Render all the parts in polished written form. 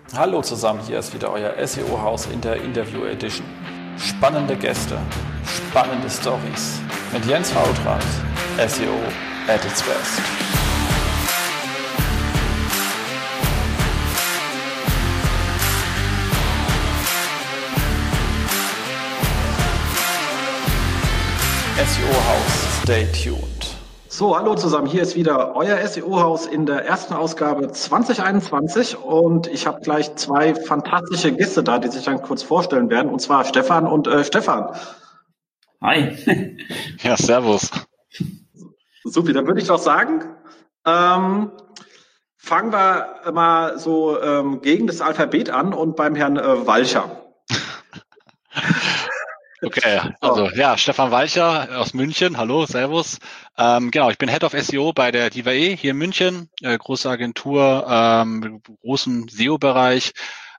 Hallo zusammen, hier ist wieder euer SEO-Haus in der Interview Edition. Spannende Gäste, spannende Stories mit Jens Fautrat, SEO at its best. SEO-Haus, stay tuned. So, hallo zusammen, hier ist wieder euer SEO-Haus in der ersten Ausgabe 2021 und ich habe gleich zwei fantastische Gäste da, die sich dann kurz vorstellen werden, und zwar Stefan und Stefan. Hi. Ja, servus. Super, dann würde ich doch sagen, fangen wir mal so gegen das Alphabet an und beim Herrn Walcher. Okay, also ja, Stefan Walcher aus München. Hallo, servus. Genau, ich bin Head of SEO bei der Diva-E hier in München, große Agentur, großen SEO-Bereich.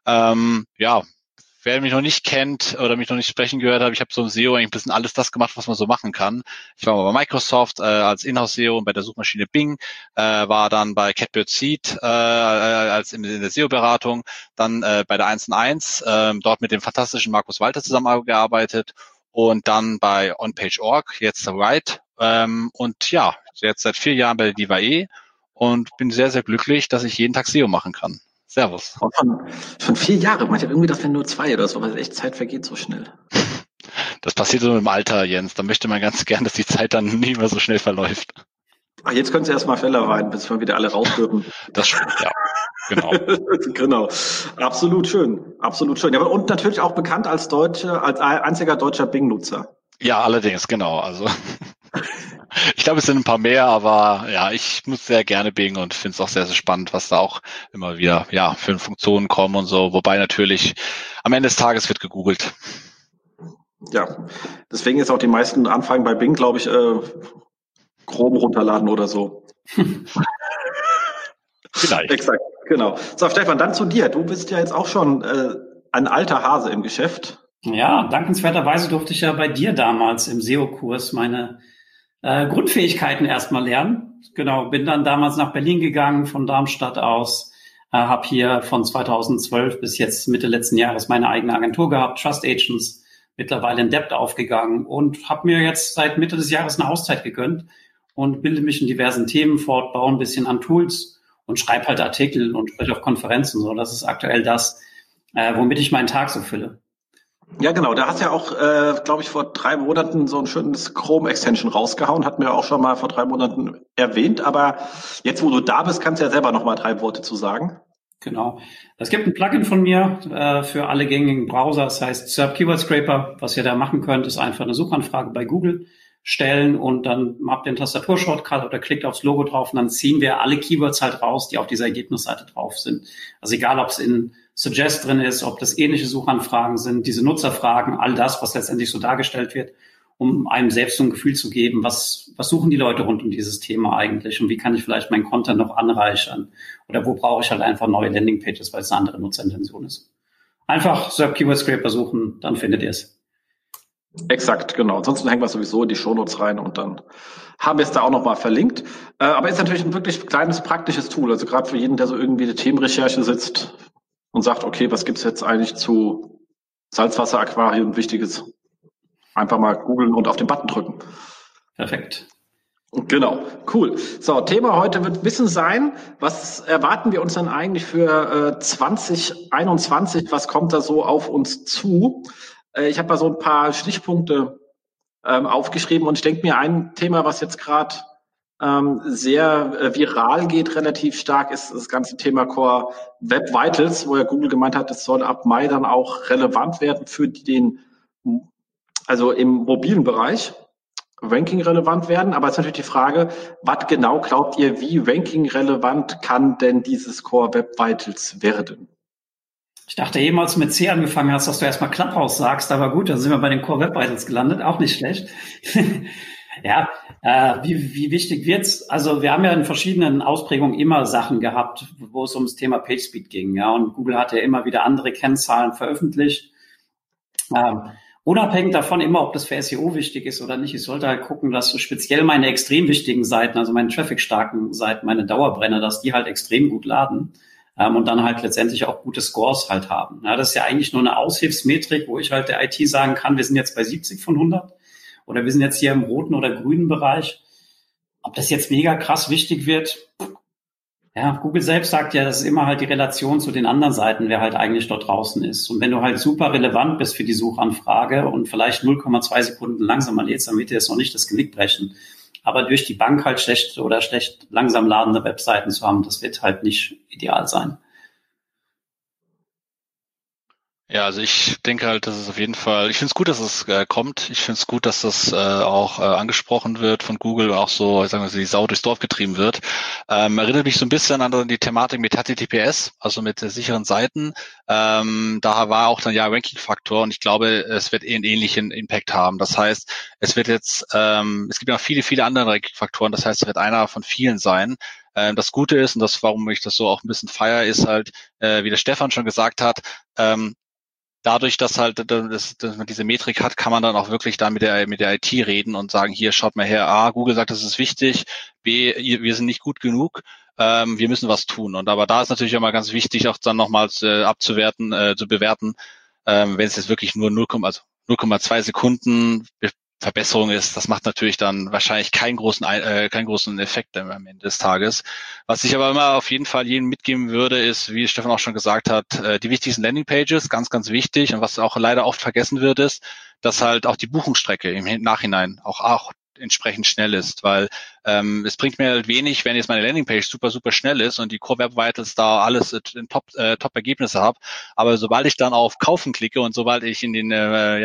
Wer mich noch nicht kennt oder mich noch nicht sprechen gehört hat, ich habe so im SEO eigentlich ein bisschen alles das gemacht, was man so machen kann. Ich war mal bei Microsoft als Inhouse-SEO und bei der Suchmaschine Bing, war dann bei Catbird Seed als in der SEO-Beratung, dann bei der 1&1, dort mit dem fantastischen Markus Walter zusammengearbeitet und dann bei OnPage.org, jetzt Right. Und ja, jetzt seit 4 Jahren bei der Diva-E und bin sehr, sehr glücklich, dass ich jeden Tag SEO machen kann. Servus. Und schon 4 Jahre, manchmal irgendwie, das wären nur 2 oder so, weil echt Zeit vergeht so schnell. Das passiert so im Alter, Jens. Da möchte man ganz gern, dass die Zeit dann nie mehr so schnell verläuft. Ach, jetzt können Sie erstmal Fälle weinen, bis wir wieder alle raus dürfen. Das stimmt, ja. Genau. Genau. Absolut schön. Absolut schön. Ja, und natürlich auch bekannt als einziger deutscher Bing-Nutzer. Ja, allerdings, genau. Also ich glaube, es sind ein paar mehr, aber ja, ich nutze sehr gerne Bing und finde es auch sehr, sehr spannend, was da auch immer wieder für Funktionen kommen und so. Wobei natürlich am Ende des Tages wird gegoogelt. Ja, deswegen ist auch die meisten Anfragen bei Bing, glaube ich, Chrome runterladen oder so. Vielleicht. Exakt, genau. So, Stefan, dann zu dir. Du bist ja jetzt auch schon ein alter Hase im Geschäft. Ja, dankenswerterweise durfte ich ja bei dir damals im SEO-Kurs meine Grundfähigkeiten erstmal lernen. Genau, bin dann damals nach Berlin gegangen von Darmstadt aus, habe hier von 2012 bis jetzt Mitte letzten Jahres meine eigene Agentur gehabt, Trust Agents, mittlerweile in Depth aufgegangen und habe mir jetzt seit Mitte des Jahres eine Auszeit gegönnt und bilde mich in diversen Themen fort, baue ein bisschen an Tools und schreibe halt Artikel und spreche auf Konferenzen. So, das ist aktuell das, womit ich meinen Tag so fülle. Ja, genau. Da hast du ja auch, glaube ich, vor 3 Monaten so ein schönes Chrome-Extension rausgehauen. Hatten wir auch schon mal vor 3 Monaten erwähnt. Aber jetzt, wo du da bist, kannst du ja selber noch mal 3 Worte zu sagen. Genau. Es gibt ein Plugin von mir für alle gängigen Browser. Das heißt SERP Keyword Scraper. Was ihr da machen könnt, ist einfach eine Suchanfrage bei Google stellen und dann habt ihr einen Tastaturshortcut oder klickt aufs Logo drauf und dann ziehen wir alle Keywords halt raus, die auf dieser Ergebnisseite drauf sind. Also egal, ob es in Suggest drin ist, ob das ähnliche Suchanfragen sind, diese Nutzerfragen, all das, was letztendlich so dargestellt wird, um einem selbst so ein Gefühl zu geben, was suchen die Leute rund um dieses Thema eigentlich und wie kann ich vielleicht meinen Content noch anreichern oder wo brauche ich halt einfach neue Landingpages, weil es eine andere Nutzerintention ist. Einfach SERP Keyword Scraper suchen, dann findet ihr es. Exakt, genau. Ansonsten hängen wir sowieso in die Shownotes rein und dann haben wir es da auch nochmal verlinkt. Aber ist natürlich ein wirklich kleines, praktisches Tool. Also gerade für jeden, der so irgendwie eine Themenrecherche sitzt und sagt, okay, was gibt's jetzt eigentlich zu Salzwasseraquarien Wichtiges? Einfach mal googeln und auf den Button drücken. Perfekt. Genau, cool. So, Thema heute wird ein bisschen sein, was erwarten wir uns denn eigentlich für 2021? Was kommt da so auf uns zu? Ich habe mal so ein paar Stichpunkte aufgeschrieben und ich denke mir, ein Thema, was jetzt gerade sehr viral geht, relativ stark, ist das ganze Thema Core Web Vitals, wo ja Google gemeint hat, es soll ab Mai dann auch relevant werden für also im mobilen Bereich, Ranking relevant werden. Aber es ist natürlich die Frage, was genau glaubt ihr, wie Ranking relevant kann denn dieses Core Web Vitals werden? Ich dachte eben, als du mit C angefangen hast, dass du erstmal Clubhouse sagst, aber gut, dann sind wir bei den Core Web Vitals gelandet, auch nicht schlecht. Ja, wie wichtig wird's? Also wir haben ja in verschiedenen Ausprägungen immer Sachen gehabt, wo es ums Thema PageSpeed ging, ja, und Google hat ja immer wieder andere Kennzahlen veröffentlicht. Unabhängig davon immer, ob das für SEO wichtig ist oder nicht, ich sollte halt gucken, dass speziell meine extrem wichtigen Seiten, also meine traffic-starken Seiten, meine Dauerbrenner, dass die halt extrem gut laden. und dann halt letztendlich auch gute Scores halt haben. Ja, das ist ja eigentlich nur eine Aushilfsmetrik, wo ich halt der IT sagen kann, wir sind jetzt bei 70 von 100 oder wir sind jetzt hier im roten oder grünen Bereich. Ob das jetzt mega krass wichtig wird, ja, Google selbst sagt ja, das ist immer halt die Relation zu den anderen Seiten, wer halt eigentlich dort draußen ist. Und wenn du halt super relevant bist für die Suchanfrage und vielleicht 0,2 Sekunden langsamer lädst, dann wird dir jetzt noch nicht das Genick brechen. Aber durch die Bank halt schlecht langsam ladende Webseiten zu haben, das wird halt nicht ideal sein. Ja, also ich denke halt, dass es auf jeden Fall, ich finde es gut, dass es kommt. Ich finde es gut, dass das auch angesprochen wird von Google, auch so, sagen wir so, die Sau durchs Dorf getrieben wird. Erinnert mich so ein bisschen an die Thematik mit HTTPS, also mit sicheren Seiten. Da war auch dann ja Ranking-Faktor und ich glaube, es wird einen ähnlichen Impact haben. Das heißt, es wird jetzt, es gibt ja noch viele, viele andere Ranking-Faktoren. Das heißt, es wird einer von vielen sein. Das Gute ist, und das, warum ich das so auch ein bisschen feiere, ist halt, wie der Stefan schon gesagt hat, dadurch, dass halt dass man diese Metrik hat, kann man dann auch wirklich da mit der IT reden und sagen, hier, schaut mal her, A, Google sagt, das ist wichtig, B, wir sind nicht gut genug, wir müssen was tun. Und aber da ist natürlich immer ganz wichtig, auch dann nochmals zu bewerten, wenn es jetzt wirklich nur 0,2 Sekunden Verbesserung ist, das macht natürlich dann wahrscheinlich keinen großen Effekt am Ende des Tages. Was ich aber immer auf jeden Fall jedem mitgeben würde, ist, wie Stefan auch schon gesagt hat, die wichtigsten Landingpages, ganz, ganz wichtig. Und was auch leider oft vergessen wird, ist, dass halt auch die Buchungsstrecke im Nachhinein auch entsprechend schnell ist, weil es bringt mir halt wenig, wenn jetzt meine Landingpage super, super schnell ist und die Core Web Vitals da alles in Top-Ergebnisse habe, aber sobald ich dann auf Kaufen klicke und sobald ich in den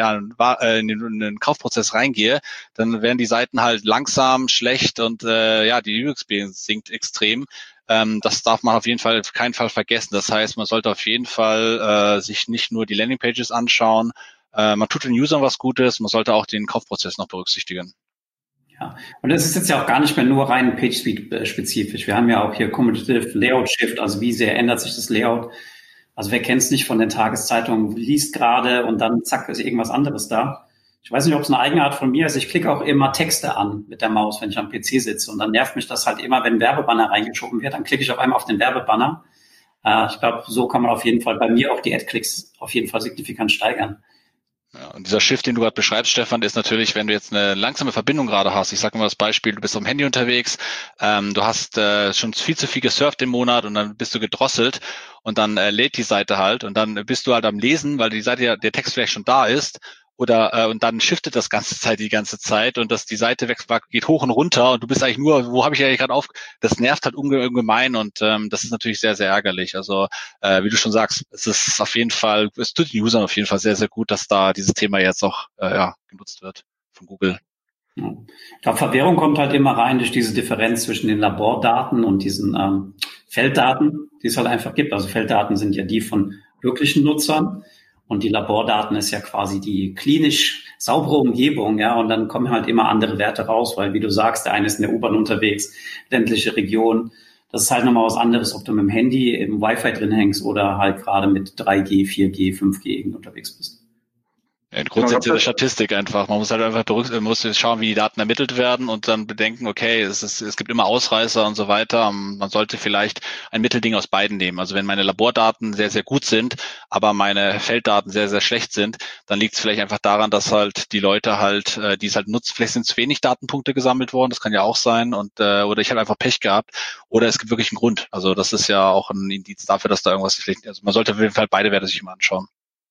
in den Kaufprozess reingehe, dann werden die Seiten halt langsam, schlecht und die UX-Experience sinkt extrem. Das darf man auf jeden Fall auf keinen Fall vergessen. Das heißt, man sollte auf jeden Fall sich nicht nur die Landingpages anschauen, man tut den Usern was Gutes, man sollte auch den Kaufprozess noch berücksichtigen. Ja, und das ist jetzt ja auch gar nicht mehr nur rein PageSpeed-spezifisch. Wir haben ja auch hier Cumulative Layout Shift, also wie sehr ändert sich das Layout. Also wer kennt es nicht von den Tageszeitungen, liest gerade und dann zack, ist irgendwas anderes da. Ich weiß nicht, ob es eine Eigenart von mir ist. Ich klicke auch immer Texte an mit der Maus, wenn ich am PC sitze. Und dann nervt mich das halt immer, wenn ein Werbebanner reingeschoben wird. Dann klicke ich auf einmal auf den Werbebanner. Ich glaube, so kann man auf jeden Fall bei mir auch die Ad-Klicks auf jeden Fall signifikant steigern. Ja, und dieser Shift, den du gerade beschreibst, Stefan, ist natürlich, wenn du jetzt eine langsame Verbindung gerade hast. Ich sage mal das Beispiel, du bist am Handy unterwegs, du hast schon viel zu viel gesurft im Monat und dann bist du gedrosselt und dann lädt die Seite halt und dann bist du halt am Lesen, weil die Seite der Text vielleicht schon da ist. Oder und dann shiftet das die ganze Zeit und die Seite geht hoch und runter und du bist eigentlich nur, wo habe ich eigentlich gerade auf? Das nervt halt ungemein und das ist natürlich sehr, sehr ärgerlich. Also wie du schon sagst, es ist auf jeden Fall, es tut den Usern auf jeden Fall sehr, sehr gut, dass da dieses Thema jetzt auch genutzt wird von Google. Ja. Ich glaube, Verwirrung kommt halt immer rein durch diese Differenz zwischen den Labordaten und diesen Felddaten, die es halt einfach gibt. Also Felddaten sind ja die von wirklichen Nutzern. Und die Labordaten ist ja quasi die klinisch saubere Umgebung, ja, und dann kommen halt immer andere Werte raus, weil, wie du sagst, der eine ist in der U-Bahn unterwegs, ländliche Region. Das ist halt nochmal was anderes, ob du mit dem Handy im Wi-Fi drin hängst oder halt gerade mit 3G, 4G, 5G unterwegs bist. Ja, grundsätzlich der Statistik einfach. Man muss halt einfach schauen, wie die Daten ermittelt werden und dann bedenken, okay, es gibt immer Ausreißer und so weiter. Man sollte vielleicht ein Mittelding aus beiden nehmen. Also wenn meine Labordaten sehr, sehr gut sind, aber meine Felddaten sehr, sehr schlecht sind, dann liegt es vielleicht einfach daran, dass halt die Leute halt, die es halt nutzen, vielleicht sind zu wenig Datenpunkte gesammelt worden, das kann ja auch sein, und oder ich habe einfach Pech gehabt, oder es gibt wirklich einen Grund. Also das ist ja auch ein Indiz dafür, dass da irgendwas schlecht ist. Also man sollte auf jeden Fall beide Werte sich mal anschauen.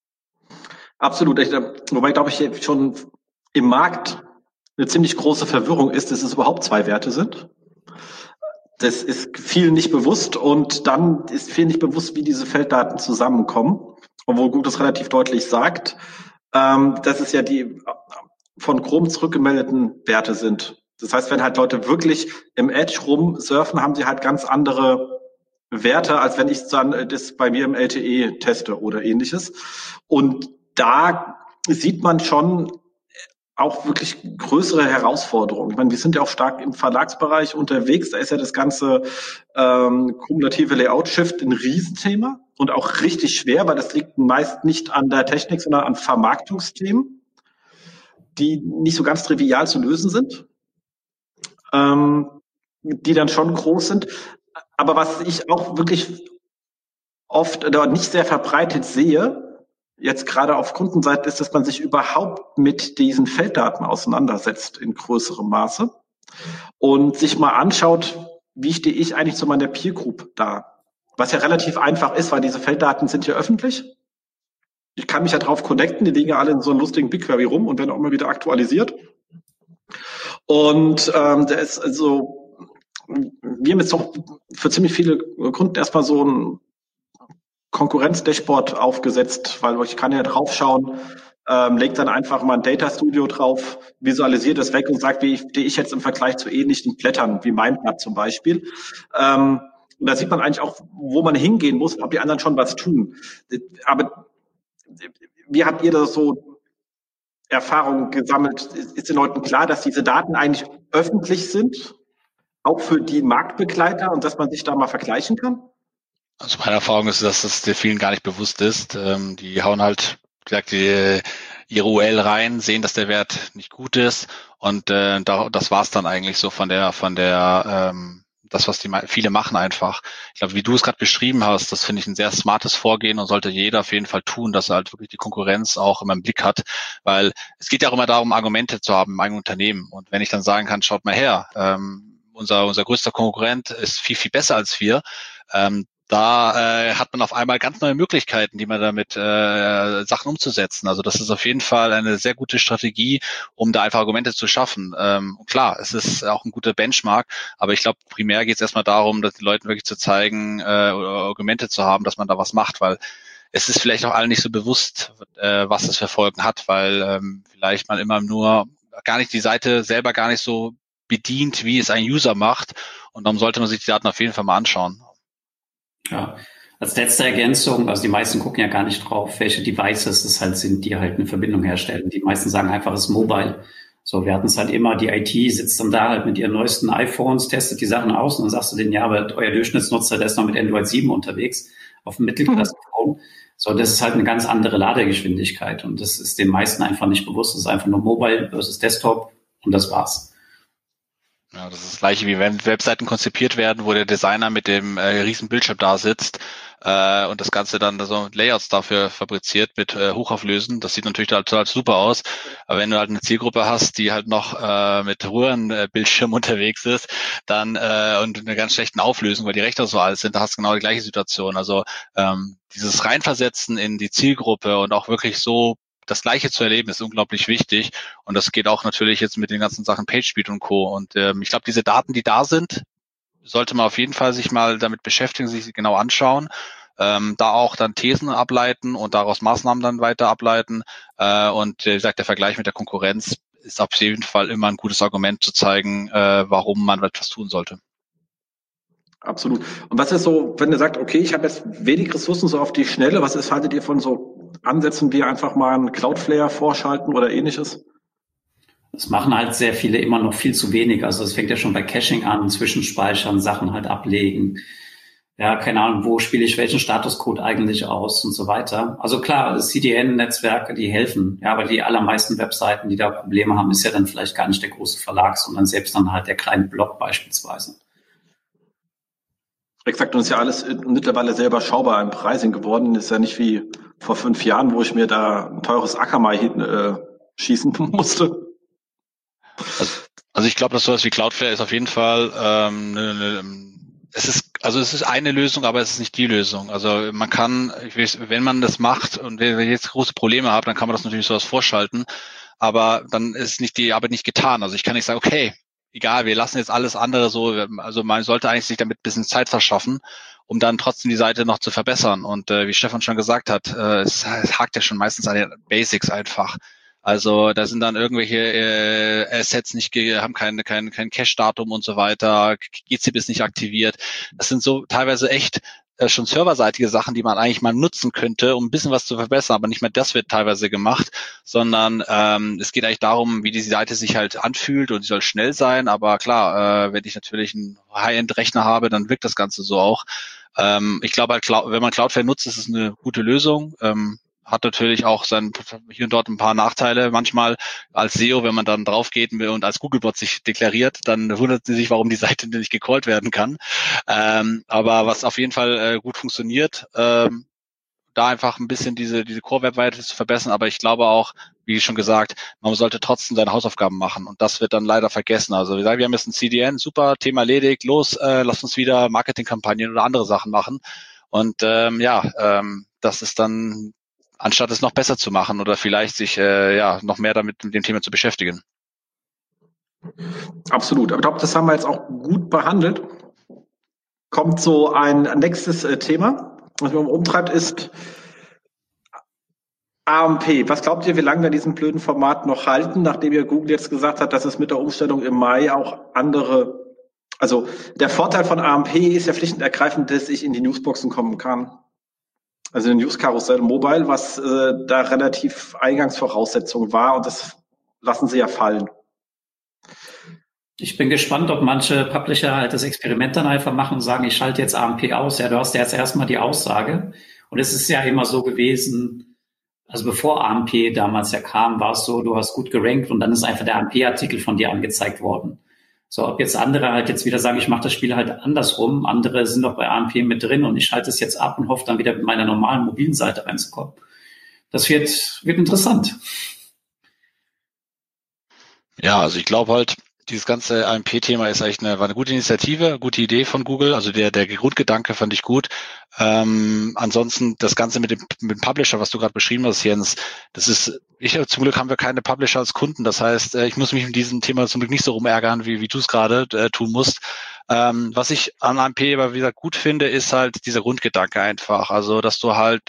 Absolut. Wobei, glaube ich, schon im Markt eine ziemlich große Verwirrung ist, dass es überhaupt zwei Werte sind. Das ist vielen nicht bewusst und dann ist vielen nicht bewusst, wie diese Felddaten zusammenkommen. Obwohl Google das relativ deutlich sagt, dass es ja die von Chrome zurückgemeldeten Werte sind. Das heißt, wenn halt Leute wirklich im Edge rumsurfen, haben sie halt ganz andere Werte, als wenn ich dann das bei mir im LTE teste oder ähnliches. Und da sieht man schon auch wirklich größere Herausforderungen. Ich meine, wir sind ja auch stark im Verlagsbereich unterwegs. Da ist ja das ganze kumulative Layout-Shift ein Riesenthema und auch richtig schwer, weil das liegt meist nicht an der Technik, sondern an Vermarktungsthemen, die nicht so ganz trivial zu lösen sind, die dann schon groß sind. Aber was ich auch wirklich oft oder nicht sehr verbreitet sehe, jetzt gerade auf Kundenseite, ist, dass man sich überhaupt mit diesen Felddaten auseinandersetzt in größerem Maße und sich mal anschaut, wie stehe ich eigentlich zu meiner Peer Group da? Was ja relativ einfach ist, weil diese Felddaten sind ja öffentlich. Ich kann mich ja drauf connecten, die liegen ja alle in so einem lustigen BigQuery rum und werden auch immer wieder aktualisiert. Und der ist also, wir haben jetzt doch für ziemlich viele Kunden erstmal so ein Konkurrenz-Dashboard aufgesetzt, weil ich kann ja draufschauen, legt dann einfach mal ein Data Studio drauf, visualisiert das weg und sagt, wie stehe ich jetzt im Vergleich zu ähnlichen Blättern, wie MindMap zum Beispiel. Und da sieht man eigentlich auch, wo man hingehen muss, ob die anderen schon was tun. Aber wie habt ihr da so Erfahrungen gesammelt? Ist den Leuten klar, dass diese Daten eigentlich öffentlich sind, auch für die Marktbegleiter und dass man sich da mal vergleichen kann? Also meine Erfahrung ist, dass das der vielen gar nicht bewusst ist. Die hauen halt direkt ihre URL rein, sehen, dass der Wert nicht gut ist und das war's dann eigentlich so von der das, was viele machen einfach. Ich glaube, wie du es gerade beschrieben hast, das finde ich ein sehr smartes Vorgehen und sollte jeder auf jeden Fall tun, dass er halt wirklich die Konkurrenz auch immer im Blick hat, weil es geht ja auch immer darum, Argumente zu haben im eigenen Unternehmen. Und wenn ich dann sagen kann, schaut mal her, unser größter Konkurrent ist viel, viel besser als wir, da hat man auf einmal ganz neue Möglichkeiten, die man damit Sachen umzusetzen. Also das ist auf jeden Fall eine sehr gute Strategie, um da einfach Argumente zu schaffen. Klar, es ist auch ein guter Benchmark, aber ich glaube, primär geht es erstmal darum, dass die Leuten wirklich zu zeigen, Argumente zu haben, dass man da was macht, weil es ist vielleicht auch allen nicht so bewusst, was das für Folgen hat, weil vielleicht man immer nur gar nicht die Seite selber gar nicht so bedient, wie es ein User macht. Und darum sollte man sich die Daten auf jeden Fall mal anschauen. Ja, als letzte Ergänzung, also die meisten gucken ja gar nicht drauf, welche Devices es halt sind, die halt eine Verbindung herstellen. Die meisten sagen einfach, es ist Mobile. So, wir hatten es halt immer, die IT sitzt dann da halt mit ihren neuesten iPhones, testet die Sachen aus und dann sagst du denen, ja, aber euer Durchschnittsnutzer, der ist noch mit Android 7 unterwegs, auf dem Mittelklasse-Phone. So, das ist halt eine ganz andere Ladegeschwindigkeit und das ist den meisten einfach nicht bewusst. Das ist einfach nur Mobile versus Desktop und das war's. Ja, das ist das Gleiche, wie wenn Webseiten konzipiert werden, wo der Designer mit dem riesen Bildschirm da sitzt und das Ganze dann so Layouts dafür fabriziert mit Hochauflösen. Das sieht natürlich total super aus. Aber wenn du halt eine Zielgruppe hast, die halt noch mit Röhrenbildschirm unterwegs ist, dann und eine ganz schlechten Auflösung, weil die Rechner so alt sind, da hast du genau die gleiche Situation. Also dieses Reinversetzen in die Zielgruppe und auch wirklich so das Gleiche zu erleben, ist unglaublich wichtig. Und das geht auch natürlich jetzt mit den ganzen Sachen PageSpeed und Co. Und ich glaube, diese Daten, die da sind, sollte man auf jeden Fall sich mal damit beschäftigen, sich genau anschauen, da auch dann Thesen ableiten und daraus Maßnahmen dann weiter ableiten. Und wie gesagt, der Vergleich mit der Konkurrenz ist auf jeden Fall immer ein gutes Argument zu zeigen, warum man etwas tun sollte. Absolut. Und was ist so, wenn ihr sagt, okay, ich habe jetzt wenig Ressourcen so auf die Schnelle, haltet ihr von so Ansätzen wie einfach mal einen Cloudflare vorschalten oder ähnliches? Das machen halt sehr viele immer noch viel zu wenig. Also es fängt ja schon bei Caching an, Zwischenspeichern, Sachen halt ablegen. Ja, keine Ahnung, wo spiele ich welchen Statuscode eigentlich aus und so weiter. Also klar, CDN-Netzwerke, die helfen. Ja, aber die allermeisten Webseiten, die da Probleme haben, ist ja dann vielleicht gar nicht der große Verlag, sondern selbst dann halt der kleine Blog beispielsweise. Exakt, und ist ja alles mittlerweile sehr überschaubar im Pricing geworden. Ist ja nicht wie vor 5 Jahren, wo ich mir da ein teures Akamai schießen musste. Also ich glaube, dass sowas wie Cloudflare ist auf jeden Fall es ist eine Lösung, aber es ist nicht die Lösung. Also man kann, wenn man das macht und wenn ihr jetzt große Probleme habt, dann kann man das natürlich sowas vorschalten, aber dann ist nicht die Arbeit nicht getan. Also ich kann nicht sagen, okay, egal, wir lassen jetzt alles andere so, also man sollte eigentlich sich damit ein bisschen Zeit verschaffen, um dann trotzdem die Seite noch zu verbessern. Und wie Stefan schon gesagt hat, es hakt ja schon meistens an den Basics einfach. Also da sind dann irgendwelche Assets haben kein Cache-Datum und so weiter, GCP ist nicht aktiviert. Das sind so teilweise echt schon serverseitige Sachen, die man eigentlich mal nutzen könnte, um ein bisschen was zu verbessern, aber nicht mehr das wird teilweise gemacht, sondern es geht eigentlich darum, wie die Seite sich halt anfühlt und die soll schnell sein, aber klar, wenn ich natürlich einen High-End-Rechner habe, dann wirkt das Ganze so auch. Ich glaube halt, wenn man Cloudflare nutzt, ist es eine gute Lösung. hat natürlich auch hier und dort ein paar Nachteile. Manchmal als SEO, wenn man dann drauf geht und als Googlebot sich deklariert, dann wundert sie sich, warum die Seite nicht gecrawlt werden kann. Aber was auf jeden Fall gut funktioniert, da einfach ein bisschen diese Core-Webseite zu verbessern. Aber ich glaube auch, wie schon gesagt, man sollte trotzdem seine Hausaufgaben machen. Und das wird dann leider vergessen. Also wir haben jetzt ein CDN, super, Thema erledigt, los, lass uns wieder Marketingkampagnen oder andere Sachen machen. Und das ist dann, anstatt es noch besser zu machen oder vielleicht sich noch mehr damit mit dem Thema zu beschäftigen. Absolut. Aber ich glaube, das haben wir jetzt auch gut behandelt. Kommt so ein nächstes Thema, was mich umtreibt, ist AMP. Was glaubt ihr, wie lange wir diesen blöden Format noch halten, nachdem ja Google jetzt gesagt hat, dass es mit der Umstellung im Mai auch andere, also der Vorteil von AMP ist ja schlicht und ergreifend, dass ich in die Newsboxen kommen kann. Also in News-Karussell Mobile, was da relativ Eingangsvoraussetzung war, und das lassen sie ja fallen. Ich bin gespannt, ob manche Publisher halt das Experiment dann einfach machen und sagen, ich schalte jetzt AMP aus. Ja, du hast ja jetzt erstmal die Aussage. Und es ist ja immer so gewesen, also bevor AMP damals ja kam, war es so, du hast gut gerankt und dann ist einfach der AMP-Artikel von dir angezeigt worden. So, ob jetzt andere halt jetzt wieder sagen, ich mache das Spiel halt andersrum, andere sind doch bei AMP mit drin und ich schalte es jetzt ab und hoffe dann wieder mit meiner normalen mobilen Seite reinzukommen. Das wird interessant. Ja, also ich glaube halt, dieses ganze AMP-Thema ist eigentlich war eine gute Initiative, eine gute Idee von Google. Also der Grundgedanke fand ich gut. Ansonsten das Ganze mit dem Publisher, was du gerade beschrieben hast, Jens, zum Glück haben wir keine Publisher als Kunden. Das heißt, ich muss mich mit diesem Thema zum Glück nicht so rumärgern, wie du es gerade tun musst. Was ich an AMP aber wieder gut finde, ist halt dieser Grundgedanke einfach. Also, dass du halt,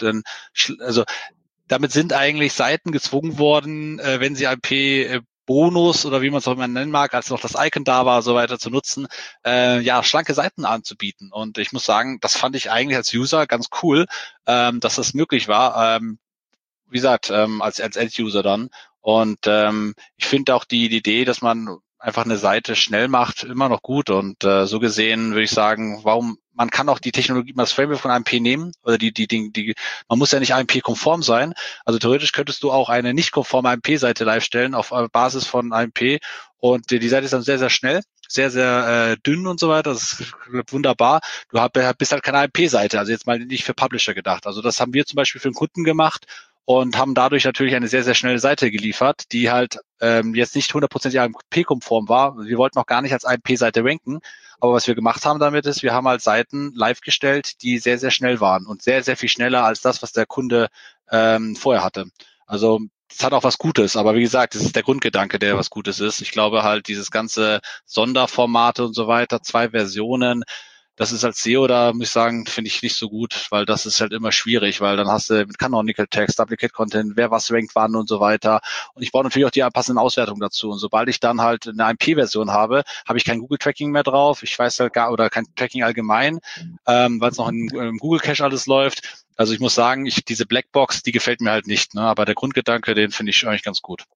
damit sind eigentlich Seiten gezwungen worden, wenn sie AMP Bonus oder wie man es auch immer nennen mag, als noch das Icon da war, so weiter zu nutzen, schlanke Seiten anzubieten. Und ich muss sagen, das fand ich eigentlich als User ganz cool, dass das möglich war. Wie gesagt, als End-User dann. Und ich finde auch die Idee, dass man einfach eine Seite schnell macht, immer noch gut. Und so gesehen würde ich sagen, man kann auch die Technologie, das Framework von AMP nehmen, oder man muss ja nicht AMP-konform sein. Also theoretisch könntest du auch eine nicht konforme AMP-Seite live stellen auf Basis von AMP. Und die Seite ist dann sehr, sehr schnell, sehr, sehr dünn und so weiter. Das ist wunderbar. Du bist halt keine AMP-Seite, also jetzt mal nicht für Publisher gedacht. Also das haben wir zum Beispiel für einen Kunden gemacht und haben dadurch natürlich eine sehr, sehr schnelle Seite geliefert, die halt jetzt nicht 100% AMP-konform war. Wir wollten auch gar nicht als AMP-Seite ranken, aber was wir gemacht haben damit ist, wir haben halt Seiten live gestellt, die sehr, sehr schnell waren und sehr, sehr viel schneller als das, was der Kunde vorher hatte. Also das hat auch was Gutes, aber wie gesagt, das ist der Grundgedanke, der was Gutes ist. Ich glaube halt, dieses ganze Sonderformate und so weiter, 2 Versionen, das ist als SEO, da muss ich sagen, finde ich nicht so gut, weil das ist halt immer schwierig, weil dann hast du mit Canonical Text, Duplicate Content, wer was rankt wann und so weiter. Und ich brauche natürlich auch die passenden Auswertungen dazu. Und sobald ich dann halt eine AMP-Version habe, habe ich kein Google-Tracking mehr drauf. Ich weiß halt oder kein Tracking allgemein, weil es noch im Google Cache alles läuft. Also ich muss sagen, diese Blackbox, die gefällt mir halt nicht. Ne? Aber der Grundgedanke, den finde ich eigentlich ganz gut.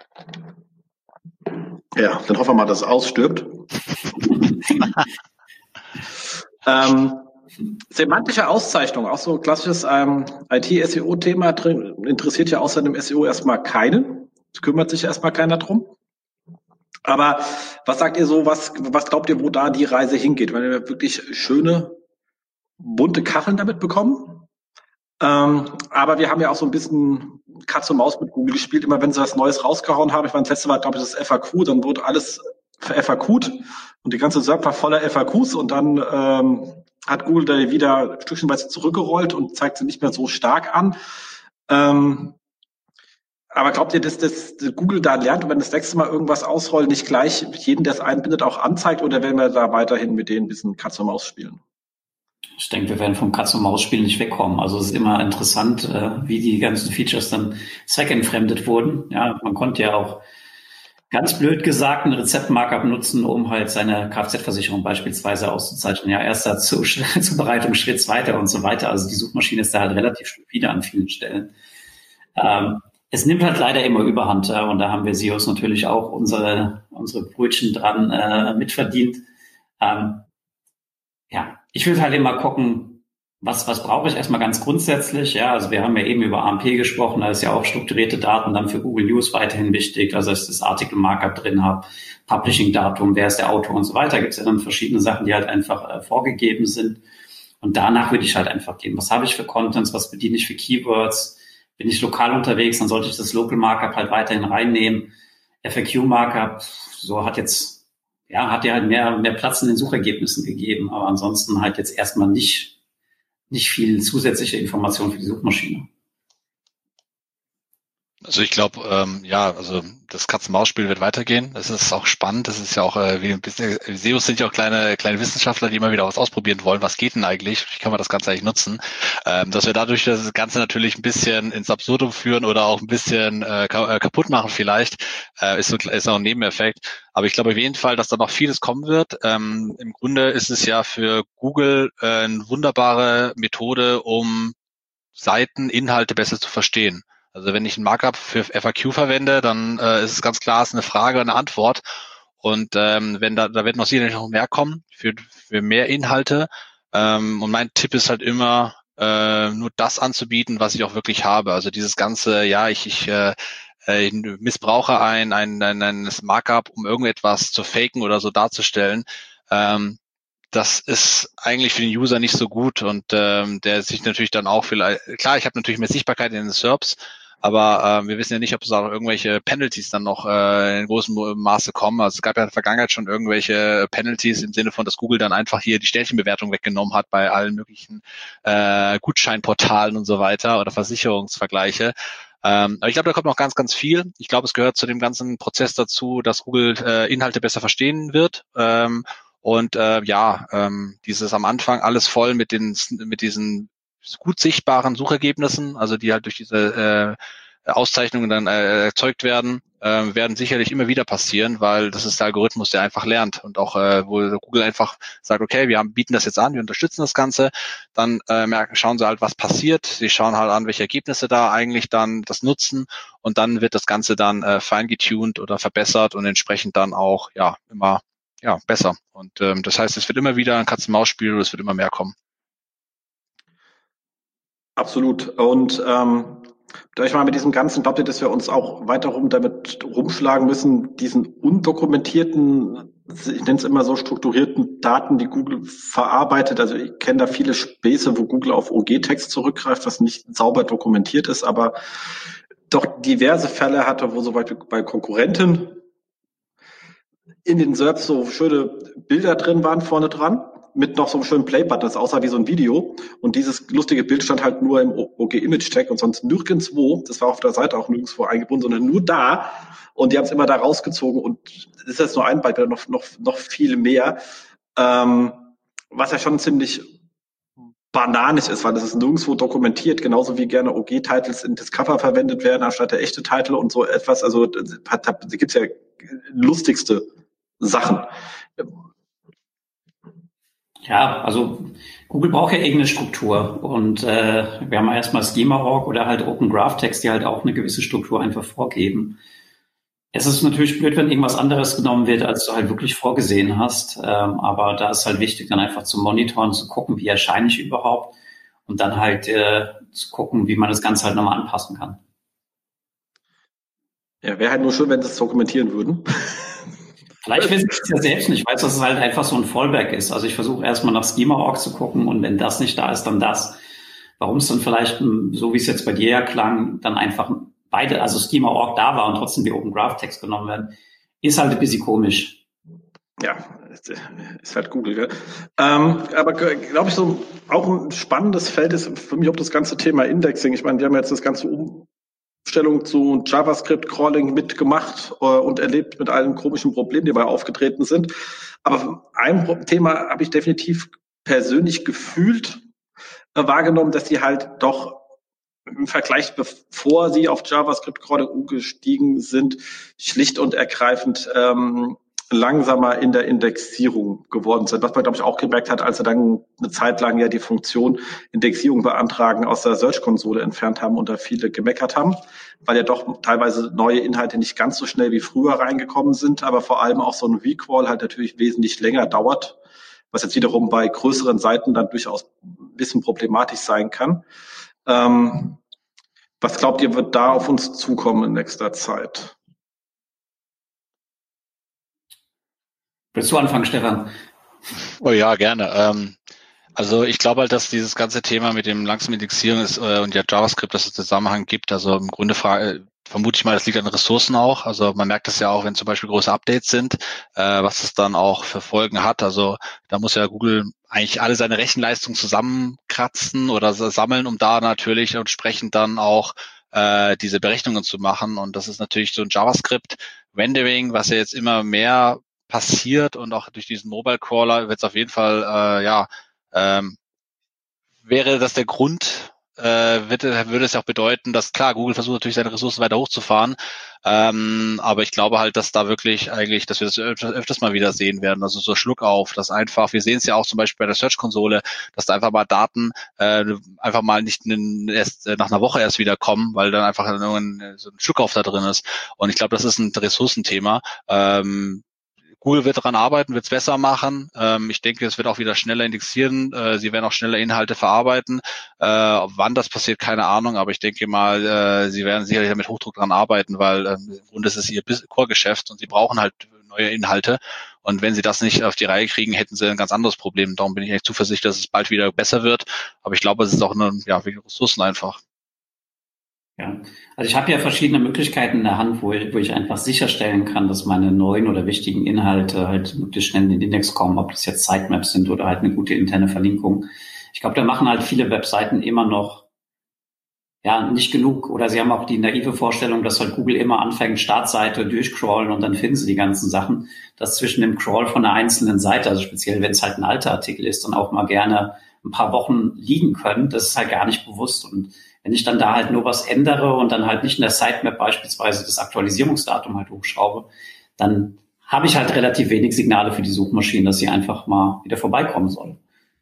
Ja, dann hoffen wir mal, dass es ausstirbt. Semantische Auszeichnung, auch so ein klassisches IT-SEO-Thema, interessiert ja außer dem SEO erstmal keinen. Es kümmert sich erstmal keiner drum. Aber was sagt ihr so, was glaubt ihr, wo da die Reise hingeht? Wenn wir wirklich schöne, bunte Kacheln damit bekommen. Aber wir haben ja auch so ein bisschen Katz und Maus mit Google gespielt. Immer wenn sie was Neues rausgehauen haben, ich meine, das letzte Mal, glaube ich, das FAQ, dann wurde alles FAQt und die ganze Server war voller FAQs und dann hat Google da wieder stückchenweise zurückgerollt und zeigt sie nicht mehr so stark an. Aber glaubt ihr, dass Google da lernt und wenn das nächste Mal irgendwas ausrollt, nicht gleich jeden, der es einbindet, auch anzeigt, oder werden wir da weiterhin mit denen ein bisschen Katz und Maus spielen? Ich denke, wir werden vom Katz-und-Maus-Spiel nicht wegkommen. Also es ist immer interessant, wie die ganzen Features dann zweckentfremdet wurden. Ja, man konnte ja auch ganz blöd gesagt einen Rezeptmarkup nutzen, um halt seine Kfz-Versicherung beispielsweise auszuzeichnen. Ja, erster Zubereitung, Schritt, zweiter und so weiter. Also die Suchmaschine ist da halt relativ stupide an vielen Stellen. Es nimmt halt leider immer Überhand, und da haben wir SEOs natürlich auch unsere Brötchen dran mitverdient. Ja, ich will halt immer gucken, Was brauche ich erstmal ganz grundsätzlich? Ja, also wir haben ja eben über AMP gesprochen, da ist ja auch strukturierte Daten dann für Google News weiterhin wichtig, also dass ich das Artikel-Markup drin habe, Publishing-Datum, wer ist der Autor und so weiter. Gibt es ja dann verschiedene Sachen, die halt einfach vorgegeben sind. Und danach würde ich halt einfach gehen, was habe ich für Contents, was bediene ich für Keywords? Bin ich lokal unterwegs, dann sollte ich das Local Markup halt weiterhin reinnehmen. FAQ Markup, so hat ja halt mehr Platz in den Suchergebnissen gegeben, aber ansonsten halt jetzt erstmal nicht viel zusätzliche Information für die Suchmaschine. Also ich glaube, also das Katz-Maus-Spiel wird weitergehen. Das ist auch spannend. Das ist ja auch wie ein bisschen, SEOs sind ja auch kleine Wissenschaftler, die immer wieder was ausprobieren wollen. Was geht denn eigentlich? Wie kann man das Ganze eigentlich nutzen? Dass wir dadurch das Ganze natürlich ein bisschen ins Absurdum führen oder auch ein bisschen kaputt machen vielleicht, ist auch ein Nebeneffekt. Aber ich glaube auf jeden Fall, dass da noch vieles kommen wird. Im Grunde ist es ja für Google eine wunderbare Methode, um Seiten, Inhalte besser zu verstehen. Also wenn ich ein Markup für FAQ verwende, dann ist es ganz klar, es ist eine Frage, eine Antwort. Und wenn da wird noch sicherlich noch mehr kommen für mehr Inhalte. Und mein Tipp ist halt immer, nur das anzubieten, was ich auch wirklich habe. Also dieses ganze, ich missbrauche ein Markup, um irgendetwas zu faken oder so darzustellen. Das ist eigentlich für den User nicht so gut und der sich natürlich dann auch vielleicht, klar, ich habe natürlich mehr Sichtbarkeit in den SERPs, aber wir wissen ja nicht, ob es auch irgendwelche Penalties dann noch in großem Maße kommen. Also es gab ja in der Vergangenheit schon irgendwelche Penalties im Sinne von, dass Google dann einfach hier die Sternchenbewertung weggenommen hat bei allen möglichen Gutscheinportalen und so weiter oder Versicherungsvergleiche. Aber ich glaube, da kommt noch ganz, ganz viel. Ich glaube, es gehört zu dem ganzen Prozess dazu, dass Google Inhalte besser verstehen wird. Dieses am Anfang alles voll mit diesen gut sichtbaren Suchergebnissen, also die halt durch diese Auszeichnungen dann erzeugt werden, werden sicherlich immer wieder passieren, weil das ist der Algorithmus, der einfach lernt und auch wo Google einfach sagt, okay, wir bieten das jetzt an, wir unterstützen das Ganze, dann schauen sie halt, was passiert, sie schauen halt an, welche Ergebnisse da eigentlich dann das nutzen und dann wird das Ganze dann feingetuned oder verbessert und entsprechend dann auch immer besser. Und das heißt, es wird immer wieder ein Katz-Maus-Spiel und es wird immer mehr kommen. Absolut. Und ich mal mit diesem ganzen, glaubt ihr, dass wir uns auch weiter damit rumschlagen müssen, diesen undokumentierten, ich nenne es immer so, strukturierten Daten, die Google verarbeitet. Also ich kenne da viele Späße, wo Google auf OG-Text zurückgreift, was nicht sauber dokumentiert ist, aber doch diverse Fälle hatte, wo so bei Konkurrenten in den SERPs so schöne Bilder drin waren vorne dran, mit noch so einem schönen Playbutton, das aussah wie so ein Video. Und dieses lustige Bild stand halt nur im OG-Image-Tag und sonst nirgendwo. Das war auf der Seite auch nirgendwo eingebunden, sondern nur da. Und die haben es immer da rausgezogen. Und das ist jetzt nur ein Beispiel, noch viel mehr. Was ja schon ziemlich bananisch ist, weil das ist nirgendwo dokumentiert, genauso wie gerne OG-Titles in Discover verwendet werden, anstatt der echte Titel und so etwas. Also da gibt's ja lustigste Sachen. Ja, also Google braucht ja irgendeine Struktur und wir haben erstmal Schema.org oder halt Open Graph Text, die halt auch eine gewisse Struktur einfach vorgeben. Es ist natürlich blöd, wenn irgendwas anderes genommen wird, als du halt wirklich vorgesehen hast, aber da ist halt wichtig, dann einfach zu monitoren, zu gucken, wie erscheine ich überhaupt und dann halt zu gucken, wie man das Ganze halt nochmal anpassen kann. Ja, wäre halt nur schön, wenn sie es dokumentieren würden. Vielleicht wissen sie es ja selbst nicht, weil es halt einfach so ein Fallback ist. Also ich versuche erstmal nach Schema.org zu gucken und wenn das nicht da ist, dann das. Warum es dann vielleicht, so wie es jetzt bei dir ja klang, dann einfach beide, also Schema.org da war und trotzdem die Open Graph Text genommen werden, ist halt ein bisschen komisch. Ja, ist halt Google, gell? Aber glaube ich, so auch ein spannendes Feld ist für mich auch das ganze Thema Indexing. Ich meine, wir haben jetzt das ganze Umstellung zu JavaScript-Crawling mitgemacht und erlebt mit allen komischen Problemen, die dabei aufgetreten sind. Aber ein Thema habe ich definitiv persönlich gefühlt wahrgenommen, dass sie halt doch im Vergleich, bevor sie auf JavaScript-Crawling umgestiegen sind, schlicht und ergreifend langsamer in der Indexierung geworden sind. Was man, glaube ich, auch gemerkt hat, als sie dann eine Zeit lang ja die Funktion Indexierung beantragen aus der Search-Konsole entfernt haben und da viele gemeckert haben, weil ja doch teilweise neue Inhalte nicht ganz so schnell wie früher reingekommen sind, aber vor allem auch so ein Recrawl halt natürlich wesentlich länger dauert, was jetzt wiederum bei größeren Seiten dann durchaus bisschen problematisch sein kann. Was glaubt ihr, wird da auf uns zukommen in nächster Zeit? Willst du anfangen, Stefan? Oh ja, gerne. Also ich glaube halt, dass dieses ganze Thema mit dem langsamen Indexieren ist und ja JavaScript, dass es Zusammenhang gibt. Also im Grunde vermute ich mal, das liegt an Ressourcen auch. Also man merkt es ja auch, wenn zum Beispiel große Updates sind, was es dann auch für Folgen hat. Also da muss ja Google eigentlich alle seine Rechenleistung zusammenkratzen oder sammeln, um da natürlich entsprechend dann auch diese Berechnungen zu machen. Und das ist natürlich so ein JavaScript-Rendering, was ja jetzt immer mehr passiert und auch durch diesen Mobile Crawler wird es auf jeden Fall, wäre das der Grund, würde es ja auch bedeuten, dass klar, Google versucht natürlich seine Ressourcen weiter hochzufahren, aber ich glaube halt, dass da wirklich eigentlich, dass wir das öfters mal wieder sehen werden, also so Schluck auf, dass einfach, wir sehen es ja auch zum Beispiel bei der Search-Konsole, dass da einfach mal Daten einfach mal nicht erst nach einer Woche erst wieder kommen, weil dann einfach so ein Schluckauf da drin ist und ich glaube, das ist ein Ressourcenthema. Google wird daran arbeiten, wird es besser machen. Ich denke, es wird auch wieder schneller indexieren. Sie werden auch schneller Inhalte verarbeiten. Wann das passiert, keine Ahnung. Aber ich denke mal, sie werden sicherlich mit Hochdruck daran arbeiten, weil im Grunde ist es ihr Core-Geschäft und sie brauchen halt neue Inhalte. Und wenn sie das nicht auf die Reihe kriegen, hätten sie ein ganz anderes Problem. Darum bin ich echt zuversichtlich, dass es bald wieder besser wird. Aber ich glaube, es ist auch wegen Ressourcen einfach. Ja, also ich habe ja verschiedene Möglichkeiten in der Hand, wo ich einfach sicherstellen kann, dass meine neuen oder wichtigen Inhalte halt möglichst schnell in den Index kommen, ob das jetzt Sitemaps sind oder halt eine gute interne Verlinkung. Ich glaube, da machen halt viele Webseiten immer noch nicht genug oder sie haben auch die naive Vorstellung, dass halt Google immer anfängt, Startseite durchcrawlen und dann finden sie die ganzen Sachen, dass zwischen dem Crawl von einer einzelnen Seite, also speziell wenn es halt ein alter Artikel ist, dann auch mal gerne ein paar Wochen liegen können. Das ist halt gar nicht bewusst und wenn ich dann da halt nur was ändere und dann halt nicht in der Sitemap beispielsweise das Aktualisierungsdatum halt hochschraube, dann habe ich halt relativ wenig Signale für die Suchmaschinen, dass sie einfach mal wieder vorbeikommen soll.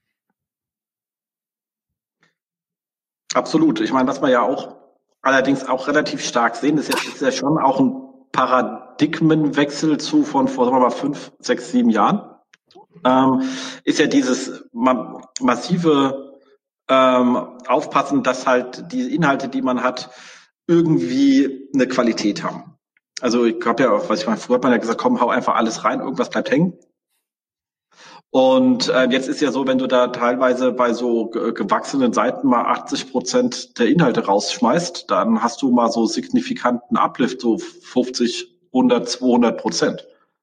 Absolut. Ich meine, was wir ja auch allerdings auch relativ stark sehen, ist ja schon auch ein Paradigmenwechsel von vor, sagen wir mal, 5, 6, 7 Jahren. Ist ja dieses massive aufpassen, dass halt die Inhalte, die man hat, irgendwie eine Qualität haben. Also ich habe ja, früher hat man ja gesagt, komm, hau einfach alles rein, irgendwas bleibt hängen. Und jetzt ist ja so, wenn du da teilweise bei so gewachsenen Seiten mal 80% der Inhalte rausschmeißt, dann hast du mal so signifikanten Uplift, so 50, 100, 200%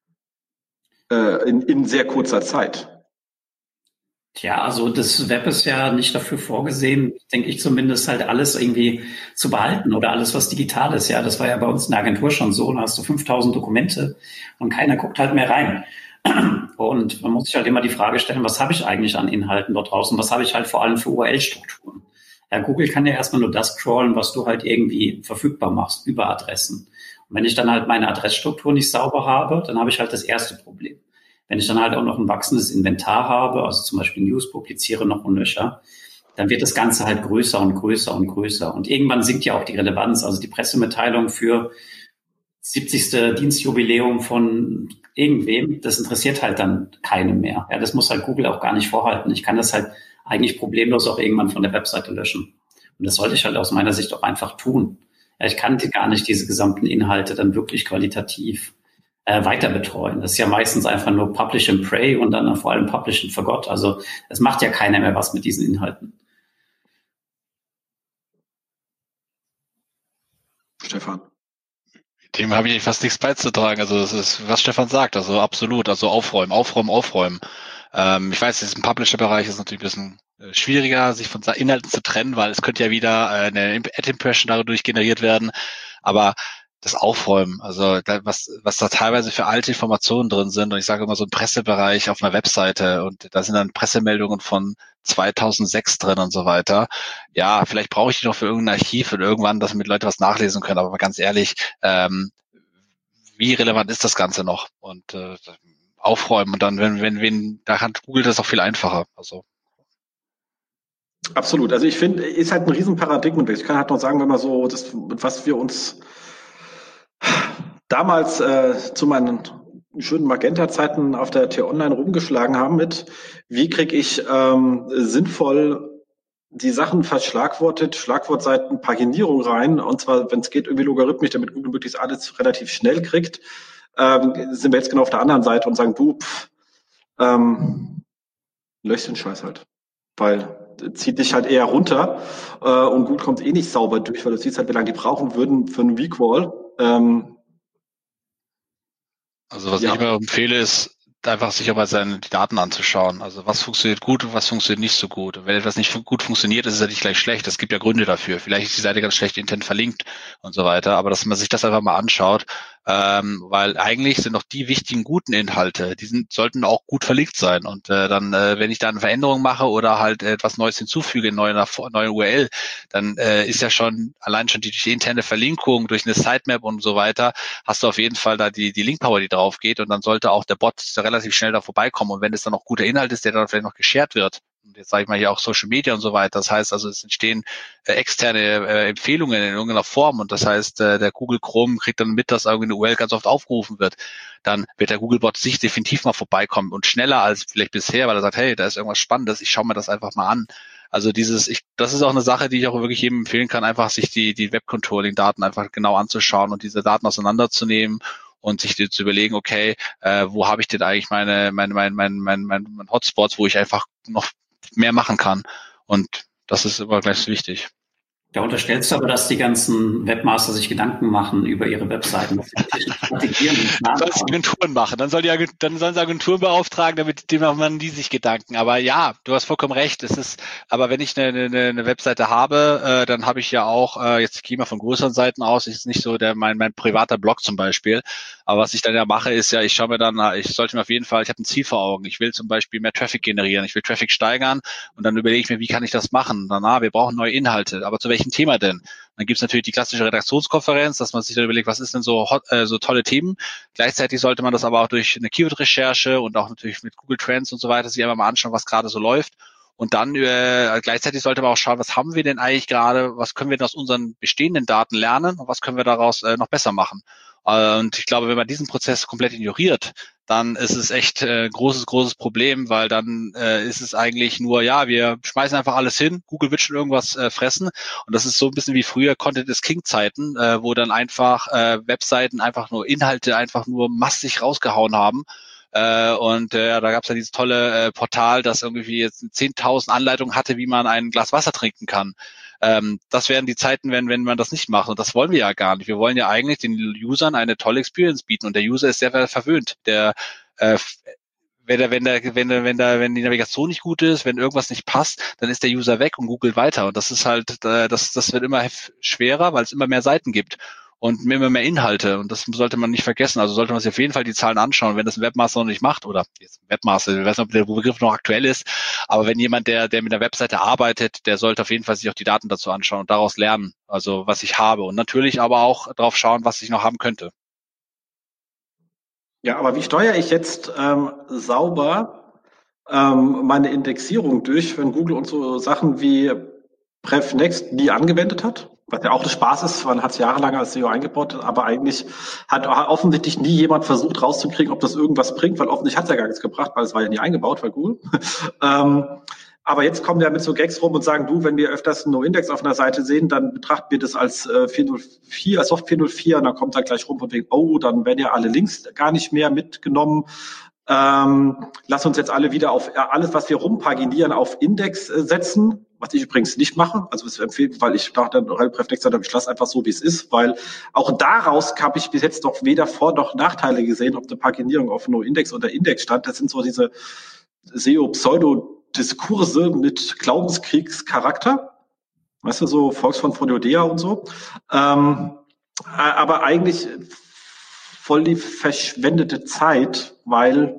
in sehr kurzer Zeit. Tja, also das Web ist ja nicht dafür vorgesehen, denke ich zumindest, halt alles irgendwie zu behalten oder alles, was digital ist. Ja, das war ja bei uns in der Agentur schon so. Da hast du 5000 Dokumente und keiner guckt halt mehr rein. Und man muss sich halt immer die Frage stellen, was habe ich eigentlich an Inhalten dort draußen? Was habe ich halt vor allem für URL-Strukturen? Ja, Google kann ja erstmal nur das crawlen, was du halt irgendwie verfügbar machst über Adressen. Und wenn ich dann halt meine Adressstruktur nicht sauber habe, dann habe ich halt das erste Problem. Wenn ich dann halt auch noch ein wachsendes Inventar habe, also zum Beispiel News publiziere noch und nöcher, dann wird das Ganze halt größer und größer und größer. Und irgendwann sinkt ja auch die Relevanz. Also die Pressemitteilung für 70. Dienstjubiläum von irgendwem, das interessiert halt dann keinem mehr. Ja, das muss halt Google auch gar nicht vorhalten. Ich kann das halt eigentlich problemlos auch irgendwann von der Webseite löschen. Und das sollte ich halt aus meiner Sicht auch einfach tun. Ja, ich kann gar nicht diese gesamten Inhalte dann wirklich qualitativ weiter betreuen. Das ist ja meistens einfach nur Publish and Pray und dann vor allem Publish and Forgot. Also es macht ja keiner mehr was mit diesen Inhalten. Stefan? Dem habe ich fast nichts beizutragen. Also das ist, was Stefan sagt, also absolut. Also aufräumen. Ich weiß, im Publisher-Bereich ist natürlich ein bisschen schwieriger, sich von Inhalten zu trennen, weil es könnte ja wieder eine Ad-Impression dadurch generiert werden. Aber das Aufräumen, also was da teilweise für alte Informationen drin sind, und ich sage immer so ein Pressebereich auf einer Webseite und da sind dann Pressemeldungen von 2006 drin und so weiter. Ja, vielleicht brauche ich die noch für irgendein Archiv und irgendwann, dass mit Leute was nachlesen können, aber mal ganz ehrlich, wie relevant ist das Ganze noch? Und aufräumen und dann, wenn da hat Google das auch viel einfacher. Also absolut. Also ich finde, ist halt ein riesen Paradigmenwechsel. Ich kann halt noch sagen, wenn man so das, was wir uns damals zu meinen schönen Magenta-Zeiten auf der T-Online rumgeschlagen haben mit, wie kriege ich sinnvoll die Sachen verschlagwortet, Schlagwortseiten, Paginierung rein, und zwar, wenn es geht, irgendwie logarithmisch, damit Google möglichst alles relativ schnell kriegt, sind wir jetzt genau auf der anderen Seite und sagen, lösch den Scheiß halt. Weil zieht dich halt eher runter und Google kommt eh nicht sauber durch, weil du siehst halt, wie lange die brauchen würden für einen Recall. Also was ich immer empfehle, ist einfach sich auch mal die Daten anzuschauen. Also was funktioniert gut und was funktioniert nicht so gut. Und wenn etwas nicht gut funktioniert, ist es ja nicht gleich schlecht. Es gibt ja Gründe dafür. Vielleicht ist die Seite ganz schlecht intern verlinkt und so weiter. Aber dass man sich das einfach mal anschaut, weil eigentlich sind doch die wichtigen guten Inhalte, sollten auch gut verlinkt sein. Und dann, wenn ich da eine Veränderung mache oder halt etwas Neues hinzufüge in neuen URL, dann ist ja allein schon die interne Verlinkung durch eine Sitemap und so weiter, hast du auf jeden Fall da die Linkpower, die drauf geht, und dann sollte auch der Bot relativ schnell da vorbeikommen. Und wenn es dann noch guter Inhalt ist, der dann vielleicht noch geshared wird, und jetzt sage ich mal hier auch Social Media und so weiter, das heißt also, es entstehen externe Empfehlungen in irgendeiner Form, und das heißt, der Google Chrome kriegt dann mit, dass irgendwie eine URL ganz oft aufgerufen wird, dann wird der Googlebot sich definitiv mal vorbeikommen und schneller als vielleicht bisher, weil er sagt, hey, da ist irgendwas Spannendes, ich schaue mir das einfach mal an. Also das ist auch eine Sache, die ich auch wirklich jedem empfehlen kann, einfach sich die Web-Controlling-Daten einfach genau anzuschauen und diese Daten auseinanderzunehmen und sich zu überlegen, okay, wo habe ich denn eigentlich meine Hotspots, wo ich einfach noch mehr machen kann. Und das ist immer gleich so wichtig. Da unterstellst du aber, dass die ganzen Webmaster sich Gedanken machen über ihre Webseiten, was sie strategieren und planen. Das Agenturen machen. Dann sollen sie Agenturen beauftragen, damit man die sich Gedanken. Aber ja, du hast vollkommen recht. Aber wenn ich eine Webseite habe, dann habe ich ja auch, jetzt gehe ich mal von größeren Seiten aus, ist nicht so mein privater Blog zum Beispiel. Aber was ich dann ja mache, ist ja, ich habe ein Ziel vor Augen. Ich will zum Beispiel mehr Traffic generieren. Ich will Traffic steigern, und dann überlege ich mir, wie kann ich das machen? Wir brauchen neue Inhalte. Aber zu welchem Thema denn? Dann gibt es natürlich die klassische Redaktionskonferenz, dass man sich dann überlegt, was ist denn so tolle Themen. Gleichzeitig sollte man das aber auch durch eine Keyword-Recherche und auch natürlich mit Google Trends und so weiter sich einfach mal anschauen, was gerade so läuft. Und dann gleichzeitig sollte man auch schauen, was haben wir denn eigentlich gerade, was können wir denn aus unseren bestehenden Daten lernen und was können wir daraus noch besser machen. Und ich glaube, wenn man diesen Prozess komplett ignoriert, dann ist es echt großes Problem, weil dann ist es eigentlich nur, wir schmeißen einfach alles hin, Google wird schon irgendwas fressen, und das ist so ein bisschen wie früher Content is King Zeiten, wo dann einfach Webseiten einfach nur Inhalte einfach nur massig rausgehauen haben. Da gab es ja dieses tolle Portal, das irgendwie jetzt 10.000 Anleitungen hatte, wie man ein Glas Wasser trinken kann. Das wären die Zeiten, wenn man das nicht macht. Und das wollen wir ja gar nicht. Wir wollen ja eigentlich den Usern eine tolle Experience bieten. Und der User ist sehr verwöhnt. Wenn die Navigation nicht gut ist, wenn irgendwas nicht passt, dann ist der User weg und googelt weiter. Und das ist halt, das wird immer schwerer, weil es immer mehr Seiten gibt und immer mehr Inhalte. Und das sollte man nicht vergessen. Also sollte man sich auf jeden Fall die Zahlen anschauen. Wenn das ein Webmaster noch nicht macht, oder jetzt Webmaster, ich weiß nicht, ob der Begriff noch aktuell ist, aber wenn jemand, der mit einer Webseite arbeitet, der sollte auf jeden Fall sich auch die Daten dazu anschauen und daraus lernen, also was ich habe. Und natürlich aber auch drauf schauen, was ich noch haben könnte. Ja, aber wie steuere ich jetzt sauber meine Indexierung durch, wenn Google uns so Sachen wie PrevNext nie angewendet hat? Was ja auch ein Spaß ist, man hat es jahrelang als SEO eingebaut, aber eigentlich hat offensichtlich nie jemand versucht rauszukriegen, ob das irgendwas bringt, weil offensichtlich hat es ja gar nichts gebracht, weil es war ja nie eingebaut bei Google. Aber jetzt kommen wir mit so Gags rum und sagen, wenn wir öfters einen No-Index auf einer Seite sehen, dann betrachten wir das als 404, als Soft 404, und dann kommt da gleich rum von wegen, dann werden ja alle Links gar nicht mehr mitgenommen. Lass uns jetzt alle wieder auf alles, was wir rumpaginieren, auf Index setzen, was ich übrigens nicht mache. Also das empfehle, weil ich dachte, PrevNext habe, ich lasse einfach so, wie es ist, weil auch daraus habe ich bis jetzt noch weder Vor- noch Nachteile gesehen, ob eine Paginierung auf No-Index oder Index stand. Das sind so diese SEO-Pseudo-Diskurse mit Glaubenskriegscharakter. Weißt du, so Volksfront von Judäa und so. Aber eigentlich voll die verschwendete Zeit, weil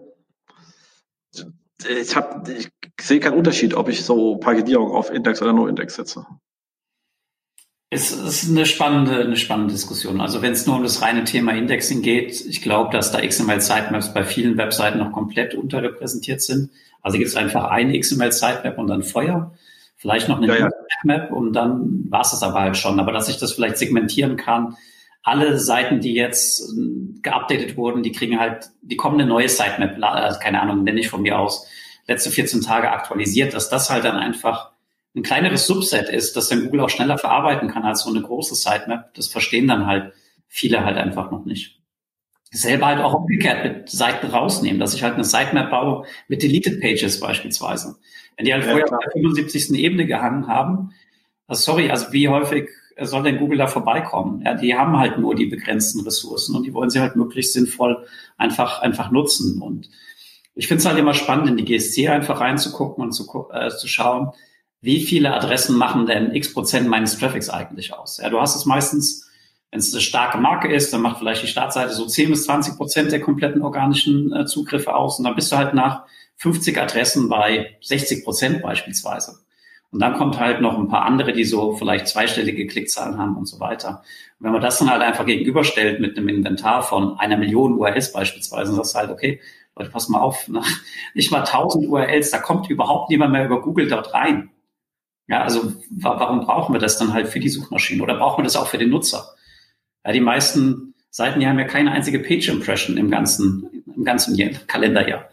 ich sehe keinen Unterschied, ob ich so Paginierung auf Index oder No-Index setze. Es ist eine spannende Diskussion. Also wenn es nur um das reine Thema Indexing geht, ich glaube, dass da XML-Sitemaps bei vielen Webseiten noch komplett unterrepräsentiert sind. Also gibt es einfach eine XML-Sitemap und dann Feuer, vielleicht noch eine Map und dann war es das aber halt schon. Aber dass ich das vielleicht segmentieren kann, alle Seiten, die jetzt geupdatet wurden, die kommen eine neue Sitemap, keine Ahnung, nenne ich von mir aus, letzte 14 Tage aktualisiert, dass das halt dann einfach ein kleineres Subset ist, das dann Google auch schneller verarbeiten kann als so eine große Sitemap. Das verstehen dann halt viele halt einfach noch nicht. Selber halt auch umgekehrt mit Seiten rausnehmen, dass ich halt eine Sitemap baue mit Deleted Pages beispielsweise. Wenn die halt vorher auf der 75. Ebene gehangen haben, also wie häufig soll denn Google da vorbeikommen? Ja, die haben halt nur die begrenzten Ressourcen und die wollen sie halt möglichst sinnvoll einfach nutzen. Und ich finde es halt immer spannend, in die GSC einfach reinzugucken und zu schauen, wie viele Adressen machen denn x% meines Traffics eigentlich aus? Ja, du hast es meistens, wenn es eine starke Marke ist, dann macht vielleicht die Startseite so 10-20% der kompletten organischen Zugriffe aus und dann bist du halt nach 50 Adressen bei 60% beispielsweise. Und dann kommt halt noch ein paar andere, die so vielleicht zweistellige Klickzahlen haben und so weiter. Und wenn man das dann halt einfach gegenüberstellt mit einem Inventar von 1 Million URLs beispielsweise, dann sagst du halt, okay, Leute, pass mal auf, nicht mal 1000 URLs, da kommt überhaupt niemand mehr über Google dort rein. Ja, also warum brauchen wir das dann halt für die Suchmaschine oder brauchen wir das auch für den Nutzer? Ja, die meisten Seiten, die haben ja keine einzige Page-Impression im ganzen Kalenderjahr.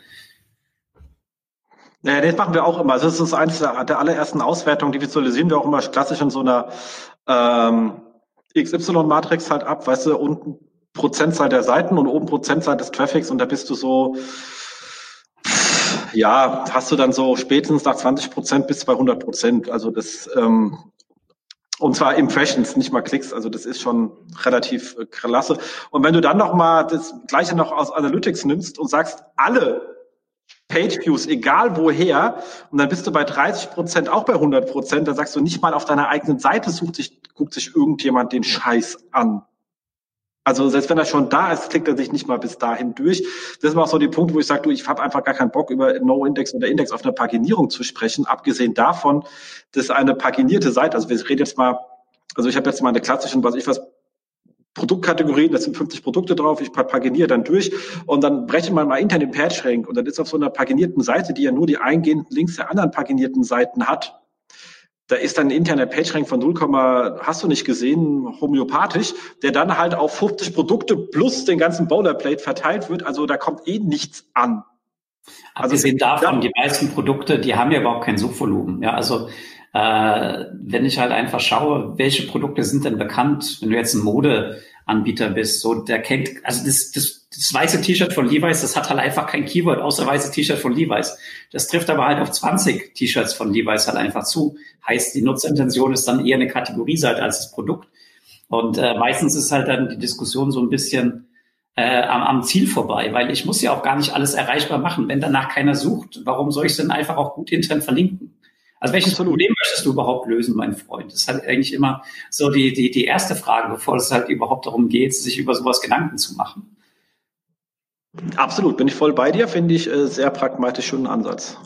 Ja, das machen wir auch immer. Das ist eines der allerersten Auswertungen, die visualisieren wir auch immer klassisch in so einer XY-Matrix halt ab, weißt du, unten Prozentzahl der Seiten und oben Prozentzahl des Traffics und da bist du so, ja, hast du dann so spätestens nach 20% bis 200%. Also das, und zwar Impressions, nicht mal Klicks. Also das ist schon relativ klasse. Und wenn du dann noch mal das Gleiche noch aus Analytics nimmst und sagst, alle Page-Views, egal woher, und dann bist du bei 30%, auch bei 100%, dann sagst du nicht mal auf deiner eigenen Seite guckt sich irgendjemand den Scheiß an. Also selbst wenn er schon da ist, klickt er sich nicht mal bis dahin durch. Das ist auch so die Punkte, wo ich sage, ich habe einfach gar keinen Bock, über No-Index oder Index auf einer Paginierung zu sprechen, abgesehen davon, dass eine paginierte Seite, also wir reden jetzt mal, also ich habe jetzt mal eine klassische, Produktkategorien, da sind 50 Produkte drauf, ich paginiere dann durch und dann breche man mal intern den PageRank und dann ist auf so einer paginierten Seite, die ja nur die eingehenden Links der anderen paginierten Seiten hat, da ist dann ein interner PageRank von 0, hast du nicht gesehen, homöopathisch, der dann halt auf 50 Produkte plus den ganzen Boilerplate verteilt wird. Also da kommt nichts an. Abgesehen davon, die meisten Produkte, die haben ja überhaupt kein Suchvolumen. Ja, also wenn ich halt einfach schaue, welche Produkte sind denn bekannt, wenn du jetzt ein Modeanbieter bist, so der kennt, also das weiße T-Shirt von Levi's, das hat halt einfach kein Keyword, außer weiße T-Shirt von Levi's. Das trifft aber halt auf 20 T-Shirts von Levi's halt einfach zu. Heißt, die Nutzerintention ist dann eher eine Kategorieseite als das Produkt. Und meistens ist halt dann die Diskussion so ein bisschen am Ziel vorbei, weil ich muss ja auch gar nicht alles erreichbar machen. Wenn danach keiner sucht, warum soll ich es denn einfach auch gut intern verlinken? Also welches Problem möchtest du überhaupt lösen, mein Freund? Das ist halt eigentlich immer so die erste Frage, bevor es halt überhaupt darum geht, sich über sowas Gedanken zu machen. Absolut, bin ich voll bei dir, finde ich sehr pragmatisch und einen Ansatz.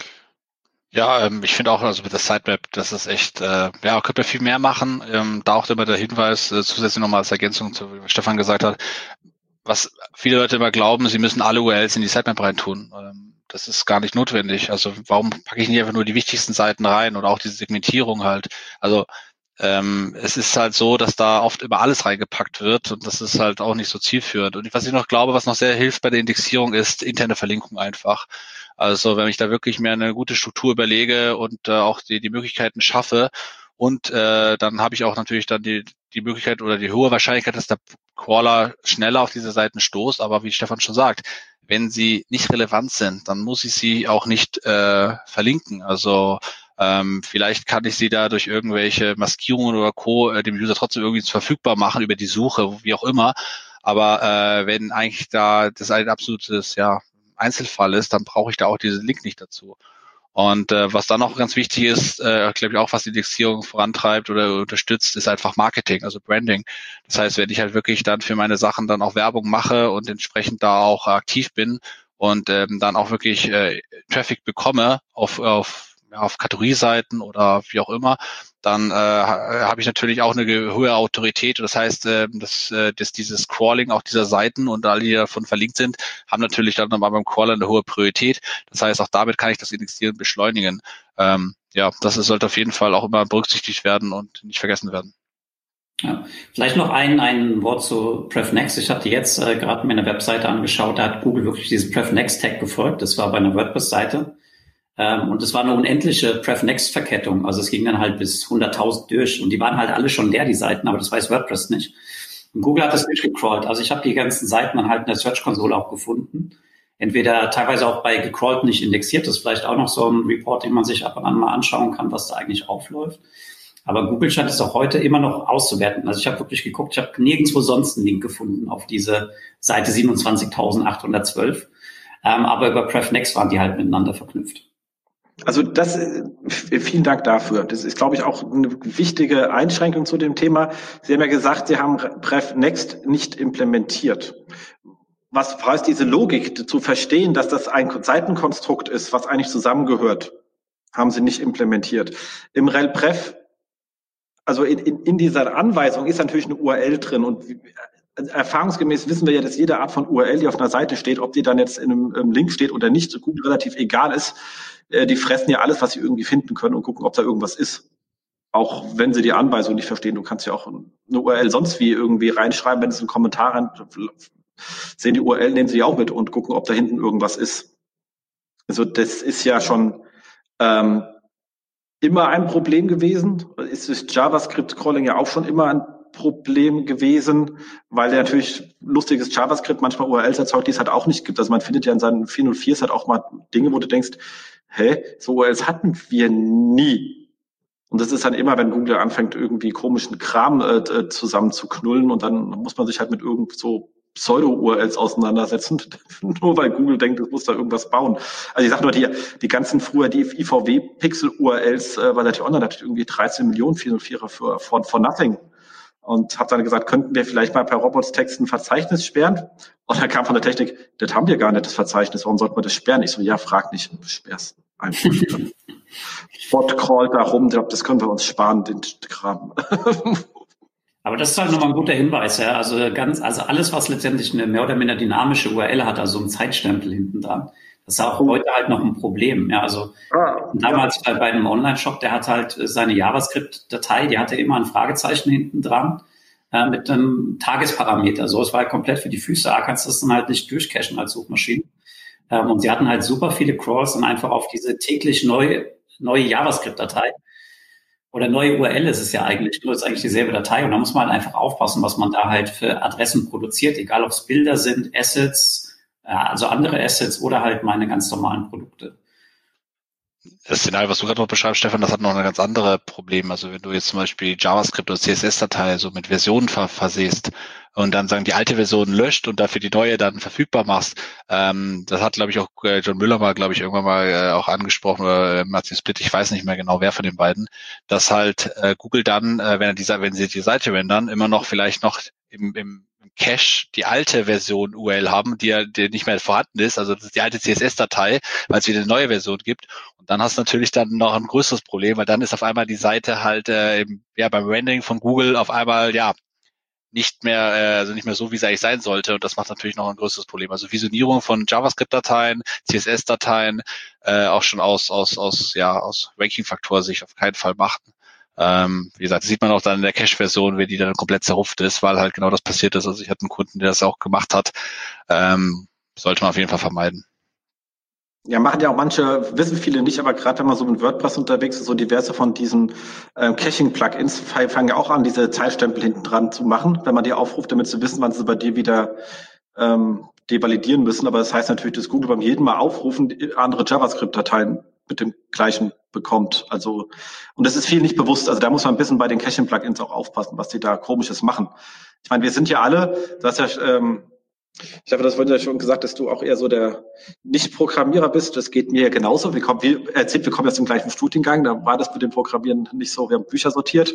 Ja, ich finde auch, also mit der Sitemap, das ist echt, könnte man viel mehr machen. Da auch immer der Hinweis, zusätzlich nochmal als Ergänzung zu, was Stefan gesagt hat, was viele Leute immer glauben, sie müssen alle URLs in die Sitemap reintun. Das ist gar nicht notwendig. Also warum packe ich nicht einfach nur die wichtigsten Seiten rein oder auch diese Segmentierung halt? Also es ist halt so, dass da oft immer alles reingepackt wird und das ist halt auch nicht so zielführend. Und was ich noch glaube, was noch sehr hilft bei der Indexierung, ist interne Verlinkung einfach. Also wenn ich da wirklich mir eine gute Struktur überlege und auch die Möglichkeiten schaffe und dann habe ich auch natürlich dann die Möglichkeit oder die hohe Wahrscheinlichkeit, dass der Crawler schneller auf diese Seiten stoßt. Aber wie Stefan schon sagt, wenn sie nicht relevant sind, dann muss ich sie auch nicht verlinken. Also vielleicht kann ich sie da durch irgendwelche Maskierungen oder Co. Dem User trotzdem irgendwie verfügbar machen über die Suche, wie auch immer. Aber wenn eigentlich da das ein absolutes Einzelfall ist, dann brauche ich da auch diesen Link nicht dazu. Und was dann auch ganz wichtig ist, glaube ich auch, was die Indexierung vorantreibt oder unterstützt, ist einfach Marketing, also Branding. Das heißt, wenn ich halt wirklich dann für meine Sachen dann auch Werbung mache und entsprechend da auch aktiv bin und dann auch wirklich Traffic bekomme auf Kategorieseiten oder wie auch immer, dann habe ich natürlich auch eine hohe Autorität. Das heißt, dass dieses Crawling auch dieser Seiten und alle, die davon verlinkt sind, haben natürlich dann nochmal beim Crawler eine hohe Priorität. Das heißt, auch damit kann ich das Indexieren beschleunigen. Das sollte auf jeden Fall auch immer berücksichtigt werden und nicht vergessen werden. Ja, vielleicht noch ein Wort zu PrefNext. Ich hatte jetzt gerade mir eine Webseite angeschaut, da hat Google wirklich dieses PrefNext-Tag gefolgt. Das war bei einer WordPress-Seite. Und es war eine unendliche Pref-Next-Verkettung. Also es ging dann halt bis 100.000 durch. Und die waren halt alle schon leer, die Seiten, aber das weiß WordPress nicht. Und Google hat das durchgecrawlt. Also ich habe die ganzen Seiten dann halt in der Search-Konsole auch gefunden. Entweder teilweise auch bei gecrawlt nicht indexiert. Das ist vielleicht auch noch so ein Report, den man sich ab und an mal anschauen kann, was da eigentlich aufläuft. Aber Google scheint es auch heute immer noch auszuwerten. Also ich habe wirklich geguckt, ich habe nirgendwo sonst einen Link gefunden auf diese Seite 27.812. Aber über PrefNext waren die halt miteinander verknüpft. Also vielen Dank dafür. Das ist, glaube ich, auch eine wichtige Einschränkung zu dem Thema. Sie haben ja gesagt, Sie haben PrefNext nicht implementiert. Was heißt diese Logik zu verstehen, dass das ein Seitenkonstrukt ist, was eigentlich zusammengehört, haben Sie nicht implementiert. Im RelPref, also in dieser Anweisung ist natürlich eine URL drin und erfahrungsgemäß wissen wir ja, dass jede Art von URL, die auf einer Seite steht, ob die dann jetzt in einem Link steht oder nicht, so Google relativ egal ist. Die fressen ja alles, was sie irgendwie finden können und gucken, ob da irgendwas ist. Auch wenn sie die Anweisung nicht verstehen. Du kannst ja auch eine URL sonst wie irgendwie reinschreiben, wenn es einen Kommentar rein, sehen die URL, nehmen sie die auch mit und gucken, ob da hinten irgendwas ist. Also das ist ja schon immer ein Problem gewesen. Ist das JavaScript-Crawling ja auch schon immer ein Problem gewesen, weil der natürlich lustiges JavaScript manchmal URLs erzeugt, die es halt auch nicht gibt. Also man findet ja in seinen 404s halt auch mal Dinge, wo du denkst, so URLs hatten wir nie. Und das ist dann immer, wenn Google anfängt, irgendwie komischen Kram zusammen zu knullen und dann muss man sich halt mit irgend so Pseudo-URLs auseinandersetzen, nur weil Google denkt, es muss da irgendwas bauen. Also ich sag nur, die ganzen früher, die IVW-Pixel-URLs, weil der Online hat irgendwie 13 Millionen 404er for nothing. Und habe dann gesagt, könnten wir vielleicht mal per Robots-Text ein Verzeichnis sperren? Und dann kam von der Technik, das haben wir gar nicht, das Verzeichnis, warum sollten wir das sperren? Ich so, ja, frag nicht, sperr's einfach. Bot crawlt da rum, ich glaube, das können wir uns sparen, den Kram. Aber das ist halt nochmal ein guter Hinweis, ja. Also alles, was letztendlich eine mehr oder minder dynamische URL hat, also ein Zeitstempel hinten dran, das ist auch heute halt noch ein Problem. Ja, also damals bei einem Online-Shop, der hat halt seine JavaScript-Datei, die hatte immer ein Fragezeichen hinten dran mit einem Tagesparameter. So, es war halt komplett für die Füße. Kannst du das dann halt nicht durchcachen als Suchmaschine. Und sie hatten halt super viele Crawls und einfach auf diese täglich neue JavaScript-Datei oder neue URL ist es ja eigentlich, nur ist eigentlich dieselbe Datei. Und da muss man halt einfach aufpassen, was man da halt für Adressen produziert, egal ob es Bilder sind, Assets, also andere Assets oder halt meine ganz normalen Produkte. Das Szenario, was du gerade noch beschreibst, Stefan, das hat noch ein ganz andere Problem. Also wenn du jetzt zum Beispiel JavaScript oder CSS-Datei so mit Versionen versehst und dann sagen, die alte Version löscht und dafür die neue dann verfügbar machst, das hat, glaube ich, auch John Müller mal, glaube ich, irgendwann mal auch angesprochen oder Martin Splitt, ich weiß nicht mehr genau, wer von den beiden, dass halt Google dann, wenn sie die Seite rendern, immer noch vielleicht noch im Cache die alte Version URL haben, die nicht mehr vorhanden ist, also das ist die alte CSS-Datei, weil es wieder eine neue Version gibt. Und dann hast du natürlich dann noch ein größeres Problem, weil dann ist auf einmal die Seite halt beim Rendering von Google auf einmal nicht mehr so, wie es eigentlich sein sollte. Und das macht natürlich noch ein größeres Problem. Also Visionierung von JavaScript-Dateien, CSS-Dateien auch schon aus Ranking-Faktor-Sicht auf keinen Fall machen. Wie gesagt, das sieht man auch dann in der Cache-Version, wenn die dann komplett zerrupft ist, weil halt genau das passiert ist. Also ich hatte einen Kunden, der das auch gemacht hat. Sollte man auf jeden Fall vermeiden. Ja, machen ja auch manche, wissen viele nicht, aber gerade wenn man so mit WordPress unterwegs ist, so diverse von diesen Caching-Plugins fangen ja auch an, diese Zeitstempel hinten dran zu machen, wenn man die aufruft, damit sie wissen, wann sie bei dir wieder devalidieren müssen. Aber das heißt natürlich, dass Google beim jedem Mal aufrufen andere JavaScript-Dateien mit dem gleichen bekommt. Also, und das ist viel nicht bewusst. Also da muss man ein bisschen bei den Caching-Plugins auch aufpassen, was die da Komisches machen. Ich meine, wir sind ja alle, das ist ja, ich glaube, das wurde ja schon gesagt, dass du auch eher so der Nicht-Programmierer bist. Das geht mir ja genauso. Wir kommen ja aus dem gleichen Studiengang. Da war das mit dem Programmieren nicht so. Wir haben Bücher sortiert.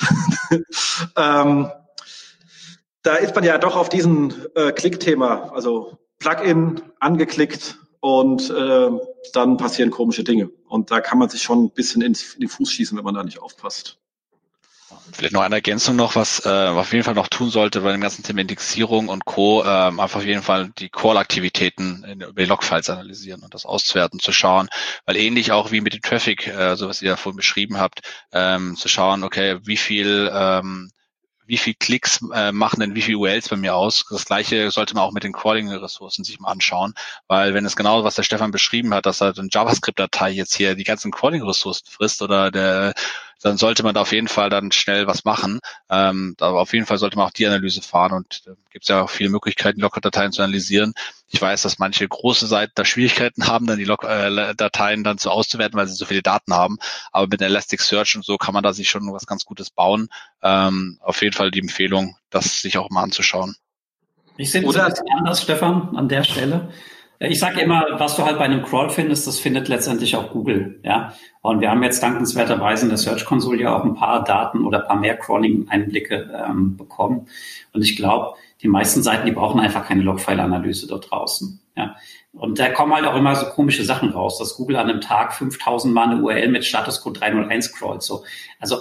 Da ist man ja doch auf diesen Klickthema, also Plugin angeklickt und dann passieren komische Dinge. Und da kann man sich schon ein bisschen in den Fuß schießen, wenn man da nicht aufpasst. Vielleicht noch eine Ergänzung noch, was auf jeden Fall noch tun sollte bei dem ganzen Thema Indexierung und Co. Einfach auf jeden Fall die Call-Aktivitäten über die Logfiles analysieren und das auszuwerten, zu schauen, weil ähnlich auch wie mit dem Traffic, so was ihr ja vorhin beschrieben habt, zu schauen, okay, wie viel wie viel Klicks machen denn wie viel URLs bei mir aus. Das Gleiche sollte man auch mit den Crawling-Ressourcen sich mal anschauen, weil wenn es genau, was der Stefan beschrieben hat, dass halt eine JavaScript-Datei jetzt hier die ganzen Crawling-Ressourcen frisst dann sollte man da auf jeden Fall dann schnell was machen. Aber auf jeden Fall sollte man auch die Analyse fahren und gibt es ja auch viele Möglichkeiten, Log-Dateien zu analysieren. Ich weiß, dass manche große Seiten da Schwierigkeiten haben, dann die Log-Dateien dann so auszuwerten, weil sie so viele Daten haben. Aber mit Elasticsearch und so kann man da sich schon was ganz Gutes bauen. Auf jeden Fall die Empfehlung, das sich auch mal anzuschauen. Ich sehe das ein bisschen anders, Stefan, an der Stelle. Ich sage immer, was du halt bei einem Crawl findest, das findet letztendlich auch Google, ja. Und wir haben jetzt dankenswerterweise in der Search Console ja auch ein paar Daten oder ein paar mehr Crawling-Einblicke bekommen. Und ich glaube, die meisten Seiten, die brauchen einfach keine Logfile-Analyse dort draußen, ja. Und da kommen halt auch immer so komische Sachen raus, dass Google an einem Tag 5000 Mal eine URL mit Statuscode 301 crawlt, so. Also,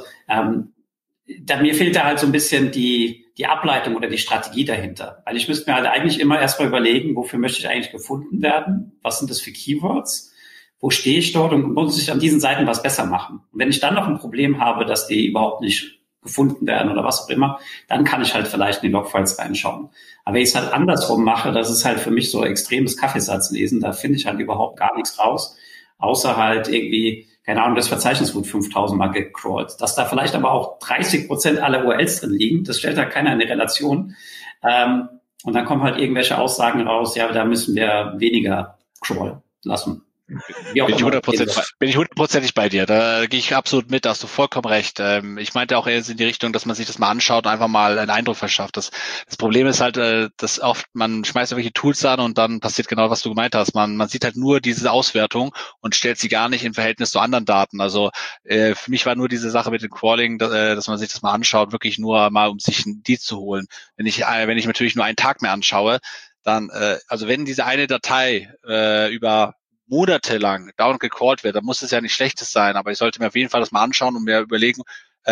mir fehlt da halt so ein bisschen die Ableitung oder die Strategie dahinter. Weil ich müsste mir halt eigentlich immer erstmal überlegen, wofür möchte ich eigentlich gefunden werden? Was sind das für Keywords? Wo stehe ich dort? Und muss ich an diesen Seiten was besser machen? Und wenn ich dann noch ein Problem habe, dass die überhaupt nicht gefunden werden oder was auch immer, dann kann ich halt vielleicht in die Logfiles reinschauen. Aber wenn ich es halt andersrum mache, das ist halt für mich so extremes Kaffeesatzlesen, da finde ich halt überhaupt gar nichts raus, außer halt irgendwie, keine Ahnung, das Verzeichnis wurde 5000 Mal gecrawlt. Dass da vielleicht aber auch 30% aller URLs drin liegen, das stellt halt keiner in die Relation. Und dann kommen halt irgendwelche Aussagen raus, ja, da müssen wir weniger crawlen lassen. Bin ich 100% bei dir. Da gehe ich absolut mit, da hast du vollkommen recht. Ich meinte auch eher in die Richtung, dass man sich das mal anschaut und einfach mal einen Eindruck verschafft. Das Problem ist halt, dass oft man schmeißt irgendwelche Tools an und dann passiert genau, was du gemeint hast. Man sieht halt nur diese Auswertung und stellt sie gar nicht in Verhältnis zu anderen Daten. Also für mich war nur diese Sache mit dem Crawling, dass man sich das mal anschaut, wirklich nur mal, um sich die zu holen. Wenn ich natürlich nur einen Tag mehr anschaue, dann, also wenn diese eine Datei über monatelang down gecrawlt wird, dann muss es ja nicht Schlechtes sein, aber ich sollte mir auf jeden Fall das mal anschauen und mir überlegen,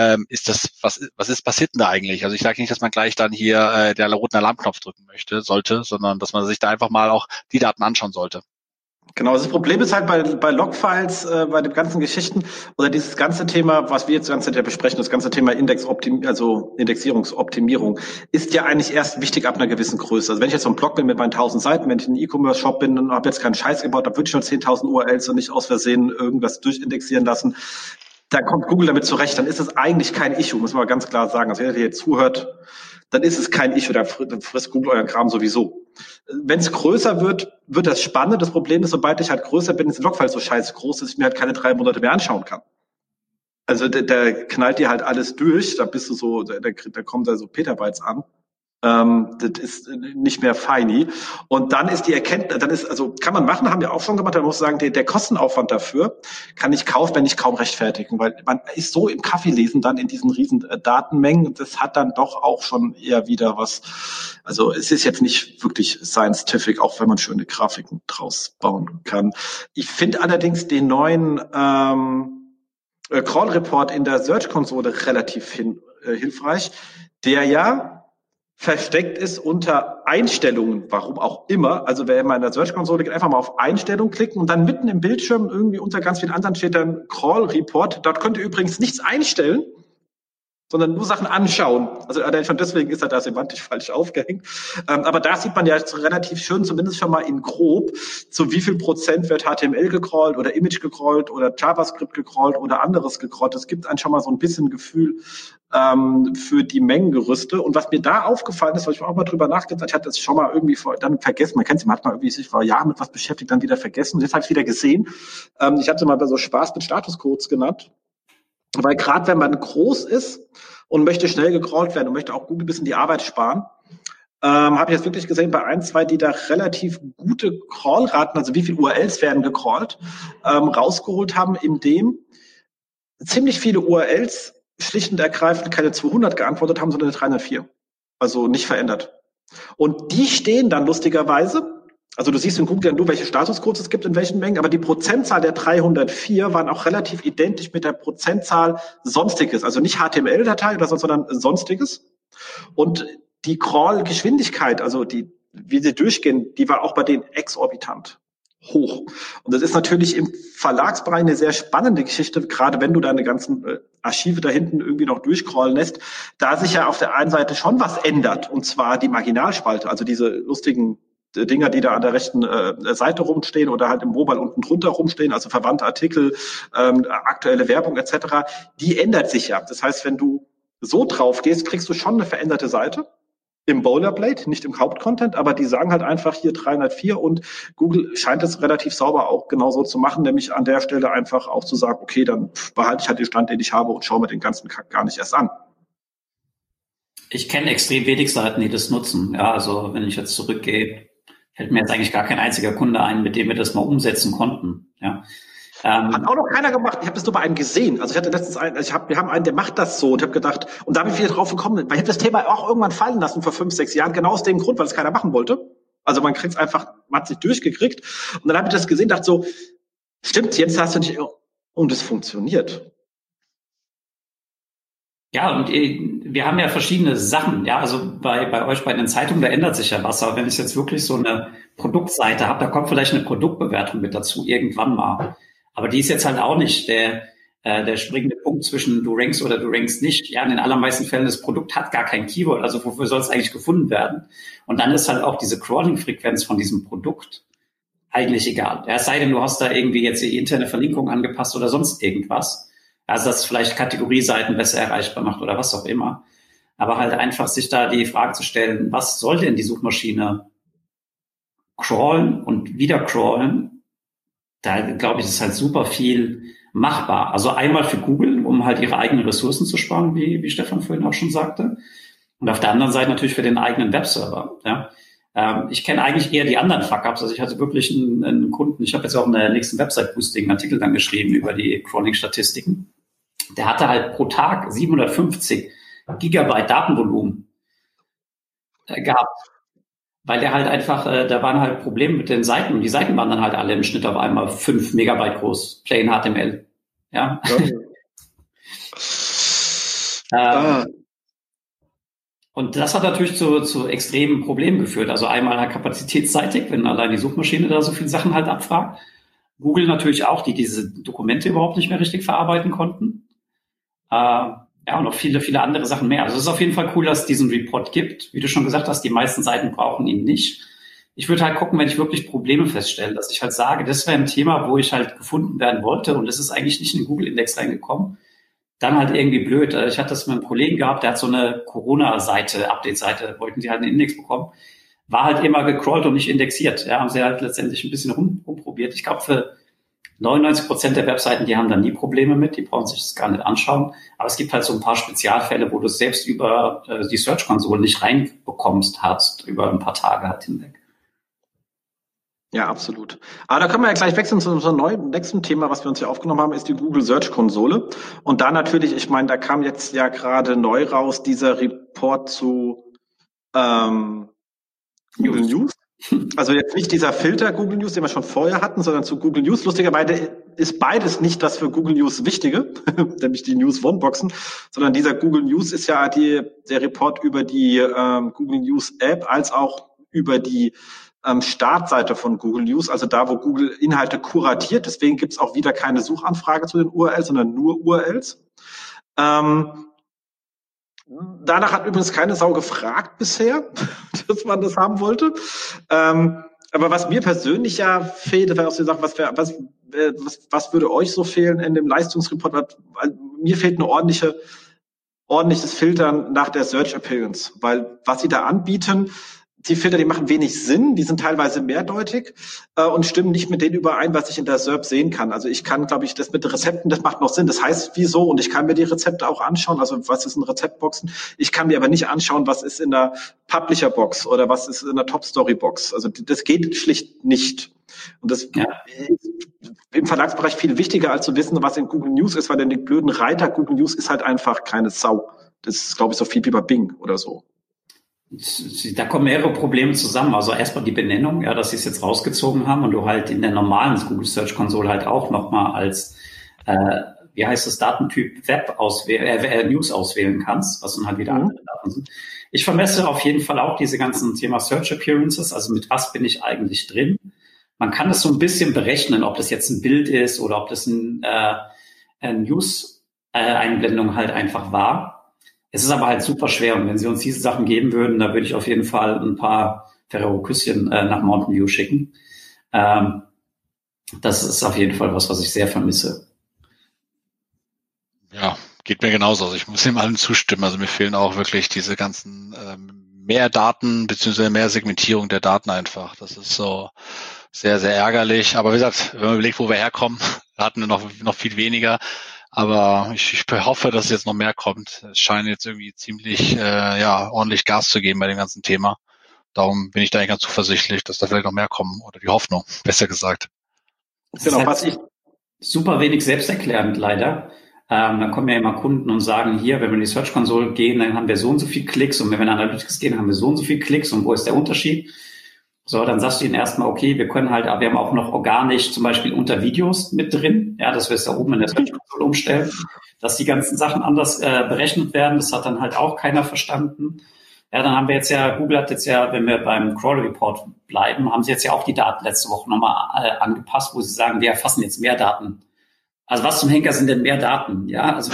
was ist passiert denn da eigentlich? Also ich sage nicht, dass man gleich dann hier der roten Alarmknopf drücken sollte, sondern dass man sich da einfach mal auch die Daten anschauen sollte. Genau, das Problem ist halt bei Logfiles, bei den ganzen Geschichten oder dieses ganze Thema, was wir jetzt die ganze Zeit besprechen, das ganze Thema Indexierungsoptimierung, ist ja eigentlich erst wichtig ab einer gewissen Größe. Also wenn ich jetzt so ein Blog bin mit meinen 1000 Seiten, wenn ich ein E-Commerce-Shop bin und habe jetzt keinen Scheiß gebaut, dann würde ich schon 10.000 URLs und nicht aus Versehen irgendwas durchindexieren lassen. Da kommt Google damit zurecht, dann ist es eigentlich kein Issue, muss man ganz klar sagen. Also wenn ihr hier zuhört, dann ist es kein Issue, dann frisst Google euren Kram sowieso. Wenn es größer wird, wird das spannend. Das Problem ist, sobald ich halt größer bin, ist das Logfile so scheiße groß, dass ich mir halt keine 3 Monate mehr anschauen kann. Also der knallt dir halt alles durch, da bist du so, da kommen da so Petabytes an. Das ist nicht mehr feini. Und dann ist die Erkenntnis, also kann man machen, haben wir auch schon gemacht, man muss sagen, der Kostenaufwand dafür kann ich kaum rechtfertigen, weil man ist so im Kaffeelesen dann in diesen riesen Datenmengen, das hat dann doch auch schon eher wieder was, also es ist jetzt nicht wirklich scientific, auch wenn man schöne Grafiken draus bauen kann. Ich finde allerdings den neuen Crawl Report in der Search Konsole relativ hilfreich, der ja versteckt ist unter Einstellungen, warum auch immer. Also wenn man in der Search-Konsole geht, einfach mal auf Einstellungen klicken und dann mitten im Bildschirm irgendwie unter ganz vielen anderen steht dann Crawl-Report. Dort könnt ihr übrigens nichts einstellen, sondern nur Sachen anschauen. Also schon deswegen ist er da semantisch falsch aufgehängt. Aber da sieht man ja relativ schön, zumindest schon mal in grob, zu wie viel Prozent wird HTML gecrawlt oder Image gecrawlt oder JavaScript gecrawlt oder anderes gecrawlt. Es gibt einem schon mal so ein bisschen Gefühl für die Mengengerüste. Und was mir da aufgefallen ist, weil ich auch mal drüber nachgedacht, ich hatte das schon mal irgendwie dann vergessen. Man kennt es, man hat mal irgendwie sich vor Jahren mit was beschäftigt, dann wieder vergessen. Und jetzt habe ich wieder gesehen. Ich hatte mal bei so Spaß mit Statuscodes genannt. Weil gerade wenn man groß ist und möchte schnell gecrawlt werden und möchte auch Google ein bisschen die Arbeit sparen, habe ich jetzt wirklich gesehen bei 1, 2, die da relativ gute Crawlraten, also wie viele URLs werden gecrawlt, rausgeholt haben, indem ziemlich viele URLs schlicht und ergreifend keine 200 geantwortet haben, sondern eine 304. Also nicht verändert. Und die stehen dann lustigerweise, also du siehst in Google ja nur, welche Statuscodes es gibt in welchen Mengen, aber die Prozentzahl der 304 waren auch relativ identisch mit der Prozentzahl Sonstiges, also nicht HTML-Datei oder so, sondern Sonstiges. Und die Crawl-Geschwindigkeit, also wie sie durchgehen, die war auch bei denen exorbitant. hoch. Und das ist natürlich im Verlagsbereich eine sehr spannende Geschichte, gerade wenn du deine ganzen Archive da hinten irgendwie noch durchcrawlen lässt, da sich ja auf der einen Seite schon was ändert, und zwar die Marginalspalte, also diese lustigen Dinger, die da an der rechten Seite rumstehen oder halt im Mobile unten drunter rumstehen, also verwandte Artikel, aktuelle Werbung etc., die ändert sich ja. Das heißt, wenn du so drauf gehst, kriegst du schon eine veränderte Seite im Boilerplate, nicht im Hauptcontent, aber die sagen halt einfach hier 304 und Google scheint es relativ sauber auch genauso zu machen, nämlich an der Stelle einfach auch zu sagen, okay, dann behalte ich halt den Stand, den ich habe und schaue mir den ganzen Kack gar nicht erst an. Ich kenne extrem wenig Seiten, die das nutzen. Ja, also wenn ich jetzt zurückgehe, fällt mir jetzt eigentlich gar kein einziger Kunde ein, mit dem wir das mal umsetzen konnten. Ja. Hat auch noch keiner gemacht. Ich habe das nur bei einem gesehen. Also ich hatte letztens einen, wir haben einen, der macht das so, und habe gedacht, und da bin ich wieder drauf gekommen, weil ich habe das Thema auch irgendwann fallen lassen vor 5, 6 Jahren, genau aus dem Grund, weil es keiner machen wollte. Also man kriegt es einfach, man hat sich durchgekriegt. Und dann habe ich das gesehen, dachte so, stimmt, jetzt hast du nicht, und es funktioniert. Ja, und wir haben ja verschiedene Sachen. Ja, also bei euch bei den Zeitungen, da ändert sich ja was. Aber wenn ich jetzt wirklich so eine Produktseite habe, da kommt vielleicht eine Produktbewertung mit dazu, irgendwann mal. Aber die ist jetzt halt auch nicht der springende Punkt zwischen du rankst oder du rankst nicht. Ja, in den allermeisten Fällen, das Produkt hat gar kein Keyword, also wofür soll es eigentlich gefunden werden? Und dann ist halt auch diese Crawling-Frequenz von diesem Produkt eigentlich egal. Ja, es sei denn, du hast da irgendwie jetzt die interne Verlinkung angepasst oder sonst irgendwas. Also das vielleicht Kategorieseiten besser erreichbar macht oder was auch immer. Aber halt einfach sich da die Frage zu stellen, was soll denn die Suchmaschine crawlen und wieder crawlen? Da glaube ich, ist halt super viel machbar. Also einmal für Google, um halt ihre eigenen Ressourcen zu sparen, wie Stefan vorhin auch schon sagte. Und auf der anderen Seite natürlich für den eigenen Webserver. Ja. Ich kenne eigentlich eher die anderen Fuck-Ups. Also ich hatte wirklich einen Kunden, ich habe jetzt auch in der nächsten Website-Boosting einen Artikel dann geschrieben über die Crawling-Statistiken. Der hatte halt pro Tag 750 Gigabyte Datenvolumen gehabt. Weil der halt einfach, da waren halt Probleme mit den Seiten und die Seiten waren dann halt alle im Schnitt auf einmal 5 Megabyte groß, plain HTML. Ja. Und das hat natürlich zu extremen Problemen geführt. Also einmal halt kapazitätsseitig, wenn allein die Suchmaschine da so viele Sachen halt abfragt. Google natürlich auch, die diese Dokumente überhaupt nicht mehr richtig verarbeiten konnten. Ja, und noch viele, viele andere Sachen mehr. Also es ist auf jeden Fall cool, dass es diesen Report gibt. Wie du schon gesagt hast, die meisten Seiten brauchen ihn nicht. Ich würde halt gucken, wenn ich wirklich Probleme feststelle, dass ich halt sage, das wäre ein Thema, wo ich halt gefunden werden wollte und es ist eigentlich nicht in den Google-Index reingekommen. Dann halt irgendwie blöd. Ich hatte das mit einem Kollegen gehabt, der hat so eine Corona-Seite, Update-Seite, wollten sie halt einen Index bekommen. War halt immer gecrawlt und nicht indexiert. Ja, haben sie halt letztendlich ein bisschen rumprobiert. Ich glaube, für 99% der Webseiten, die haben da nie Probleme mit, die brauchen sich das gar nicht anschauen. Aber es gibt halt so ein paar Spezialfälle, wo du es selbst über die Search-Konsole nicht reinbekommst hast, über ein paar Tage halt hinweg. Ja, absolut. Aber da können wir ja gleich wechseln zu unserem nächsten Thema, was wir uns hier aufgenommen haben, ist die Google Search Konsole. Und da natürlich, ich meine, da kam jetzt ja gerade neu raus dieser Report zu Google News. Also jetzt nicht dieser Filter Google News, den wir schon vorher hatten, sondern zu Google News. Lustigerweise ist beides nicht das für Google News Wichtige, nämlich die News One-Boxen, sondern dieser Google News ist ja der Report über die Google News App als auch über die Startseite von Google News, also da, wo Google Inhalte kuratiert. Deswegen gibt's auch wieder keine Suchanfrage zu den URLs, sondern nur URLs. Danach hat übrigens keine Sau gefragt bisher, dass man das haben wollte. Aber was mir persönlich ja fehlt, wäre auch so Sache, was würde euch so fehlen in dem Leistungsreport? Mir fehlt eine ordentliches Filtern nach der Search Appearance, weil was sie da anbieten, die Filter, die machen wenig Sinn, die sind teilweise mehrdeutig und stimmen nicht mit denen überein, was ich in der SERP sehen kann. Also ich kann, glaube ich, das mit Rezepten, das macht noch Sinn. Das heißt, wieso? Und ich kann mir die Rezepte auch anschauen, also was ist in Rezeptboxen. Ich kann mir aber nicht anschauen, was ist in der Publisher-Box oder was ist in der Top-Story-Box. Also das geht schlicht nicht. Und das ist im Verlagsbereich viel wichtiger, als zu wissen, was in Google News ist, weil denn die blöden Reiter Google News ist halt einfach keine Sau. Das ist, glaube ich, so viel wie bei Bing oder so. Da kommen mehrere Probleme zusammen. Also erstmal die Benennung, ja, dass sie es jetzt rausgezogen haben und du halt in der normalen Google Search Console halt auch nochmal als, wie heißt das, Datentyp Web News auswählen kannst, was dann halt wieder andere Daten sind. Ich vermesse auf jeden Fall auch diese ganzen Thema Search Appearances, also mit was bin ich eigentlich drin? man kann das so ein bisschen berechnen, ob das jetzt ein Bild ist oder ob das ein News-Einblendung halt einfach war. Es ist aber halt super schwer. Und wenn Sie uns diese Sachen geben würden, da würde ich auf jeden Fall ein paar Ferrero-Küsschen nach Mountain View schicken. Das ist auf jeden Fall was ich sehr vermisse. Ja, geht mir genauso. Also ich muss dem allen zustimmen. Also mir fehlen auch wirklich diese ganzen mehr Daten beziehungsweise mehr Segmentierung der Daten einfach. Das ist so sehr, sehr ärgerlich. Aber wie gesagt, wenn man überlegt, wo wir herkommen, hatten wir noch viel weniger. Aber ich hoffe, dass jetzt noch mehr kommt. Es scheint jetzt irgendwie ziemlich ordentlich Gas zu geben bei dem ganzen Thema. Darum bin ich da eigentlich ganz zuversichtlich, dass da vielleicht noch mehr kommen. Oder die Hoffnung, besser gesagt. Genau, was ich super wenig selbsterklärend leider. Dann kommen ja immer Kunden und sagen, hier, wenn wir in die Search Console gehen, dann haben wir so und so viel Klicks und wenn wir in Analytics gehen, haben wir so und so viel Klicks und wo ist der Unterschied? So, dann sagst du ihnen erstmal, okay, wir haben auch noch organisch zum Beispiel unter Videos mit drin, ja, dass wir es da oben in der Search Console umstellen, dass die ganzen Sachen anders berechnet werden. Das hat dann halt auch keiner verstanden. Ja, dann haben wir jetzt ja, Google hat jetzt ja, wenn wir beim Crawl Report bleiben, haben sie jetzt ja auch die Daten letzte Woche nochmal angepasst, wo sie sagen, wir erfassen jetzt mehr Daten. Also was zum Henker sind denn mehr Daten? Ja, also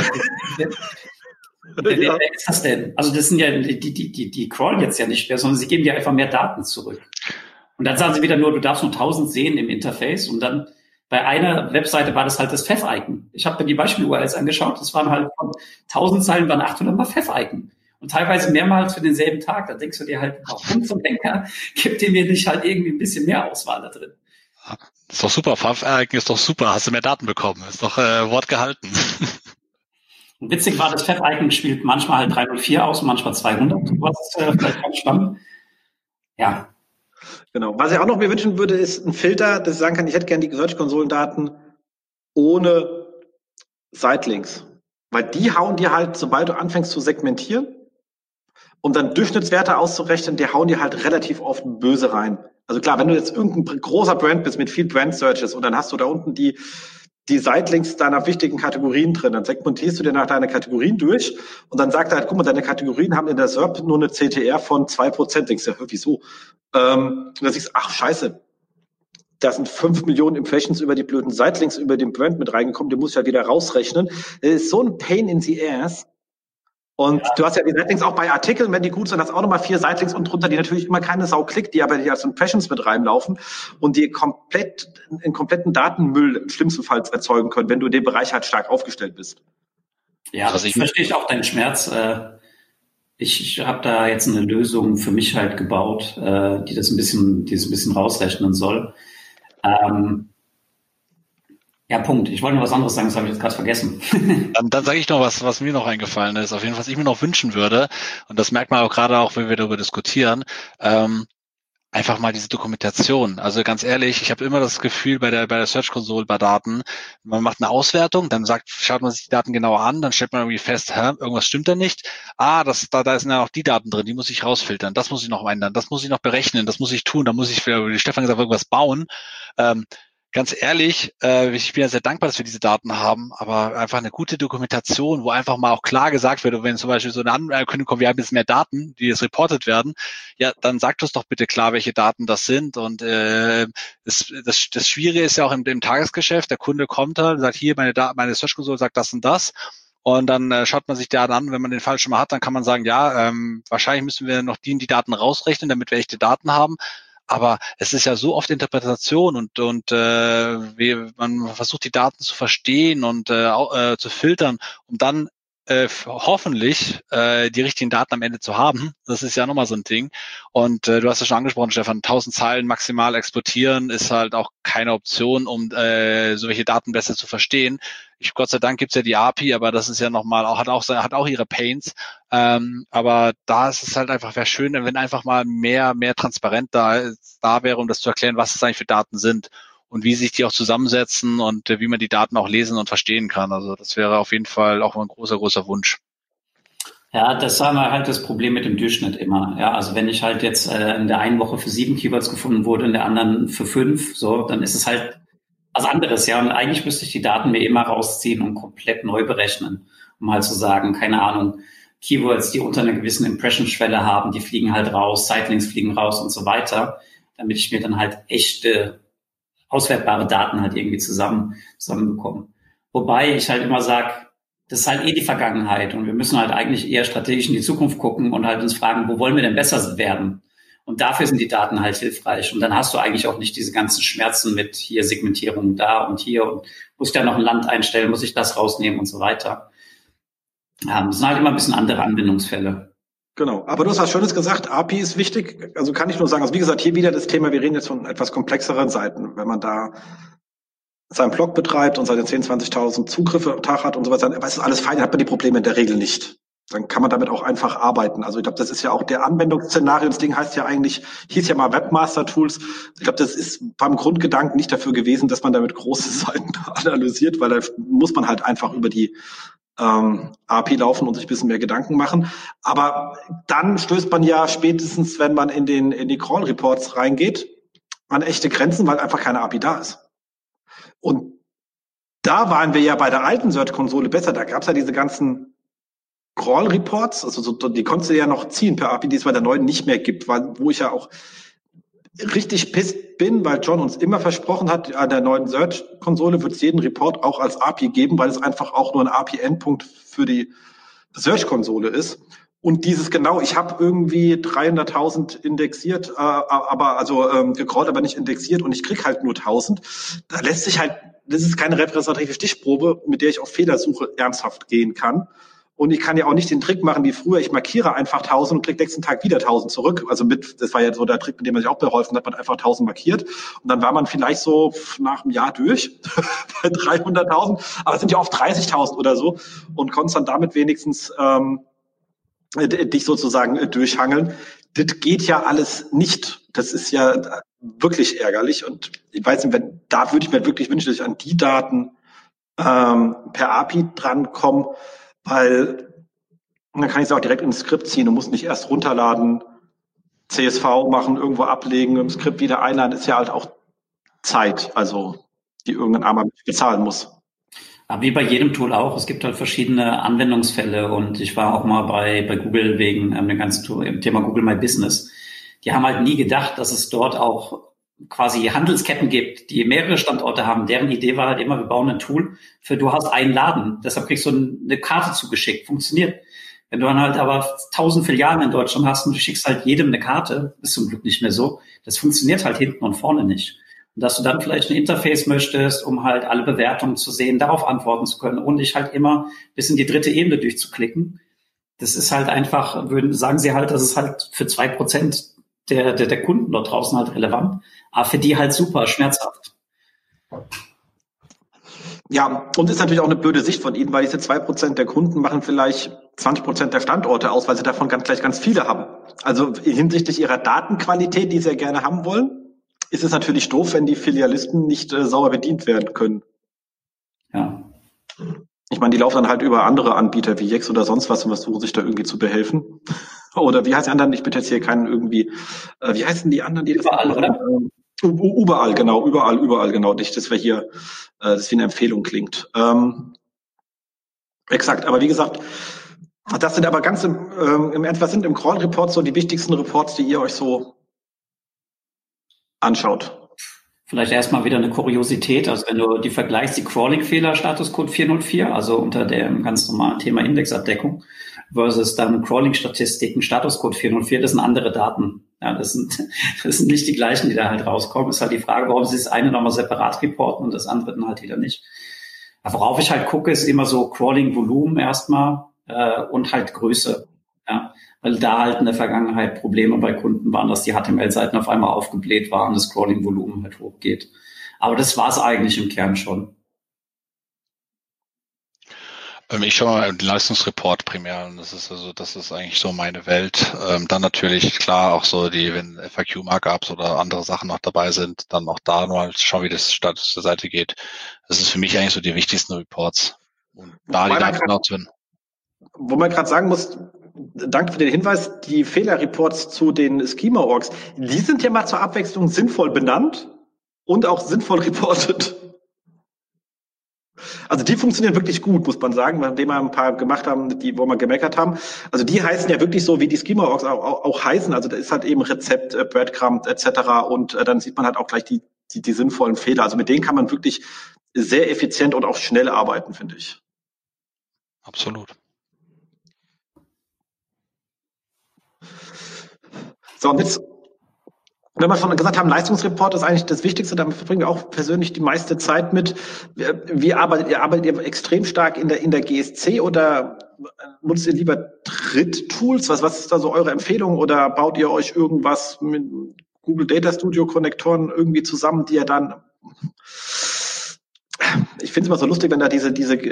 wer ist das denn? Also das sind ja die crawlen jetzt ja nicht mehr, sondern sie geben dir einfach mehr Daten zurück. Und dann sagen sie wieder nur, du darfst nur 1000 sehen im Interface. Und dann bei einer Webseite war das halt das Pfeff-Icon. Ich habe mir die Beispiel-URLs angeschaut. Das waren halt von 1000 Zeilen waren 800 mal Pfeff-Icon. Und teilweise mehrmals für denselben Tag. Da denkst du dir halt, warum zum Henker gibt ihr mir nicht halt irgendwie ein bisschen mehr Auswahl da drin? Ist doch super, Pfeff-Icon ist doch super, hast du mehr Daten bekommen, ist doch Wort gehalten. Und witzig war, das Pfeff-Icon spielt manchmal halt 304 aus, manchmal 200, was vielleicht ganz spannend. Ja. Genau. Was ich auch noch mir wünschen würde, ist ein Filter, dass ich sagen kann, ich hätte gerne die Search-Konsolendaten ohne Sitelinks. Weil die hauen dir halt, sobald du anfängst zu segmentieren, um dann Durchschnittswerte auszurechnen, die hauen dir halt relativ oft böse rein. Also klar, wenn du jetzt irgendein großer Brand bist mit viel Brand-Searches und dann hast du da unten die Sitelinks deiner wichtigen Kategorien drin, dann segmentierst du dir nach deiner Kategorien durch und dann sagt er halt, guck mal, deine Kategorien haben in der SERP nur eine CTR von 2%. Denkst du, wieso? Und dann siehst du, ach scheiße, da sind 5 Millionen Impressions über die blöden Sitelinks über den Brand mit reingekommen, den muss ich ja wieder rausrechnen. Das ist so ein Pain in the ass. Und du hast ja die Sitelinks auch bei Artikeln, wenn die gut sind, hast auch nochmal 4 Sitelinks und drunter, die natürlich immer keine Sau klickt, die aber hier als Impressions mit reinlaufen und die einen kompletten Datenmüll im schlimmsten Fall erzeugen können, wenn du in dem Bereich halt stark aufgestellt bist. Ja, das verstehe ich auch deinen Schmerz. Ich habe da jetzt eine Lösung für mich halt gebaut, die das ein bisschen rausrechnen soll. Ja, Punkt. Ich wollte noch was anderes sagen, das habe ich jetzt gerade vergessen. Dann sage ich noch was mir noch eingefallen ist. Auf jeden Fall, was ich mir noch wünschen würde, und das merkt man auch gerade auch, wenn wir darüber diskutieren, einfach mal diese Dokumentation. Also ganz ehrlich, ich habe immer das Gefühl bei der Search Console bei Daten, man macht eine Auswertung, dann schaut man sich die Daten genauer an, dann stellt man irgendwie fest, irgendwas stimmt da nicht. Da sind ja noch die Daten drin, die muss ich rausfiltern, das muss ich noch ändern, das muss ich noch berechnen, das muss ich tun, da muss ich, wie Stefan gesagt, irgendwas bauen. Ganz ehrlich, ich bin ja sehr dankbar, dass wir diese Daten haben, aber einfach eine gute Dokumentation, wo einfach mal auch klar gesagt wird, wenn zum Beispiel so eine Ankündigung kommt, wir haben jetzt mehr Daten, die jetzt reportet werden, ja, dann sagt uns doch bitte klar, welche Daten das sind. Und das Schwierige ist ja auch im Tagesgeschäft, der Kunde kommt halt und sagt, hier, meine Search Console sagt das und das. Und dann schaut man sich die Daten an, wenn man den Fall schon mal hat, dann kann man sagen, ja, wahrscheinlich müssen wir noch die Daten rausrechnen, damit wir echte Daten haben. Aber es ist ja so oft Interpretation und man versucht die Daten zu verstehen und zu filtern, um dann hoffentlich die richtigen Daten am Ende zu haben. Das ist ja nochmal so ein Ding. Und du hast ja schon angesprochen, Stefan, 1000 Zeilen maximal exportieren ist halt auch keine Option, um solche Daten besser zu verstehen. Gott sei Dank gibt's ja die API, aber das ist ja nochmal hat auch ihre Pains. Aber da ist es halt einfach, wäre schön, wenn einfach mal mehr Transparenz da wäre, um das zu erklären, was es eigentlich für Daten sind und wie sich die auch zusammensetzen und wie man die Daten auch lesen und verstehen kann. Also das wäre auf jeden Fall auch ein großer Wunsch. Ja, das haben wir halt das Problem mit dem Durchschnitt immer. Ja, also wenn ich halt jetzt in der einen Woche für 7 Keywords gefunden wurde, in der anderen für 5, so, dann ist es halt was anderes, ja. Und eigentlich müsste ich die Daten mir immer rausziehen und komplett neu berechnen, um halt zu sagen, keine Ahnung, Keywords, die unter einer gewissen Impression-Schwelle haben, die fliegen halt raus, Sitelinks fliegen raus und so weiter, damit ich mir dann halt echte auswertbare Daten halt irgendwie zusammenbekommen. Wobei ich halt immer sage, das ist halt die Vergangenheit und wir müssen halt eigentlich eher strategisch in die Zukunft gucken und halt uns fragen, wo wollen wir denn besser werden? Und dafür sind die Daten halt hilfreich. Und dann hast du eigentlich auch nicht diese ganzen Schmerzen mit hier Segmentierung da und hier und muss ich da noch ein Land einstellen, muss ich das rausnehmen und so weiter. Das sind halt immer ein bisschen andere Anwendungsfälle. Genau. Aber du hast was Schönes gesagt. API ist wichtig. Also kann ich nur sagen, also wie gesagt, hier wieder das Thema, wir reden jetzt von etwas komplexeren Seiten. Wenn man da seinen Blog betreibt und seine 10.000, 20.000 Zugriffe am Tag hat und so weiter, aber es ist alles fein, hat man die Probleme in der Regel nicht. Dann kann man damit auch einfach arbeiten. Also ich glaube, das ist ja auch der Anwendungsszenario. Das Ding heißt ja eigentlich, hieß ja mal Webmaster Tools. Ich glaube, das ist beim Grundgedanken nicht dafür gewesen, dass man damit große Seiten analysiert, weil da muss man halt einfach über die API laufen und sich ein bisschen mehr Gedanken machen. Aber dann stößt man ja spätestens, wenn man in die Crawl Reports reingeht, an echte Grenzen, weil einfach keine API da ist. Und da waren wir ja bei der alten Search-Konsole besser. Da gab es ja diese ganzen Crawl-Reports, also so, die konntest du ja noch ziehen per API, die es bei der neuen nicht mehr gibt, wo ich ja auch richtig pisst bin, weil John uns immer versprochen hat, an der neuen Search-Konsole wird es jeden Report auch als API geben, weil es einfach auch nur ein API-Endpunkt für die Search-Konsole ist. Und dieses genau, ich habe irgendwie 300.000 indexiert, gecrawlt, aber nicht indexiert und ich krieg halt nur 1.000. Da lässt sich halt, das ist keine repräsentative Stichprobe, mit der ich auf Fehlersuche ernsthaft gehen kann. Und ich kann ja auch nicht den Trick machen wie früher, ich markiere einfach 1.000 und krieg nächsten Tag wieder 1.000 zurück. Also das war ja so der Trick, mit dem man sich auch beholfen hat, man hat einfach 1.000 markiert. Und dann war man vielleicht so nach einem Jahr durch bei 300.000, aber es sind ja oft 30.000 oder so und konntest dann damit wenigstens dich sozusagen durchhangeln. Das geht ja alles nicht. Das ist ja wirklich ärgerlich. Und ich weiß nicht, da würde ich mir wirklich wünschen, dass ich an die Daten per API drankomme, weil dann kann ich es auch direkt ins Skript ziehen und muss nicht erst runterladen, CSV machen, irgendwo ablegen, im Skript wieder einladen. Ist ja halt auch Zeit, also die irgendein Armer bezahlen muss. Aber wie bei jedem Tool auch, es gibt halt verschiedene Anwendungsfälle und ich war auch mal bei Google wegen dem ganzen Thema Google My Business. Die haben halt nie gedacht, dass es dort auch quasi Handelsketten gibt, die mehrere Standorte haben. Deren Idee war halt immer, wir bauen ein Tool für, du hast einen Laden, deshalb kriegst du eine Karte zugeschickt, funktioniert. Wenn du dann halt aber 1.000 Filialen in Deutschland hast und du schickst halt jedem eine Karte, ist zum Glück nicht mehr so, das funktioniert halt hinten und vorne nicht. Und dass du dann vielleicht ein Interface möchtest, um halt alle Bewertungen zu sehen, darauf antworten zu können und dich halt immer bis in die 3. Ebene durchzuklicken. Das ist halt einfach, sagen sie halt, das ist halt für 2% der Kunden dort draußen halt relevant, aber für die halt super schmerzhaft. Ja, und ist natürlich auch eine blöde Sicht von Ihnen, weil diese 2% der Kunden machen vielleicht 20% der Standorte aus, weil sie davon gleich ganz viele haben. Also hinsichtlich ihrer Datenqualität, die sie ja gerne haben wollen, ist es natürlich doof, wenn die Filialisten nicht sauber bedient werden können. Ja. Ich meine, die laufen dann halt über andere Anbieter wie Yext oder sonst was und versuchen sich da irgendwie zu behelfen. Oder wie heißt die anderen? Ich bitte jetzt hier keinen irgendwie, wie heißen die anderen? Die überall, das oder? Überall, genau, überall, genau. Nicht, dass wir hier, das wie eine Empfehlung klingt. Exakt, aber wie gesagt, das sind aber ganz im etwa sind im Crawl-Report so die wichtigsten Reports, die ihr euch so anschaut. Vielleicht erstmal wieder eine Kuriosität, also wenn du die vergleichst, die Crawling-Fehler Statuscode 404, also unter dem ganz normalen Thema Indexabdeckung, versus dann Crawling-Statistiken Statuscode 404, das sind andere Daten. Ja, das sind nicht die gleichen, die da halt rauskommen. Ist halt die Frage, warum sie das eine nochmal separat reporten und das andere dann halt wieder nicht. Aber worauf ich halt gucke, ist immer so Crawling-Volumen erstmal und halt Größe. Ja, weil da halt in der Vergangenheit Probleme bei Kunden waren, dass die HTML-Seiten auf einmal aufgebläht waren, das Scrolling-Volumen halt hochgeht. Aber das war es eigentlich im Kern schon. Ich schaue mal den Leistungsreport primär und das ist eigentlich so meine Welt. Dann natürlich klar auch so wenn FAQ-Markups oder andere Sachen noch dabei sind, dann auch da mal schauen, wie das Status der Seite geht. Das ist für mich eigentlich so die wichtigsten Reports. Und da die Daten genau zu finden. Wo man gerade sagen muss, danke für den Hinweis, die Fehlerreports zu den Schema-Orgs, die sind ja mal zur Abwechslung sinnvoll benannt und auch sinnvoll reportet. Also die funktionieren wirklich gut, muss man sagen, nachdem wir ein paar gemacht haben, wo wir gemeckert haben. Also die heißen ja wirklich so, wie die Schema-Orgs auch heißen. Also da ist halt eben Rezept, Breadcrumb etc. Und dann sieht man halt auch gleich die die sinnvollen Fehler. Also mit denen kann man wirklich sehr effizient und auch schnell arbeiten, finde ich. Absolut. So, und jetzt, wenn wir schon gesagt haben, Leistungsreport ist eigentlich das Wichtigste, damit verbringen wir auch persönlich die meiste Zeit mit. Wie arbeitet ihr? Arbeitet ihr extrem stark in der GSC oder nutzt ihr lieber Dritttools? Was ist da so eure Empfehlung? Oder baut ihr euch irgendwas mit Google Data Studio Konnektoren irgendwie zusammen, die ihr dann, ich finde es immer so lustig, wenn da diese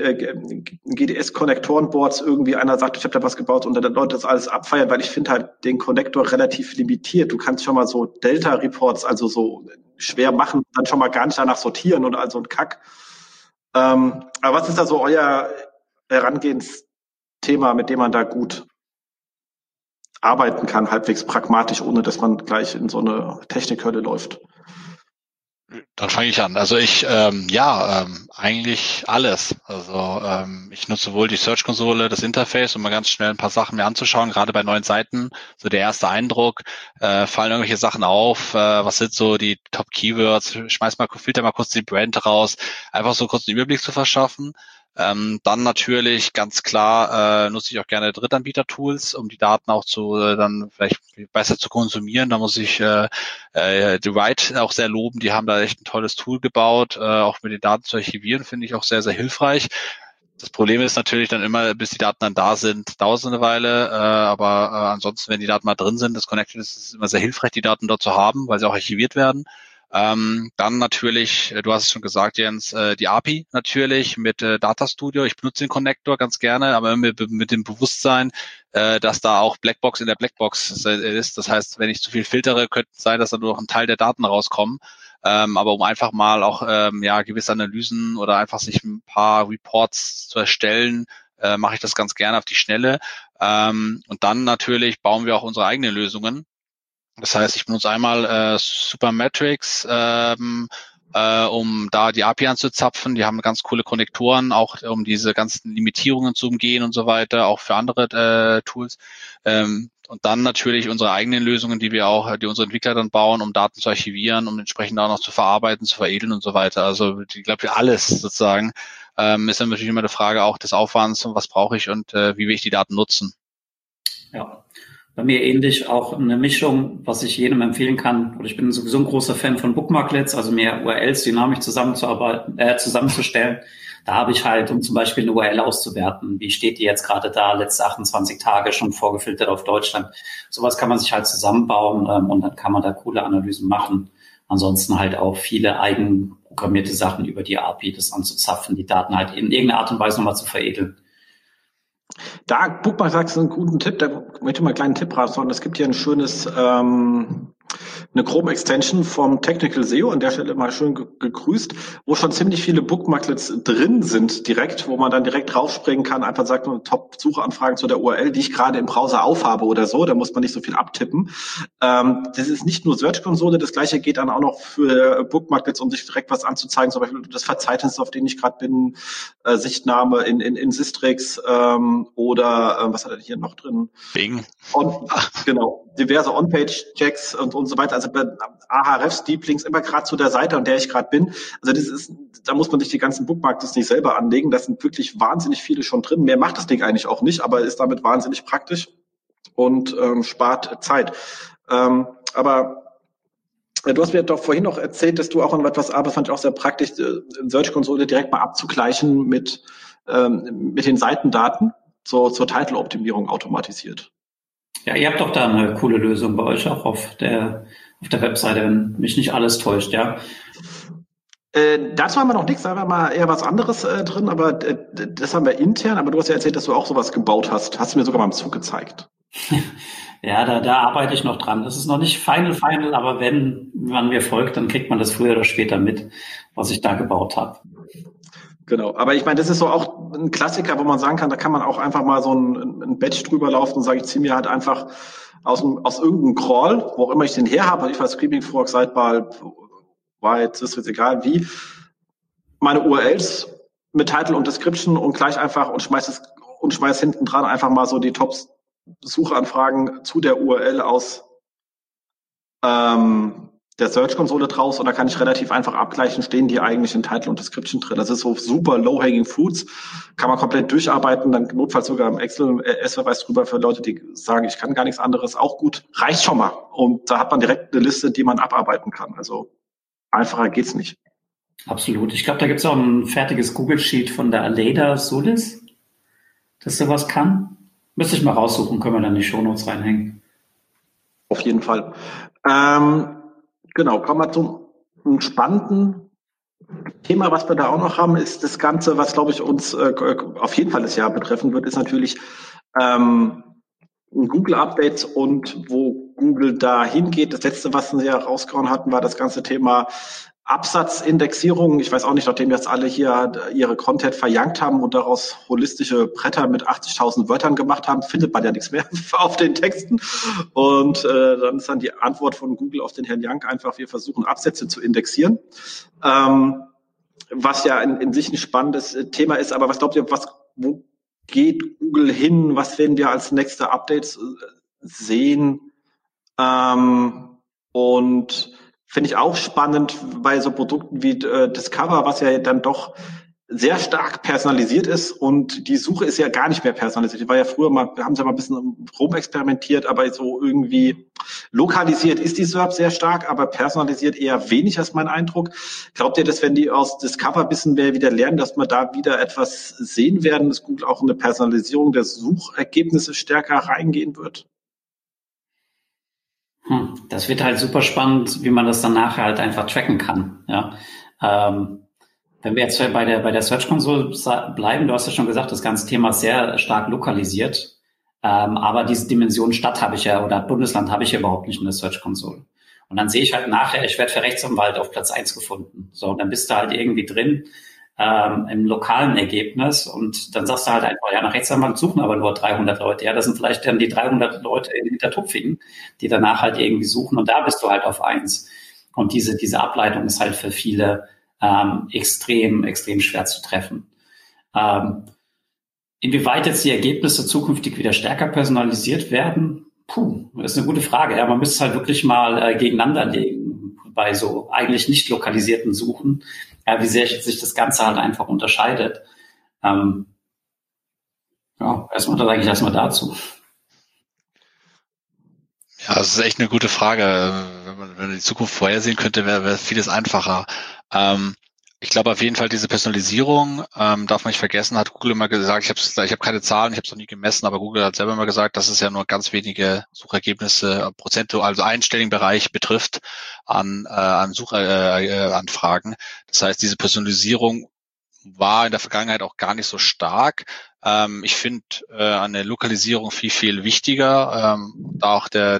GDS-Konnektoren-Boards irgendwie einer sagt, ich habe da was gebaut und dann Leute das alles abfeiern, weil ich finde halt den Konnektor relativ limitiert. Du kannst schon mal so Delta-Reports, also so schwer machen, dann schon mal gar nicht danach sortieren und also ein Kack. Aber was ist da so euer Herangehensthema, mit dem man da gut arbeiten kann, halbwegs pragmatisch, ohne dass man gleich in so eine Technikhölle läuft? Dann fange ich an. Also eigentlich alles. Also ich nutze sowohl die Search-Konsole, das Interface, um mal ganz schnell ein paar Sachen mir anzuschauen, gerade bei neuen Seiten. So der erste Eindruck, fallen irgendwelche Sachen auf, was sind so die Top-Keywords, filter mal kurz die Brand raus, einfach so kurz einen Überblick zu verschaffen. Dann natürlich ganz klar nutze ich auch gerne Drittanbieter-Tools, um die Daten auch dann vielleicht besser zu konsumieren. Da muss ich The Right auch sehr loben. Die haben da echt ein tolles Tool gebaut, auch mit den Daten zu archivieren, finde ich auch sehr, sehr hilfreich. Das Problem ist natürlich dann immer, bis die Daten dann da sind, dauert es eine Weile. Aber ansonsten, wenn die Daten mal drin sind, das Connected ist immer sehr hilfreich, die Daten dort zu haben, weil sie auch archiviert werden. Dann natürlich, du hast es schon gesagt, Jens, die API natürlich mit Data Studio. Ich benutze den Connector ganz gerne, aber mit dem Bewusstsein, dass da auch Blackbox in der Blackbox ist. Das heißt, wenn ich zu viel filtere, könnte es sein, dass da nur noch ein Teil der Daten rauskommen. Aber um einfach mal auch gewisse Analysen oder einfach sich ein paar Reports zu erstellen, mache ich das ganz gerne auf die Schnelle. Und dann natürlich bauen wir auch unsere eigenen Lösungen. Das heißt, ich benutze einmal Supermetrics, um da die API anzuzapfen. Die haben ganz coole Konnektoren, auch um diese ganzen Limitierungen zu umgehen und so weiter, auch für andere Tools. Und dann natürlich unsere eigenen Lösungen, die unsere Entwickler dann bauen, um Daten zu archivieren, um entsprechend auch noch zu verarbeiten, zu veredeln und so weiter. Also ich glaube, alles sozusagen ist dann natürlich immer eine Frage auch des Aufwands und was brauche ich und wie will ich die Daten nutzen. Ja. Bei mir ähnlich auch eine Mischung, was ich jedem empfehlen kann. Oder ich bin sowieso ein großer Fan von Bookmarklets, also mehr URLs dynamisch zusammenzustellen. Da habe ich halt, um zum Beispiel eine URL auszuwerten, wie steht die jetzt gerade da, letzte 28 Tage schon vorgefiltert auf Deutschland. Sowas kann man sich halt zusammenbauen und dann kann man da coole Analysen machen. Ansonsten halt auch viele eigenprogrammierte Sachen über die API, das anzuzapfen, die Daten halt in irgendeiner Art und Weise nochmal zu veredeln. Da, Bookmark sagst du einen guten Tipp, da möchte ich mal einen kleinen Tipp raushauen. Es gibt hier ein schönes, eine Chrome-Extension vom Technical SEO, an der Stelle mal schön gegrüßt, wo schon ziemlich viele Bookmarklets drin sind direkt, wo man dann direkt rausspringen kann, einfach sagt, Top-Suchanfragen zu der URL, die ich gerade im Browser aufhabe oder so, da muss man nicht so viel abtippen. Das ist nicht nur Search-Konsole, das gleiche geht dann auch noch für Bookmarklets, um sich direkt was anzuzeigen, zum Beispiel das Verzeichnis, auf dem ich gerade bin, Sichtnahme in Sistrix, oder was hat er hier noch drin? Bing. Genau, diverse On-Page-Checks und so weiter. Also bei Ahrefs, Deep Links immer gerade zu der Seite, an der ich gerade bin. Also da muss man sich die ganzen Bookmarks nicht selber anlegen. Da sind wirklich wahnsinnig viele schon drin. Mehr macht das Ding eigentlich auch nicht, aber ist damit wahnsinnig praktisch und spart Zeit. Aber du hast mir doch vorhin noch erzählt, dass du auch an etwas arbeitest, fand ich auch sehr praktisch, Search-Konsole direkt mal abzugleichen mit den Seitendaten zur Title-Optimierung automatisiert. Ja, ihr habt doch da eine coole Lösung bei euch auch auf der Webseite, wenn mich nicht alles täuscht, ja. Dazu haben wir noch nichts, da haben wir mal eher was anderes drin, aber das haben wir intern, aber du hast ja erzählt, dass du auch sowas gebaut hast. Hast du mir sogar mal im Zug gezeigt. Ja, da arbeite ich noch dran. Das ist noch nicht final, aber wenn man mir folgt, dann kriegt man das früher oder später mit, was ich da gebaut habe. Genau, aber ich meine, das ist so auch ein Klassiker, wo man sagen kann, da kann man auch einfach mal so ein Batch drüber laufen und sagen, ich ziehe mir halt einfach aus irgendeinem Crawl, wo auch immer ich den her habe, ich weiß, Screaming Frog, Sidebar, White, das ist egal wie, meine URLs mit Title und Description und gleich einfach und schmeiß hinten dran einfach mal so die Top-Suchanfragen zu der URL aus der Search-Konsole draus und da kann ich relativ einfach abgleichen, stehen die eigentlich in Title und Description drin. Das ist so super low-hanging fruits, kann man komplett durcharbeiten, dann notfalls sogar im Excel S-Verweis drüber für Leute, die sagen, ich kann gar nichts anderes, auch gut. Reicht schon mal. Und da hat man direkt eine Liste, die man abarbeiten kann. Also einfacher geht's nicht. Absolut. Ich glaube, da gibt es auch ein fertiges Google-Sheet von der Aleda Solis, das sowas kann. Müsste ich mal raussuchen, können wir dann in die Shownotes reinhängen. Auf jeden Fall. Genau, kommen wir zum spannenden Thema, was wir da auch noch haben, ist das Ganze, was, glaube ich, uns auf jeden Fall das Jahr betreffen wird, ist natürlich Google-Updates und wo Google da hingeht. Das letzte, was sie ja rausgehauen hatten, war das ganze Thema Absatzindexierung. Ich weiß auch nicht, nachdem jetzt alle hier ihre Content verjankt haben und daraus holistische Bretter mit 80.000 Wörtern gemacht haben, findet man ja nichts mehr auf den Texten. Und dann ist dann die Antwort von Google auf den Herrn Young einfach, wir versuchen Absätze zu indexieren. Was ja in sich ein spannendes Thema ist, aber was glaubt ihr, wo geht Google hin? Was werden wir als nächste Updates sehen? Und finde ich auch spannend bei so Produkten wie Discover, was ja dann doch sehr stark personalisiert ist und die Suche ist ja gar nicht mehr personalisiert. Die war ja früher mal, wir haben ja mal ein bisschen rumexperimentiert, aber so irgendwie lokalisiert ist die SERP sehr stark, aber personalisiert eher wenig, ist mein Eindruck. Glaubt ihr, dass wenn die aus Discover ein bisschen mehr wieder lernen, dass wir da wieder etwas sehen werden, dass Google auch eine Personalisierung der Suchergebnisse stärker reingehen wird? Das wird halt super spannend, wie man das dann nachher halt einfach tracken kann. Ja. Wenn wir jetzt bei der Search Console bleiben, du hast ja schon gesagt, das ganze Thema ist sehr stark lokalisiert. Aber diese Dimension Stadt habe ich ja oder Bundesland habe ich ja überhaupt nicht in der Search Console. Und dann sehe ich halt nachher, ich werde für Rechtsanwalt auf Platz 1 gefunden. So, und dann bist du halt irgendwie drin im lokalen Ergebnis und dann sagst du halt einfach, ja, nach Rechtsanwalt suchen aber nur 300 Leute. Ja, das sind vielleicht dann die 300 Leute in Hintertupfingen, die danach halt irgendwie suchen und da bist du halt auf 1. Und diese Ableitung ist halt für viele extrem schwer zu treffen. Inwieweit jetzt die Ergebnisse zukünftig wieder stärker personalisiert werden? Das ist eine gute Frage. Ja, man müsste es halt wirklich mal gegeneinander legen bei so eigentlich nicht lokalisierten Suchen, wie sehr sich das Ganze halt einfach unterscheidet. Ja, erstmal dazu. Ja, das ist echt eine gute Frage. Wenn man die Zukunft vorhersehen könnte, wäre vieles einfacher. Ich glaube auf jeden Fall diese Personalisierung, darf man nicht vergessen, hat Google immer gesagt, ich habe keine Zahlen, ich habe es noch nie gemessen, aber Google hat selber immer gesagt, dass es ja nur ganz wenige Suchergebnisse, prozentual, also einstelligen Bereich betrifft an Suchanfragen. Das heißt, diese Personalisierung war in der Vergangenheit auch gar nicht so stark. Ich finde eine Lokalisierung viel wichtiger. Da auch was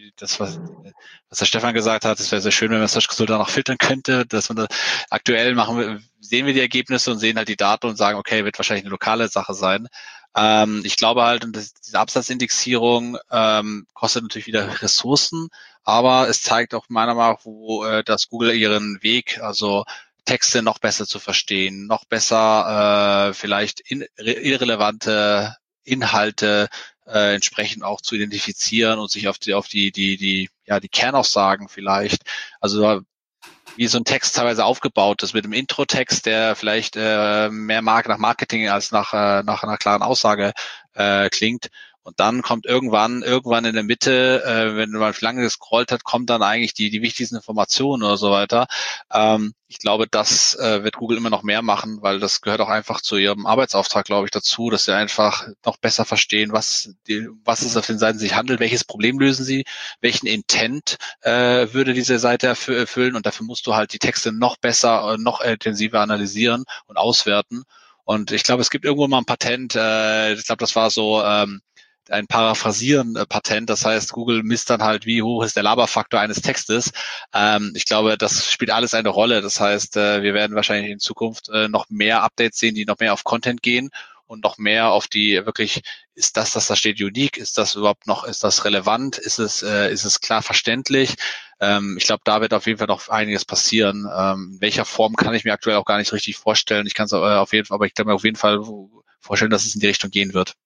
der Stefan gesagt hat, es wäre sehr schön, wenn man Search Console danach filtern könnte, dass man aktuell sehen wir die Ergebnisse und sehen halt die Daten und sagen, okay, wird wahrscheinlich eine lokale Sache sein. Ich glaube halt, diese Absatzindexierung kostet natürlich wieder Ressourcen, aber es zeigt auch meiner Meinung nach, wo dass Google ihren Weg, also Texte noch besser zu verstehen, noch besser vielleicht irrelevante Inhalte entsprechend auch zu identifizieren und sich auf die Kernaussagen vielleicht, also wie so ein Text teilweise aufgebaut ist mit dem Intro-Text, der vielleicht mehr nach Marketing als nach einer klaren Aussage klingt. Und dann kommt irgendwann in der Mitte, wenn man lange gescrollt hat, kommt dann eigentlich die wichtigsten Informationen oder so weiter. Ich glaube, das wird Google immer noch mehr machen, weil das gehört auch einfach zu ihrem Arbeitsauftrag, glaube ich, dazu, dass sie einfach noch besser verstehen, was es auf den Seiten sich handelt, welches Problem lösen sie, welchen Intent würde diese Seite erfüllen, und dafür musst du halt die Texte noch besser, noch intensiver analysieren und auswerten. Und ich glaube, es gibt irgendwo mal ein Patent, ich glaube, das war so ein Paraphrasieren-Patent, das heißt, Google misst dann halt, wie hoch ist der Laberfaktor eines Textes. Ich glaube, das spielt alles eine Rolle. Das heißt, wir werden wahrscheinlich in Zukunft noch mehr Updates sehen, die noch mehr auf Content gehen und noch mehr auf die wirklich, ist das da steht, unique? Ist das überhaupt noch, ist das relevant? Ist es klar verständlich? Ich glaube, da wird auf jeden Fall noch einiges passieren. In welcher Form kann ich mir aktuell auch gar nicht richtig vorstellen. Ich kann es auf jeden Fall, aber ich kann mir auf jeden Fall vorstellen, dass es in die Richtung gehen wird.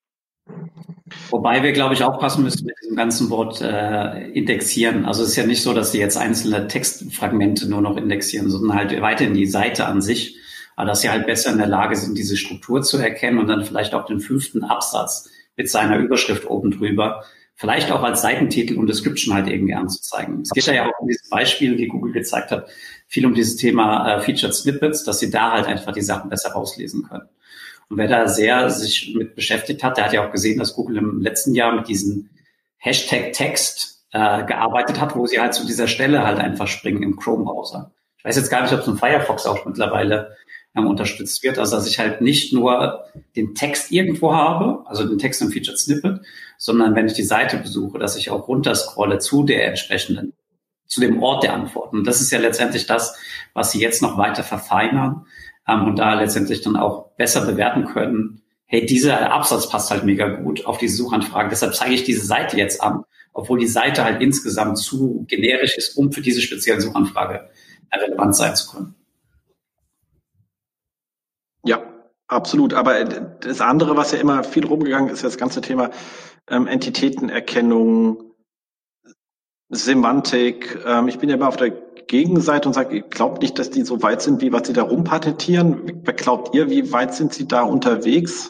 Wobei wir, glaube ich, aufpassen müssen mit diesem ganzen Wort indexieren. Also es ist ja nicht so, dass sie jetzt einzelne Textfragmente nur noch indexieren, sondern halt weiterhin die Seite an sich. Aber dass sie halt besser in der Lage sind, diese Struktur zu erkennen und dann vielleicht auch den 5. Absatz mit seiner Überschrift oben drüber, vielleicht auch als Seitentitel und Description halt irgendwie anzuzeigen. Es geht ja auch um dieses Beispiel, wie Google gezeigt hat, viel um dieses Thema Featured Snippets, dass sie da halt einfach die Sachen besser rauslesen können. Und wer da sehr sich mit beschäftigt hat, der hat ja auch gesehen, dass Google im letzten Jahr mit diesem Hashtag Text gearbeitet hat, wo sie halt zu dieser Stelle halt einfach springen im Chrome-Browser. Ich weiß jetzt gar nicht, ob es im Firefox auch mittlerweile unterstützt wird, also dass ich halt nicht nur den Text irgendwo habe, also den Text im Featured Snippet, sondern wenn ich die Seite besuche, dass ich auch runterscrolle zu der entsprechenden, zu dem Ort der Antworten. Und das ist ja letztendlich das, was sie jetzt noch weiter verfeinern und da letztendlich dann auch besser bewerten können. Hey, dieser Absatz passt halt mega gut auf diese Suchanfrage, deshalb zeige ich diese Seite jetzt an, obwohl die Seite halt insgesamt zu generisch ist, um für diese spezielle Suchanfrage relevant sein zu können. Ja, absolut. Aber das andere, was ja immer viel rumgegangen ist, das ganze Thema Entitätenerkennung, Semantik. Ich bin ja immer auf der Gegenseite und sage, ich glaube nicht, dass die so weit sind, wie was sie da rumpatentieren. Glaubt ihr, wie weit sind sie da unterwegs?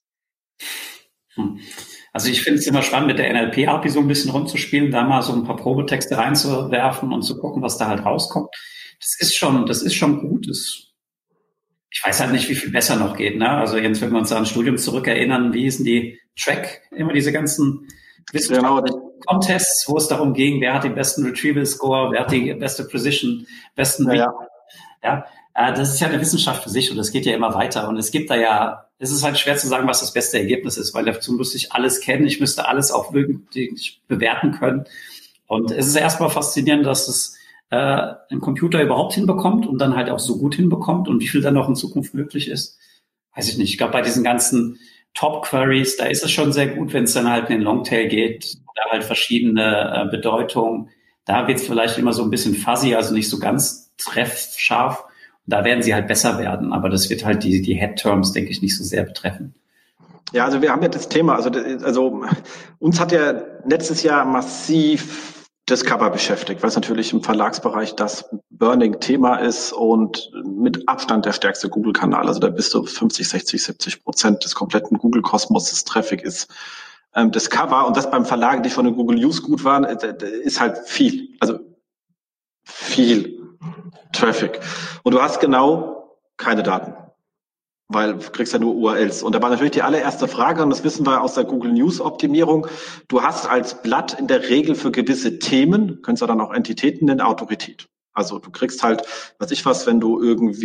Also ich finde es immer spannend, mit der NLP-API so ein bisschen rumzuspielen, da mal so ein paar Probetexte reinzuwerfen und zu gucken, was da halt rauskommt. Das ist schon gut. Ich weiß halt nicht, wie viel besser noch geht, ne? Also jetzt, wenn wir uns an ein Studium zurückerinnern, wie hießen die Track, immer diese ganzen wissenschaftlichen Contests, wo es darum ging, wer hat den besten Retrieval-Score, wer hat die beste Precision, besten das ist ja eine Wissenschaft für sich und das geht ja immer weiter. Und es gibt da ja, es ist halt schwer zu sagen, was das beste Ergebnis ist, weil dazu müsste ich alles kennen, ich müsste alles auch wirklich bewerten können. Und es ist erstmal faszinierend, dass es ein Computer überhaupt hinbekommt und dann halt auch so gut hinbekommt und wie viel dann noch in Zukunft möglich ist, weiß ich nicht. Ich glaube, bei diesen ganzen Top-Queries, da ist es schon sehr gut, wenn es dann halt in den Longtail geht oder halt verschiedene Bedeutungen. Da wird es vielleicht immer so ein bisschen fuzzy, also nicht so ganz treffscharf. Und da werden sie halt besser werden, aber das wird halt die Head-Terms, denke ich, nicht so sehr betreffen. Ja, also wir haben ja das Thema, also uns hat ja letztes Jahr massiv Discover beschäftigt, weil es natürlich im Verlagsbereich das Burning-Thema ist und mit Abstand der stärkste Google-Kanal. Also da bist du 50, 60, 70% des kompletten Google-Kosmos des Traffic ist Discover. Und das beim Verlag, die schon in Google News gut waren, ist halt viel. Also viel Traffic. Und du hast genau keine Daten, weil du kriegst ja nur URLs. Und da war natürlich die allererste Frage, und das wissen wir aus der Google News Optimierung, du hast als Blatt in der Regel für gewisse Themen, könntest du dann auch Entitäten nennen, Autorität. Also du kriegst halt, wenn du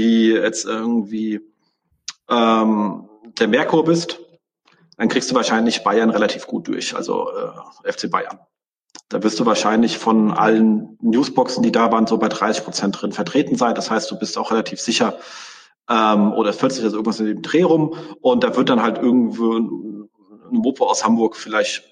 der Merkur bist, dann kriegst du wahrscheinlich Bayern relativ gut durch, also FC Bayern. Da wirst du wahrscheinlich von allen Newsboxen, die da waren, so bei 30% drin vertreten sein. Das heißt, du bist auch relativ sicher, oder 40, also irgendwas in dem Dreh rum. Und da wird dann halt irgendwo ein Mopo aus Hamburg vielleicht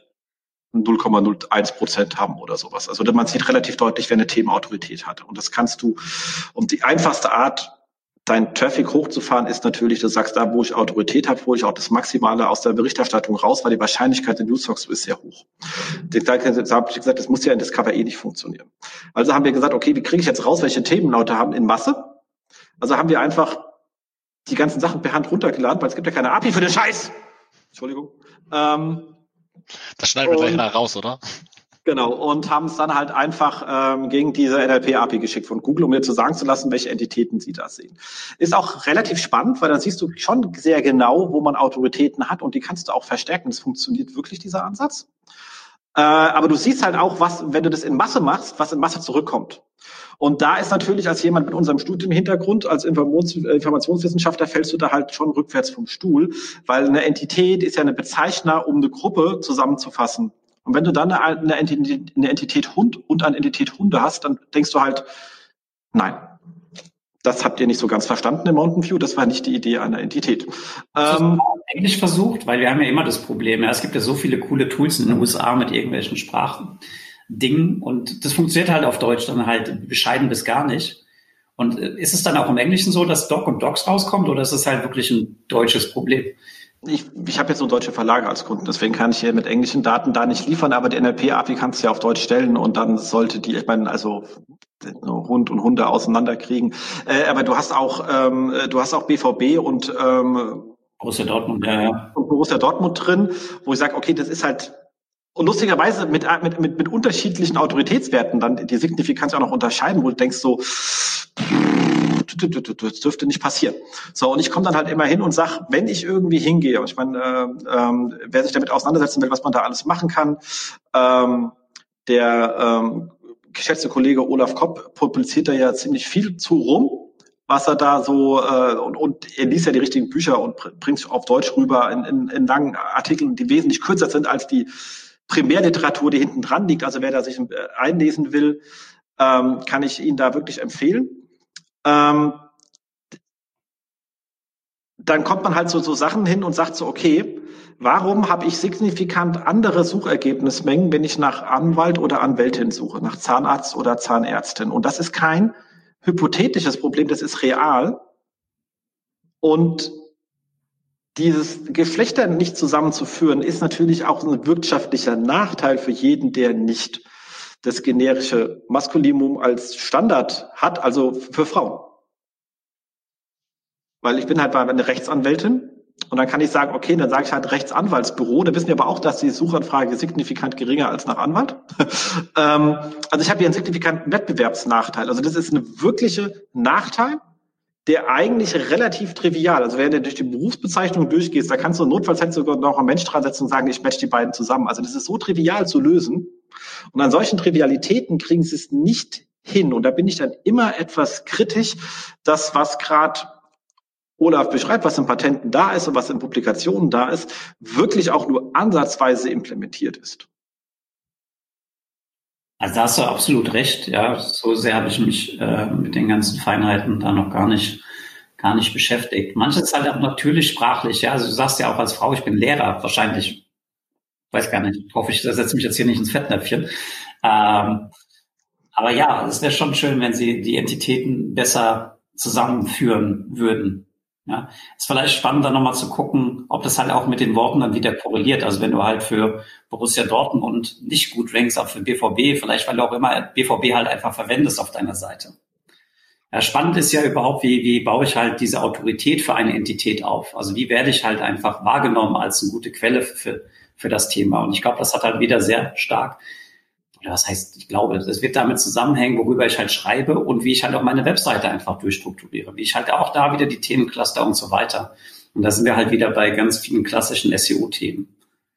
0,01% haben oder sowas. Also man sieht relativ deutlich, wer eine Themenautorität hat. Und das kannst du, und die einfachste Art, deinen Traffic hochzufahren, ist natürlich, du sagst, da wo ich Autorität habe, hole ich auch das Maximale aus der Berichterstattung raus, weil die Wahrscheinlichkeit in Newsbox ist sehr hoch. Da habe ich gesagt, das muss ja in Discover nicht funktionieren. Also haben wir gesagt, okay, wie kriege ich jetzt raus, welche Themen Leute haben in Masse? Also haben wir einfach die ganzen Sachen per Hand runtergeladen, weil es gibt ja keine API für den Scheiß. Entschuldigung. Das schneiden wir gleich nach raus, oder? Genau, und haben es dann halt einfach gegen diese NLP-API geschickt von Google, um mir zu sagen zu lassen, welche Entitäten sie da sehen. Ist auch relativ spannend, weil dann siehst du schon sehr genau, wo man Autoritäten hat und die kannst du auch verstärken. Das funktioniert wirklich, dieser Ansatz. Aber du siehst halt auch, wenn du das in Masse machst, was in Masse zurückkommt. Und da ist natürlich als jemand mit unserem Studienhintergrund, als Informationswissenschaftler, fällst du da halt schon rückwärts vom Stuhl, weil eine Entität ist ja eine Bezeichner, um eine Gruppe zusammenzufassen. Und wenn du dann eine Entität Hund und eine Entität Hunde hast, dann denkst du halt, nein, das habt ihr nicht so ganz verstanden im Mountain View, das war nicht die Idee einer Entität. Hast du Englisch versucht? Weil wir haben ja immer das Problem, es gibt ja so viele coole Tools in den USA mit irgendwelchen Sprachendingen und das funktioniert halt auf Deutsch dann halt bescheiden bis gar nicht. Und ist es dann auch im Englischen so, dass Doc und Docs rauskommt oder ist es halt wirklich ein deutsches Problem? Ich habe jetzt nur deutsche Verlage als Kunden, deswegen kann ich hier mit englischen Daten da nicht liefern, aber die NLP-API kannst du ja auf Deutsch stellen und dann sollte die, ich meine, also Hund und Hunde auseinanderkriegen. Aber du hast auch BVB und Borussia Dortmund, ja. Und Borussia Dortmund drin, wo ich sage, okay, das ist halt und lustigerweise mit unterschiedlichen Autoritätswerten dann die Signifikanz auch noch unterscheiden, wo du denkst so, das dürfte nicht passieren. So, und ich komme dann halt immer hin und sage, wenn ich irgendwie hingehe, und ich meine, wer sich damit auseinandersetzen will, was man da alles machen kann, der geschätzte Kollege Olaf Kopp publiziert da ja ziemlich viel zu rum, was er da so, und er liest ja die richtigen Bücher und bringt es auf Deutsch rüber in langen Artikeln, die wesentlich kürzer sind als die Primärliteratur, die hinten dran liegt. Also wer da sich einlesen will, kann ich Ihnen da wirklich empfehlen. Dann kommt man halt so Sachen hin und sagt so, okay, warum habe ich signifikant andere Suchergebnismengen, wenn ich nach Anwalt oder Anwältin suche, nach Zahnarzt oder Zahnärztin? Und das ist kein hypothetisches Problem, das ist real. Und dieses Geschlechter nicht zusammenzuführen, ist natürlich auch ein wirtschaftlicher Nachteil für jeden, der nicht das generische Maskulinum als Standard hat, also für Frauen. Weil ich bin halt eine Rechtsanwältin und dann kann ich sagen, okay, dann sage ich halt Rechtsanwaltsbüro. Da wissen wir aber auch, dass die Suchanfrage signifikant geringer als nach Anwalt. Also ich habe hier einen signifikanten Wettbewerbsnachteil. Also das ist eine wirkliche Nachteil, der eigentlich relativ trivial, also wenn du durch die Berufsbezeichnung durchgehst, da kannst du notfalls halt sogar noch einen Mensch dran setzen und sagen, ich match die beiden zusammen. Also das ist so trivial zu lösen. Und an solchen Trivialitäten kriegen sie es nicht hin. Und da bin ich dann immer etwas kritisch, dass was gerade Olaf beschreibt, was in Patenten da ist und was in Publikationen da ist, wirklich auch nur ansatzweise implementiert ist. Also da hast du absolut recht, ja. So sehr habe ich mich mit den ganzen Feinheiten da noch gar nicht beschäftigt. Manches halt auch natürlich sprachlich, ja. Also du sagst ja auch als Frau, ich bin Lehrer, wahrscheinlich, weiß gar nicht, hoffe ich, setze mich jetzt hier nicht ins Fettnäpfchen. Aber ja, es wäre schon schön, wenn sie die Entitäten besser zusammenführen würden. Ja, ist vielleicht spannend, dann nochmal zu gucken, ob das halt auch mit den Worten dann wieder korreliert. Also wenn du halt für Borussia Dortmund nicht gut rankst, auch für BVB, vielleicht weil du auch immer BVB halt einfach verwendest auf deiner Seite. Ja, spannend ist ja überhaupt, wie baue ich halt diese Autorität für eine Entität auf? Also wie werde ich halt einfach wahrgenommen als eine gute Quelle für das Thema? Und ich glaube, das hat halt wieder sehr stark, oder was heißt, ich glaube, das wird damit zusammenhängen, worüber ich halt schreibe und wie ich halt auch meine Webseite einfach durchstrukturiere, wie ich halt auch da wieder die Themencluster und so weiter. Und da sind wir halt wieder bei ganz vielen klassischen SEO-Themen.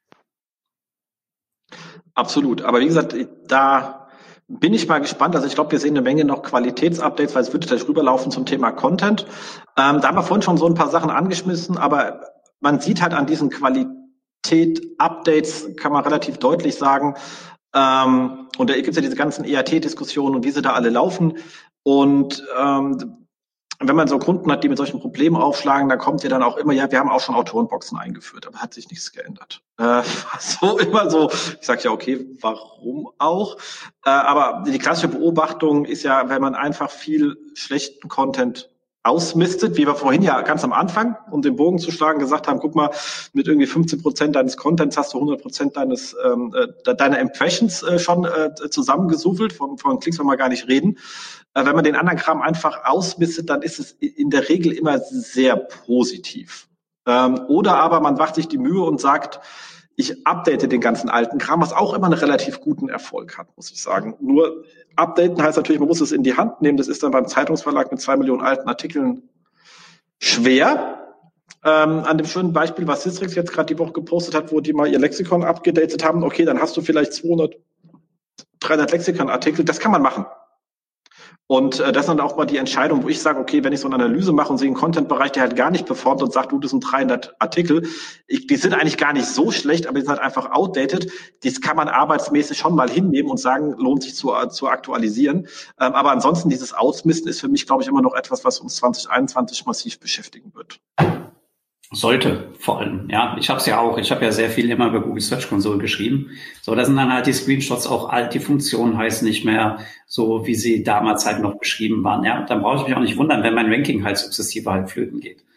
Absolut. Aber wie gesagt, da bin ich mal gespannt. Also ich glaube, wir sehen eine Menge noch Qualitätsupdates, weil es wird gleich rüberlaufen zum Thema Content. Da haben wir vorhin schon so ein paar Sachen angeschmissen, aber man sieht halt an diesen Qualität-Updates, kann man relativ deutlich sagen, und da gibt es ja diese ganzen EAT-Diskussionen und wie sie da alle laufen. Und wenn man so Kunden hat, die mit solchen Problemen aufschlagen, dann kommt ja dann auch immer, ja, wir haben auch schon Autorenboxen eingeführt, aber hat sich nichts geändert. So immer so, ich sage ja, okay, warum auch? Aber die klassische Beobachtung ist ja, wenn man einfach viel schlechten Content ausmistet, wie wir vorhin ja ganz am Anfang, um den Bogen zu schlagen, gesagt haben, guck mal, mit irgendwie 15% deines Contents hast du 100% deiner Impressions schon zusammengesuffelt, von Klicks wollen wir gar nicht reden. Wenn man den anderen Kram einfach ausmistet, dann ist es in der Regel immer sehr positiv. Oder aber man macht sich die Mühe und sagt, ich update den ganzen alten Kram, was auch immer einen relativ guten Erfolg hat, muss ich sagen. Nur updaten heißt natürlich, man muss es in die Hand nehmen. Das ist dann beim Zeitungsverlag mit 2 Millionen alten Artikeln schwer. An dem schönen Beispiel, was Sistrix jetzt gerade die Woche gepostet hat, wo die mal ihr Lexikon abgedatet haben. Okay, dann hast du vielleicht 200, 300 Lexikon-Artikel. Das kann man machen. Und das ist dann auch mal die Entscheidung, wo ich sage, okay, wenn ich so eine Analyse mache und sehe einen Content-Bereich, der halt gar nicht performt und sagt, du, das sind 300 Artikel, die sind eigentlich gar nicht so schlecht, aber die sind halt einfach outdated. Das kann man arbeitsmäßig schon mal hinnehmen und sagen, lohnt sich zu aktualisieren. Aber ansonsten dieses Ausmisten ist für mich, glaube ich, immer noch etwas, was uns 2021 massiv beschäftigen wird. Sollte vor allem, ja. Ich habe es ja auch, ich habe ja sehr viel immer über Google Search Console geschrieben. So, da sind dann halt die Screenshots auch alt, die Funktionen heißen nicht mehr so, wie sie damals halt noch beschrieben waren. Ja, dann brauche ich mich auch nicht wundern, wenn mein Ranking halt sukzessive halt flöten geht.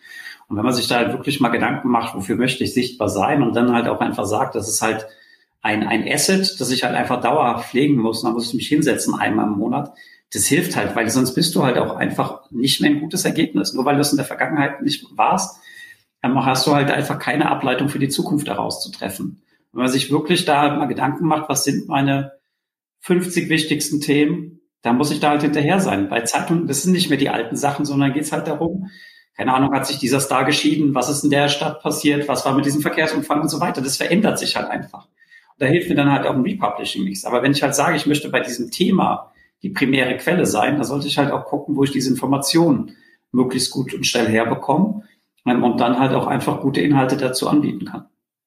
Und wenn man sich da halt wirklich mal Gedanken macht, wofür möchte ich sichtbar sein und dann halt auch einfach sagt, das ist halt ein Asset, das ich halt einfach dauerhaft pflegen muss, dann muss ich mich hinsetzen einmal im Monat. Das hilft halt, weil sonst bist du halt auch einfach nicht mehr ein gutes Ergebnis. Nur weil du es in der Vergangenheit nicht warst, hast du halt einfach keine Ableitung für die Zukunft daraus zu treffen. Wenn man sich wirklich da halt mal Gedanken macht, was sind meine 50 wichtigsten Themen, dann muss ich da halt hinterher sein. Bei Zeitungen, das sind nicht mehr die alten Sachen, sondern geht es halt darum, keine Ahnung, hat sich dieser Star geschieden, was ist in der Stadt passiert, was war mit diesem Verkehrsunfall und so weiter. Das verändert sich halt einfach. Und da hilft mir dann halt auch ein Republishing nichts. Aber wenn ich halt sage, ich möchte bei diesem Thema die primäre Quelle sein, dann sollte ich halt auch gucken, wo ich diese Informationen möglichst gut und schnell herbekomme und dann halt auch einfach gute Inhalte dazu anbieten kann.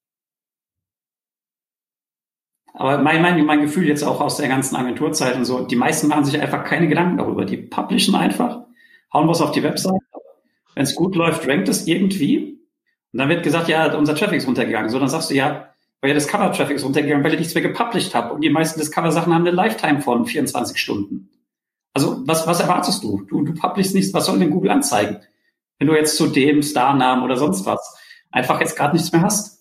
Aber mein Gefühl jetzt auch aus der ganzen Agenturzeit und so, die meisten machen sich einfach keine Gedanken darüber. Die publishen einfach, hauen was auf die Website. Wenn es gut läuft, rankt es irgendwie. Und dann wird gesagt, ja, unser Traffic ist runtergegangen. So, dann sagst du, ja, weil ja das Cover-Traffic ist runtergegangen, weil ich nichts mehr gepublished habe. Und die meisten Discover-Sachen haben eine Lifetime von 24 Stunden. Also, was erwartest du? Du publishst nichts, was soll denn Google anzeigen? Wenn du jetzt zu dem Starnamen oder sonst was einfach jetzt gerade nichts mehr hast.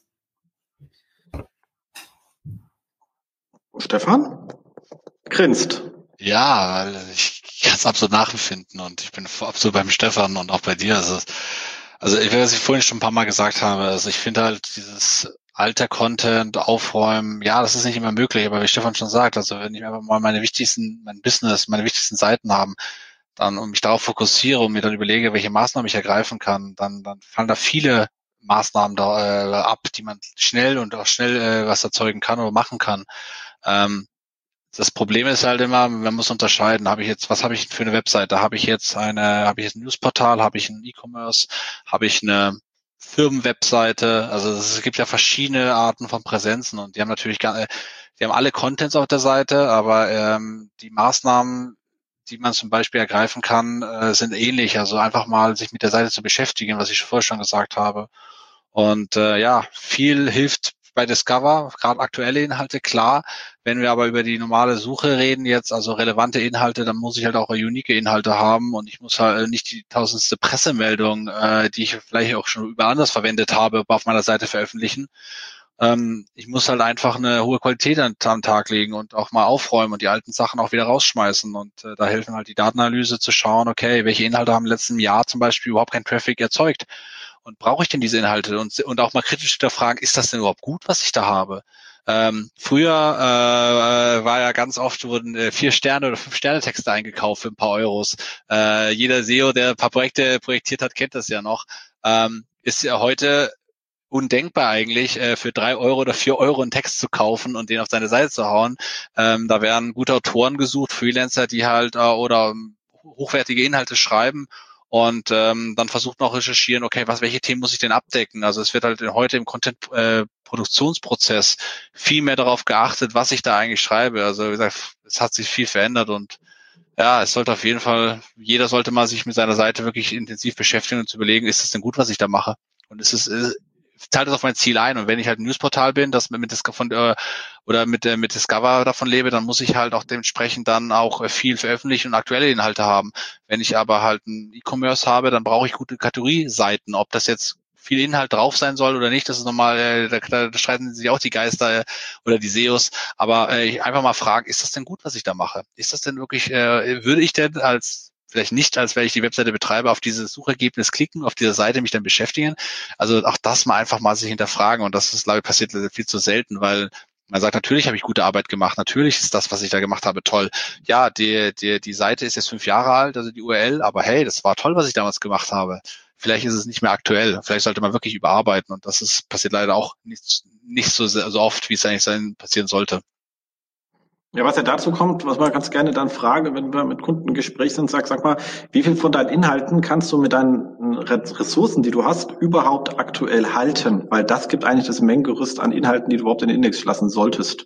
Stefan? Grinst. Ja, ich kann es absolut nachempfinden und ich bin absolut beim Stefan und auch bei dir. Also ich weiß, was ich vorhin schon ein paar Mal gesagt habe, also ich finde halt dieses alter Content aufräumen, ja, das ist nicht immer möglich, aber wie Stefan schon sagt, also wenn ich einfach mal mein Business, meine wichtigsten Seiten haben, dann und mich darauf fokussiere und mir dann überlege, welche Maßnahmen ich ergreifen kann, dann fallen da viele Maßnahmen da ab, die man schnell was erzeugen kann oder machen kann. Das Problem ist halt immer, man muss unterscheiden, was habe ich für eine Webseite? Habe ich jetzt ein Newsportal, habe ich ein E-Commerce, habe ich eine Firmenwebseite? Also es gibt ja verschiedene Arten von Präsenzen und die haben alle Contents auf der Seite, aber die Maßnahmen, die man zum Beispiel ergreifen kann, sind ähnlich. Also einfach mal sich mit der Seite zu beschäftigen, was ich vorher schon gesagt habe. Und viel hilft bei Discover, gerade aktuelle Inhalte, klar. Wenn wir aber über die normale Suche reden jetzt, also relevante Inhalte, dann muss ich halt auch unique Inhalte haben und ich muss halt nicht die tausendste Pressemeldung, die ich vielleicht auch schon überall anders verwendet habe, auf meiner Seite veröffentlichen. Ich muss halt einfach eine hohe Qualität an den Tag legen und auch mal aufräumen und die alten Sachen auch wieder rausschmeißen. Und da helfen halt die Datenanalyse zu schauen, okay, welche Inhalte haben im letzten Jahr zum Beispiel überhaupt kein Traffic erzeugt? Und brauche ich denn diese Inhalte? Und auch mal kritisch hinterfragen, ist das denn überhaupt gut, was ich da habe? Früher war ja ganz oft, wurden 4-Sterne- oder 5-Sterne-Texte eingekauft für ein paar Euros. Jeder SEO, der ein paar Projekte projektiert hat, kennt das ja noch. Ist ja heute undenkbar eigentlich, für 3 Euro oder 4 Euro einen Text zu kaufen und den auf seine Seite zu hauen. Da werden gute Autoren gesucht, Freelancer, die halt oder hochwertige Inhalte schreiben. Und dann versucht man auch recherchieren, okay, welche Themen muss ich denn abdecken? Also es wird halt heute im Content-Produktionsprozess viel mehr darauf geachtet, was ich da eigentlich schreibe. Also wie gesagt, es hat sich viel verändert und ja, es sollte auf jeden Fall, jeder sollte mal sich mit seiner Seite wirklich intensiv beschäftigen und zu überlegen, ist es denn gut, was ich da mache? Und zahlt das auf mein Ziel ein. Und wenn ich halt ein Newsportal bin, das mit Discover davon lebe, dann muss ich halt auch dementsprechend dann auch viel veröffentlichen und aktuelle Inhalte haben. Wenn ich aber halt ein E-Commerce habe, dann brauche ich gute Kategorieseiten. Ob das jetzt viel Inhalt drauf sein soll oder nicht, das ist nochmal, da streiten sich auch die Geister oder die SEOs. Aber einfach mal fragen, ist das denn gut, was ich da mache? Ist das denn wirklich, würde ich denn vielleicht nicht, als wenn ich die Webseite betreibe, auf dieses Suchergebnis klicken, auf dieser Seite mich dann beschäftigen. Also auch das mal einfach mal sich hinterfragen und das ist, glaube ich, passiert viel zu selten, weil man sagt, natürlich habe ich gute Arbeit gemacht, natürlich ist das, was ich da gemacht habe, toll. Ja, die Seite ist jetzt 5 Jahre alt, also die URL, aber hey, das war toll, was ich damals gemacht habe. Vielleicht ist es nicht mehr aktuell, vielleicht sollte man wirklich überarbeiten und passiert leider auch nicht so oft, wie es eigentlich passieren sollte. Ja, was ja dazu kommt, was man ganz gerne dann frage, wenn wir mit Kunden im Gespräch sind, sag mal, wie viel von deinen Inhalten kannst du mit deinen Ressourcen, die du hast, überhaupt aktuell halten? Weil das gibt eigentlich das Mengengerüst an Inhalten, die du überhaupt in den Index lassen solltest.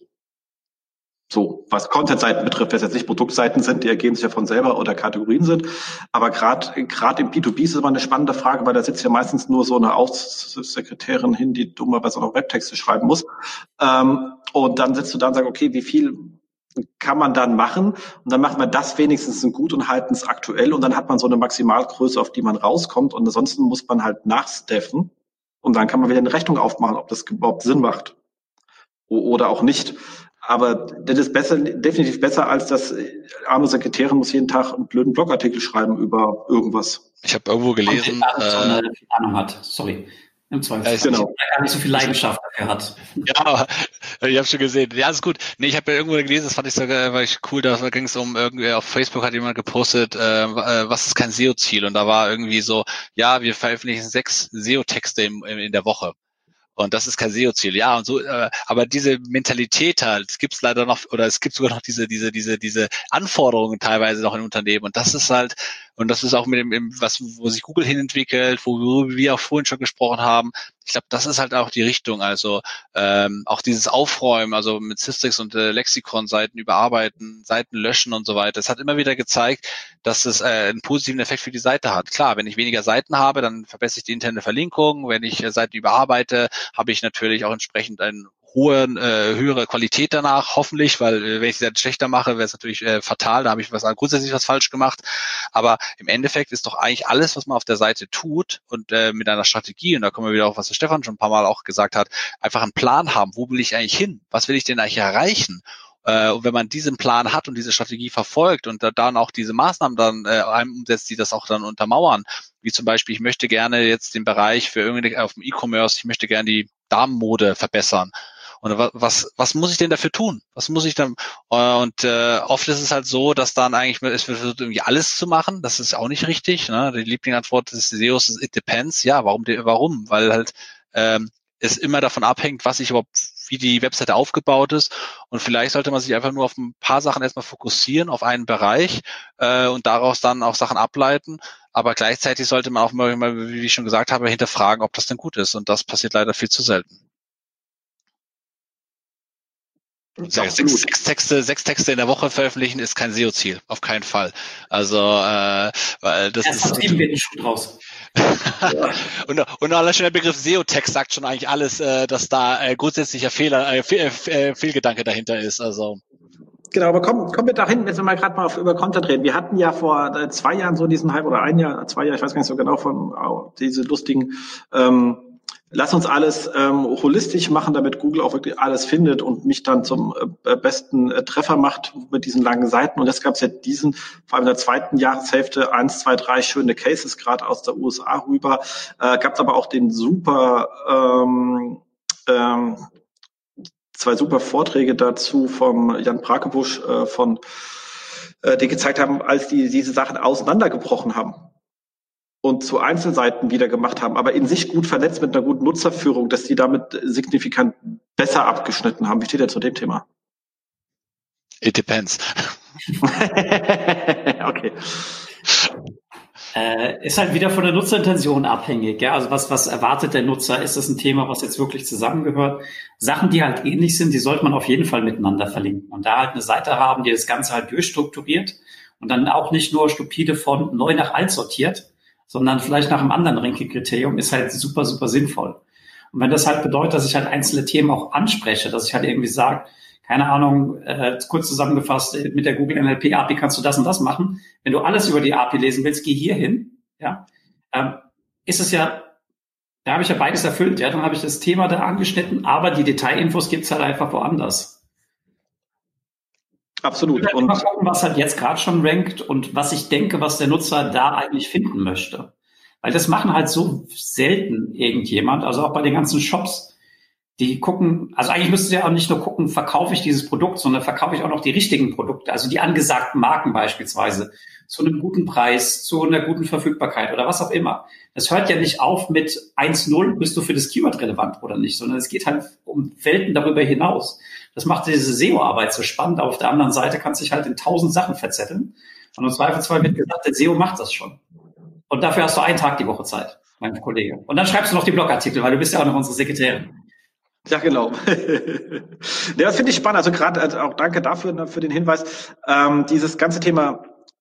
So, was Content-Seiten betrifft, wenn es jetzt nicht Produktseiten sind, die ergeben sich ja von selber oder Kategorien sind. Aber gerade im B2B ist es immer eine spannende Frage, weil da sitzt ja meistens nur so eine Aufsichtssekretärin hin, die dummerweise auch noch Webtexte schreiben muss. Und dann sitzt du da und sagst, okay, wie viel kann man dann machen und dann macht man das wenigstens gut und halten es aktuell und dann hat man so eine Maximalgröße, auf die man rauskommt und ansonsten muss man halt nachsteffen und dann kann man wieder eine Rechnung aufmachen, ob das überhaupt Sinn macht oder auch nicht. Aber das ist besser, definitiv besser, als dass arme Sekretärin muss jeden Tag einen blöden Blogartikel schreiben über irgendwas. Ich habe irgendwo gelesen, so eine Ahnung hat. Sorry. Im Zweifel. Genau. Gar nicht so viel Leidenschaft dafür hat. Ja, ich habe schon gesehen. Ja, ist gut. Nee, ich habe ja irgendwo gelesen, das fand ich sogar war ich cool, da ging es um irgendwie auf Facebook hat jemand gepostet, was ist kein SEO-Ziel? Und da war irgendwie so, ja, wir veröffentlichen 6 SEO-Texte in der Woche. Und das ist kein SEO-Ziel, ja, und so, aber diese Mentalität halt, es gibt's leider noch, oder es gibt sogar noch diese Anforderungen teilweise noch in Unternehmen. Und das ist halt, und das ist auch mit dem, wo sich Google hinentwickelt, wo wir auch vorhin schon gesprochen haben. Ich glaube, das ist halt auch die Richtung. Also auch dieses Aufräumen, also mit Systrix und Lexikon-Seiten überarbeiten, Seiten löschen und so weiter. Das hat immer wieder gezeigt, dass es einen positiven Effekt für die Seite hat. Klar, wenn ich weniger Seiten habe, dann verbessere ich die interne Verlinkung. Wenn ich Seiten überarbeite, habe ich natürlich auch entsprechend einen höhere Qualität danach, hoffentlich, weil wenn ich die Seite schlechter mache, wäre es natürlich fatal, da habe ich grundsätzlich was falsch gemacht. Aber im Endeffekt ist doch eigentlich alles, was man auf der Seite tut und mit einer Strategie, und da kommen wir wieder auf, was der Stefan schon ein paar Mal auch gesagt hat, einfach einen Plan haben, wo will ich eigentlich hin? Was will ich denn eigentlich erreichen? Und wenn man diesen Plan hat und diese Strategie verfolgt und dann auch diese Maßnahmen dann umsetzt, die das auch dann untermauern, wie zum Beispiel, ich möchte gerne jetzt den Bereich für irgendwie auf dem E-Commerce, ich möchte gerne die Damenmode verbessern. Und was muss ich denn dafür tun? Was muss ich dann? Und oft ist es halt so, dass dann eigentlich es wird irgendwie alles zu machen. Das ist auch nicht richtig. Ne? Die Lieblingsantwort des SEOs ist it depends. Ja, warum? Weil halt es immer davon abhängt, wie die Webseite aufgebaut ist. Und vielleicht sollte man sich einfach nur auf ein paar Sachen erstmal fokussieren, auf einen Bereich und daraus dann auch Sachen ableiten. Aber gleichzeitig sollte man auch mal, wie ich schon gesagt habe, hinterfragen, ob das denn gut ist. Und das passiert leider viel zu selten. Sechs Texte in der Woche veröffentlichen ist kein SEO-Ziel, auf keinen Fall. Also, weil das ist. Wird ein Schuh draus. und allein schon der Begriff SEO-Text sagt schon eigentlich alles, dass da grundsätzlicher Fehlgedanke dahinter ist. Also. Genau, aber kommen wir dahin, wenn wir mal gerade mal über Content reden. Wir hatten ja vor 2 Jahren so diesen Hype oder 1 Jahr, 2 Jahre, ich weiß gar nicht so genau diese lustigen. Lass uns alles holistisch machen, damit Google auch wirklich alles findet und mich dann zum besten Treffer macht mit diesen langen Seiten. Und jetzt gab es ja vor allem in der zweiten Jahreshälfte 1, 2, 3 schöne Cases, gerade aus der USA rüber. Gab es aber auch den super 2 super Vorträge dazu vom Jan Brakebusch die gezeigt haben, als die diese Sachen auseinandergebrochen haben und zu Einzelseiten wieder gemacht haben, aber in sich gut vernetzt mit einer guten Nutzerführung, dass die damit signifikant besser abgeschnitten haben. Wie steht ihr zu dem Thema? It depends. Okay. Ist halt wieder von der Nutzerintention abhängig. Ja? Also was erwartet der Nutzer? Ist das ein Thema, was jetzt wirklich zusammengehört? Sachen, die halt ähnlich sind, die sollte man auf jeden Fall miteinander verlinken. Und da halt eine Seite haben, die das Ganze halt durchstrukturiert und dann auch nicht nur stupide von neu nach alt sortiert, sondern vielleicht nach einem anderen Ranking-Kriterium, ist halt super, super sinnvoll. Und wenn das halt bedeutet, dass ich halt einzelne Themen auch anspreche, dass ich halt irgendwie sage, keine Ahnung, kurz zusammengefasst, mit der Google NLP API kannst du das und das machen. Wenn du alles über die API lesen willst, geh hier hin. Ja, ist es ja, da habe ich ja beides erfüllt. Ja, dann habe ich das Thema da angeschnitten, aber die Detailinfos gibt's halt einfach woanders. Absolut. Und mal gucken, was halt jetzt gerade schon rankt und was ich denke, was der Nutzer da eigentlich finden möchte. Weil das machen halt so selten irgendjemand, also auch bei den ganzen Shops, die gucken, also eigentlich müssten sie ja auch nicht nur gucken, verkaufe ich dieses Produkt, sondern verkaufe ich auch noch die richtigen Produkte, also die angesagten Marken beispielsweise, zu einem guten Preis, zu einer guten Verfügbarkeit oder was auch immer. Das hört ja nicht auf mit 1.0, bist du für das Keyword relevant oder nicht, sondern es geht halt um Welten darüber hinaus. Das macht diese SEO-Arbeit so spannend. Auf der anderen Seite kannst du dich halt in 1000 Sachen verzetteln. Und im Zweifelsfall wird gesagt, der SEO macht das schon. Und dafür hast du einen Tag die Woche Zeit, mein Kollege. Und dann schreibst du noch die Blogartikel, weil du bist ja auch noch unsere Sekretärin. Ja, genau. Ja, das finde ich spannend. Also gerade auch danke dafür, für den Hinweis. Dieses ganze Thema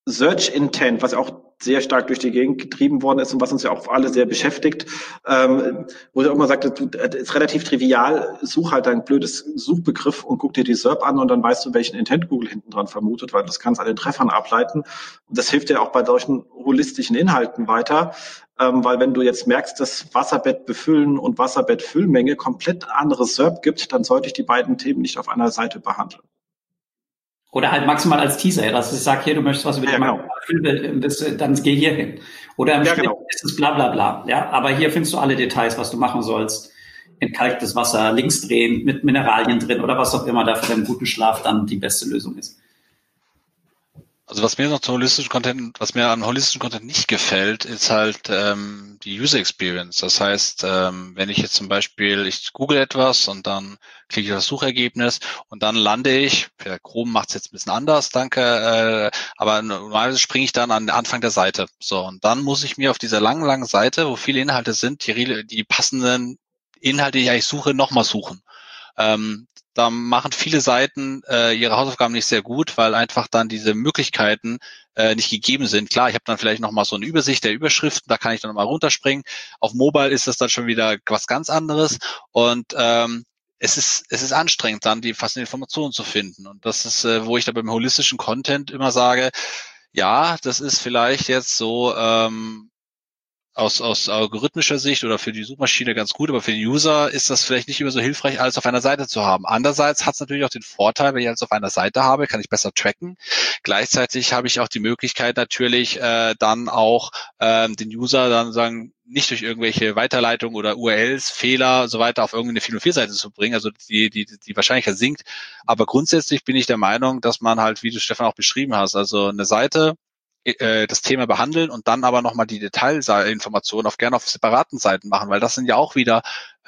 Search Intent, was auch sehr stark durch die Gegend getrieben worden ist und was uns ja auch alle sehr beschäftigt, wo ich auch immer sagte, ist relativ trivial, such halt einen blödes Suchbegriff und guck dir die SERP an und dann weißt du, welchen Intent Google hinten dran vermutet, weil das kannst du an den Treffern ableiten. Und das hilft ja auch bei solchen holistischen Inhalten weiter, weil wenn du jetzt merkst, dass Wasserbett befüllen und Wasserbettfüllmenge komplett andere SERP gibt, dann sollte ich die beiden Themen nicht auf einer Seite behandeln. Oder halt maximal als Teaser, dass ich sage, hier, du möchtest was über die dann geh hier hin. Oder im Schnitt ist es bla bla bla. Ja, aber hier findest du alle Details, was du machen sollst. Entkalktes Wasser, links drehen, mit Mineralien drin oder was auch immer da für einen guten Schlaf dann die beste Lösung ist. Also was mir noch zu holistischen Content, was mir an holistischen Content nicht gefällt, ist halt die User Experience. Das heißt, wenn ich jetzt zum Beispiel, ich google etwas und dann klicke ich das Suchergebnis und dann lande ich, Chrome macht es jetzt ein bisschen anders, danke, aber normalerweise springe ich dann an den Anfang der Seite. So, und dann muss ich mir auf dieser langen Seite, wo viele Inhalte sind, die passenden Inhalte, die ich eigentlich suche, nochmal suchen. Da machen viele Seiten ihre Hausaufgaben nicht sehr gut, weil einfach dann diese Möglichkeiten nicht gegeben sind. Klar, ich habe dann vielleicht nochmal so eine Übersicht der Überschriften, da kann ich dann nochmal runterspringen. Auf Mobile ist das dann schon wieder was ganz anderes und es ist anstrengend, dann die passenden Informationen zu finden. Und das ist, wo ich da beim holistischen Content immer sage, ja, das ist vielleicht jetzt so aus algorithmischer Sicht oder für die Suchmaschine ganz gut, aber für den User ist das vielleicht nicht immer so hilfreich, alles auf einer Seite zu haben. Andererseits hat es natürlich auch den Vorteil, wenn ich alles auf einer Seite habe, kann ich besser tracken. Gleichzeitig habe ich auch die Möglichkeit natürlich dann auch den User dann sagen, nicht durch irgendwelche Weiterleitungen oder URLs, Fehler und so weiter auf irgendeine 404-Seite zu bringen, also die Wahrscheinlichkeit sinkt. Aber grundsätzlich bin ich der Meinung, dass man halt, wie du Stefan auch beschrieben hast, also eine Seite das Thema behandeln und dann aber nochmal die Detailinformationen gerne auf separaten Seiten machen, weil das sind ja auch wieder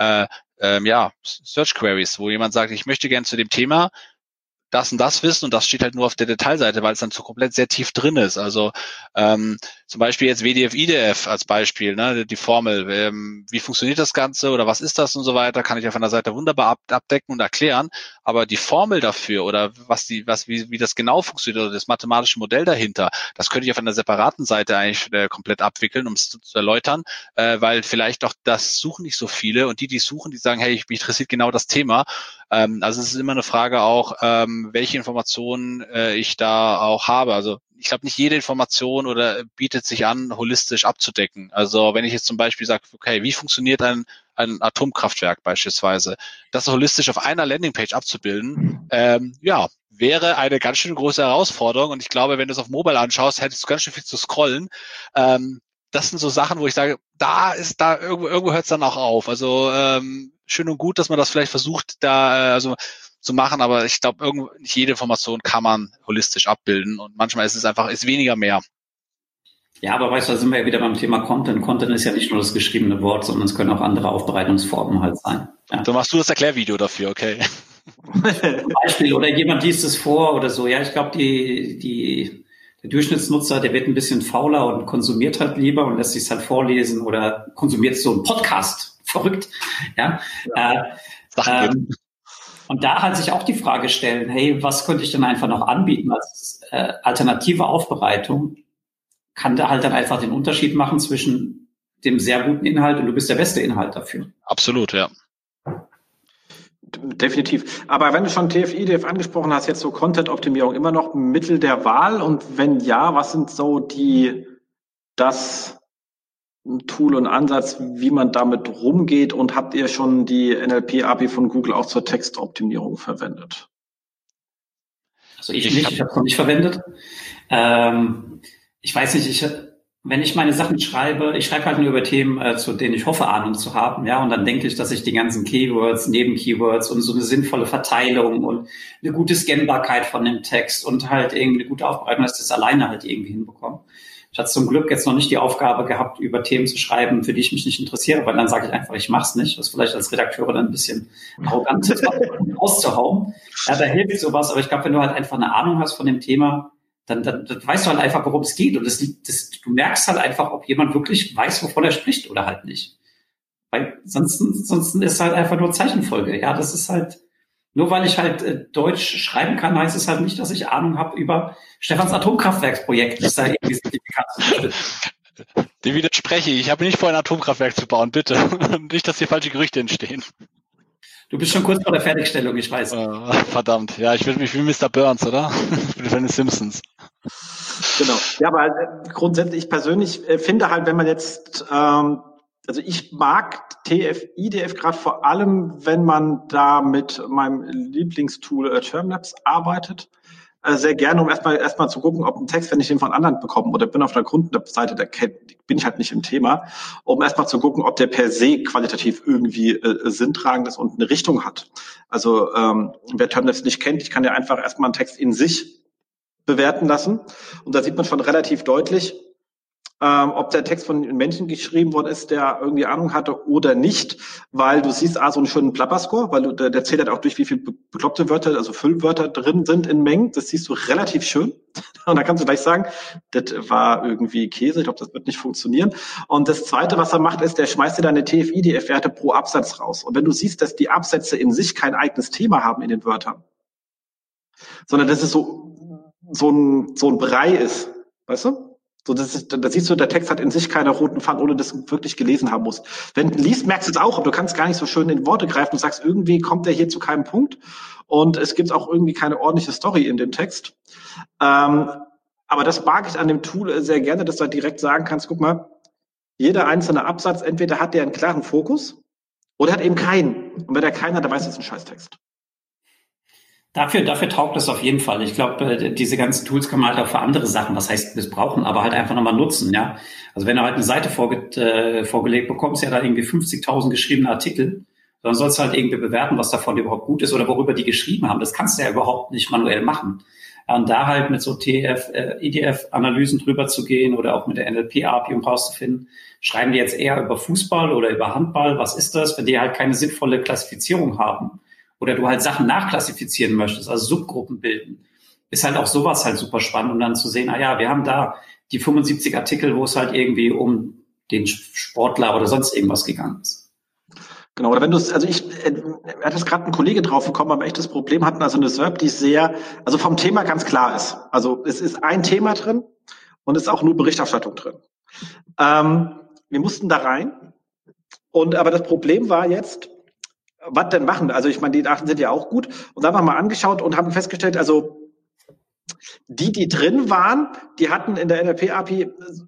Search Queries, wo jemand sagt, ich möchte gerne zu dem Thema das und das wissen und das steht halt nur auf der Detailseite, weil es dann so komplett sehr tief drin ist. Also zum Beispiel jetzt WDF, IDF als Beispiel, ne, die Formel, wie funktioniert das Ganze oder was ist das und so weiter, kann ich auf einer Seite wunderbar abdecken und erklären, aber die Formel dafür oder wie das genau funktioniert oder das mathematische Modell dahinter, das könnte ich auf einer separaten Seite eigentlich komplett abwickeln, um es zu erläutern, weil vielleicht auch das suchen nicht so viele und die suchen, die sagen, hey, mich interessiert genau das Thema. Also es ist immer eine Frage auch, welche Informationen ich da auch habe. Also ich glaube, nicht jede Information oder bietet sich an, holistisch abzudecken. Also wenn ich jetzt zum Beispiel sage, okay, wie funktioniert ein Atomkraftwerk beispielsweise, das holistisch auf einer Landingpage abzubilden, wäre eine ganz schön große Herausforderung. Und ich glaube, wenn du es auf Mobile anschaust, hättest du ganz schön viel zu scrollen. Das sind so Sachen, wo ich sage, irgendwo hört es dann auch auf. Also schön und gut, dass man das vielleicht versucht, da zu machen, aber ich glaube, nicht jede Information kann man holistisch abbilden und manchmal ist es weniger mehr. Ja, aber weißt du, da sind wir ja wieder beim Thema Content. Content ist ja nicht nur das geschriebene Wort, sondern es können auch andere Aufbereitungsformen halt sein. Ja. So machst du das Erklärvideo dafür, okay? Zum Beispiel, oder jemand liest es vor oder so. Ja, ich glaube, der Durchschnittsnutzer, der wird ein bisschen fauler und konsumiert halt lieber und lässt sich es halt vorlesen oder konsumiert so einen Podcast. Verrückt. Ja. Und da halt sich auch die Frage stellen, hey, was könnte ich denn einfach noch anbieten als alternative Aufbereitung? Kann da halt dann einfach den Unterschied machen zwischen dem sehr guten Inhalt und du bist der beste Inhalt dafür. Absolut, ja. Definitiv. Aber wenn du schon TF-IDF angesprochen hast, jetzt so Content-Optimierung immer noch ein Mittel der Wahl und wenn ja, was sind so das Tool und Ansatz, wie man damit rumgeht und habt ihr schon die NLP-API von Google auch zur Textoptimierung verwendet? Also ich habe es noch nicht verwendet. Ich weiß nicht, wenn ich meine Sachen schreibe, ich schreibe halt nur über Themen, zu denen ich hoffe, Ahnung zu haben, ja, und dann denke ich, dass ich die ganzen Keywords, Nebenkeywords und so eine sinnvolle Verteilung und eine gute Scannbarkeit von dem Text und halt irgendwie eine gute Aufbereitung, dass ich das alleine halt irgendwie hinbekomme. Ich hatte zum Glück jetzt noch nicht die Aufgabe gehabt, über Themen zu schreiben, für die ich mich nicht interessiere, weil dann sage ich einfach, ich mach's nicht, was vielleicht als Redakteur dann ein bisschen arrogant ist, rauszuhauen. Ja, da hilft sowas, aber ich glaube, wenn du halt einfach eine Ahnung hast von dem Thema, dann weißt du halt einfach, worum es geht. Und du merkst halt einfach, ob jemand wirklich weiß, wovon er spricht oder halt nicht. Weil sonst ist es halt einfach nur Zeichenfolge. Ja, das ist halt, Nur weil ich halt Deutsch schreiben kann, heißt es halt nicht, dass ich Ahnung habe über Stefans Atomkraftwerksprojekt. Das ist da irgendwie signifikant. Dem widerspreche ich. Ich habe nicht vor, ein Atomkraftwerk zu bauen, bitte. Nicht, dass hier falsche Gerüchte entstehen. Du bist schon kurz vor der Fertigstellung, ich weiß. Verdammt. Ja, ich will mich wie Mr. Burns, oder? Ich bin von den Simpsons. Genau. Ja, aber grundsätzlich, ich persönlich finde halt, wenn man jetzt, also ich mag TF, IDF gerade vor allem, wenn man da mit meinem Lieblingstool Termlabs arbeitet. Sehr gerne, um erstmal zu gucken, ob ein Text, wenn ich den von anderen bekomme oder bin auf der Kundenseite, da bin ich halt nicht im Thema, um erstmal zu gucken, ob der per se qualitativ irgendwie sinntragend ist und eine Richtung hat. Also wer Termlabs nicht kennt, ich kann ja einfach erstmal einen Text in sich bewerten lassen und da sieht man schon relativ deutlich, ob der Text von einem Menschen geschrieben worden ist, der irgendwie Ahnung hatte oder nicht, weil du siehst so einen schönen Plapper-Score, weil der zählt halt auch durch, wie viele bekloppte Wörter, also Füllwörter drin sind in Mengen. Das siehst du relativ schön. Und da kannst du gleich sagen, das war irgendwie Käse, ich glaube, das wird nicht funktionieren. Und das Zweite, was er macht, ist, der schmeißt dir deine TF-IDF-Werte pro Absatz raus. Und wenn du siehst, dass die Absätze in sich kein eigenes Thema haben in den Wörtern, sondern dass es so ein Brei ist, weißt du? So, da siehst du, der Text hat in sich keine roten Faden, ohne dass du wirklich gelesen haben musst. Wenn du liest, merkst du es auch, aber du kannst gar nicht so schön in Worte greifen und sagst, irgendwie kommt der hier zu keinem Punkt und es gibt auch irgendwie keine ordentliche Story in dem Text. Aber das mag ich an dem Tool sehr gerne, dass du halt direkt sagen kannst, guck mal, jeder einzelne Absatz, entweder hat der einen klaren Fokus oder hat eben keinen. Und wenn der keinen hat, dann weißt du, das ist ein Scheißtext. Dafür taugt es auf jeden Fall. Ich glaube, diese ganzen Tools kann man halt auch für andere Sachen, was heißt missbrauchen, aber halt einfach nochmal nutzen, ja. Also wenn du halt eine Seite vorgelegt bekommst, ja da irgendwie 50.000 geschriebene Artikel, dann sollst du halt irgendwie bewerten, was davon überhaupt gut ist oder worüber die geschrieben haben. Das kannst du ja überhaupt nicht manuell machen. Und da halt mit so IDF-Analysen drüber zu gehen oder auch mit der NLP-API, um rauszufinden, schreiben die jetzt eher über Fußball oder über Handball, was ist das, wenn die halt keine sinnvolle Klassifizierung haben. Oder du halt Sachen nachklassifizieren möchtest, also Subgruppen bilden, ist halt auch sowas halt super spannend, um dann zu sehen, wir haben da die 75 Artikel, wo es halt irgendwie um den Sportler oder sonst irgendwas gegangen ist. Genau, oder wenn du es, also hat es gerade ein Kollege drauf gekommen, aber echtes Problem hatten, also eine SERP, die also vom Thema ganz klar ist. Also es ist ein Thema drin und es ist auch nur Berichterstattung drin. Wir mussten da rein aber das Problem war jetzt, was denn machen? Also ich meine, die Daten sind ja auch gut. Und da haben wir mal angeschaut und haben festgestellt, also die drin waren, die hatten in der NLP-API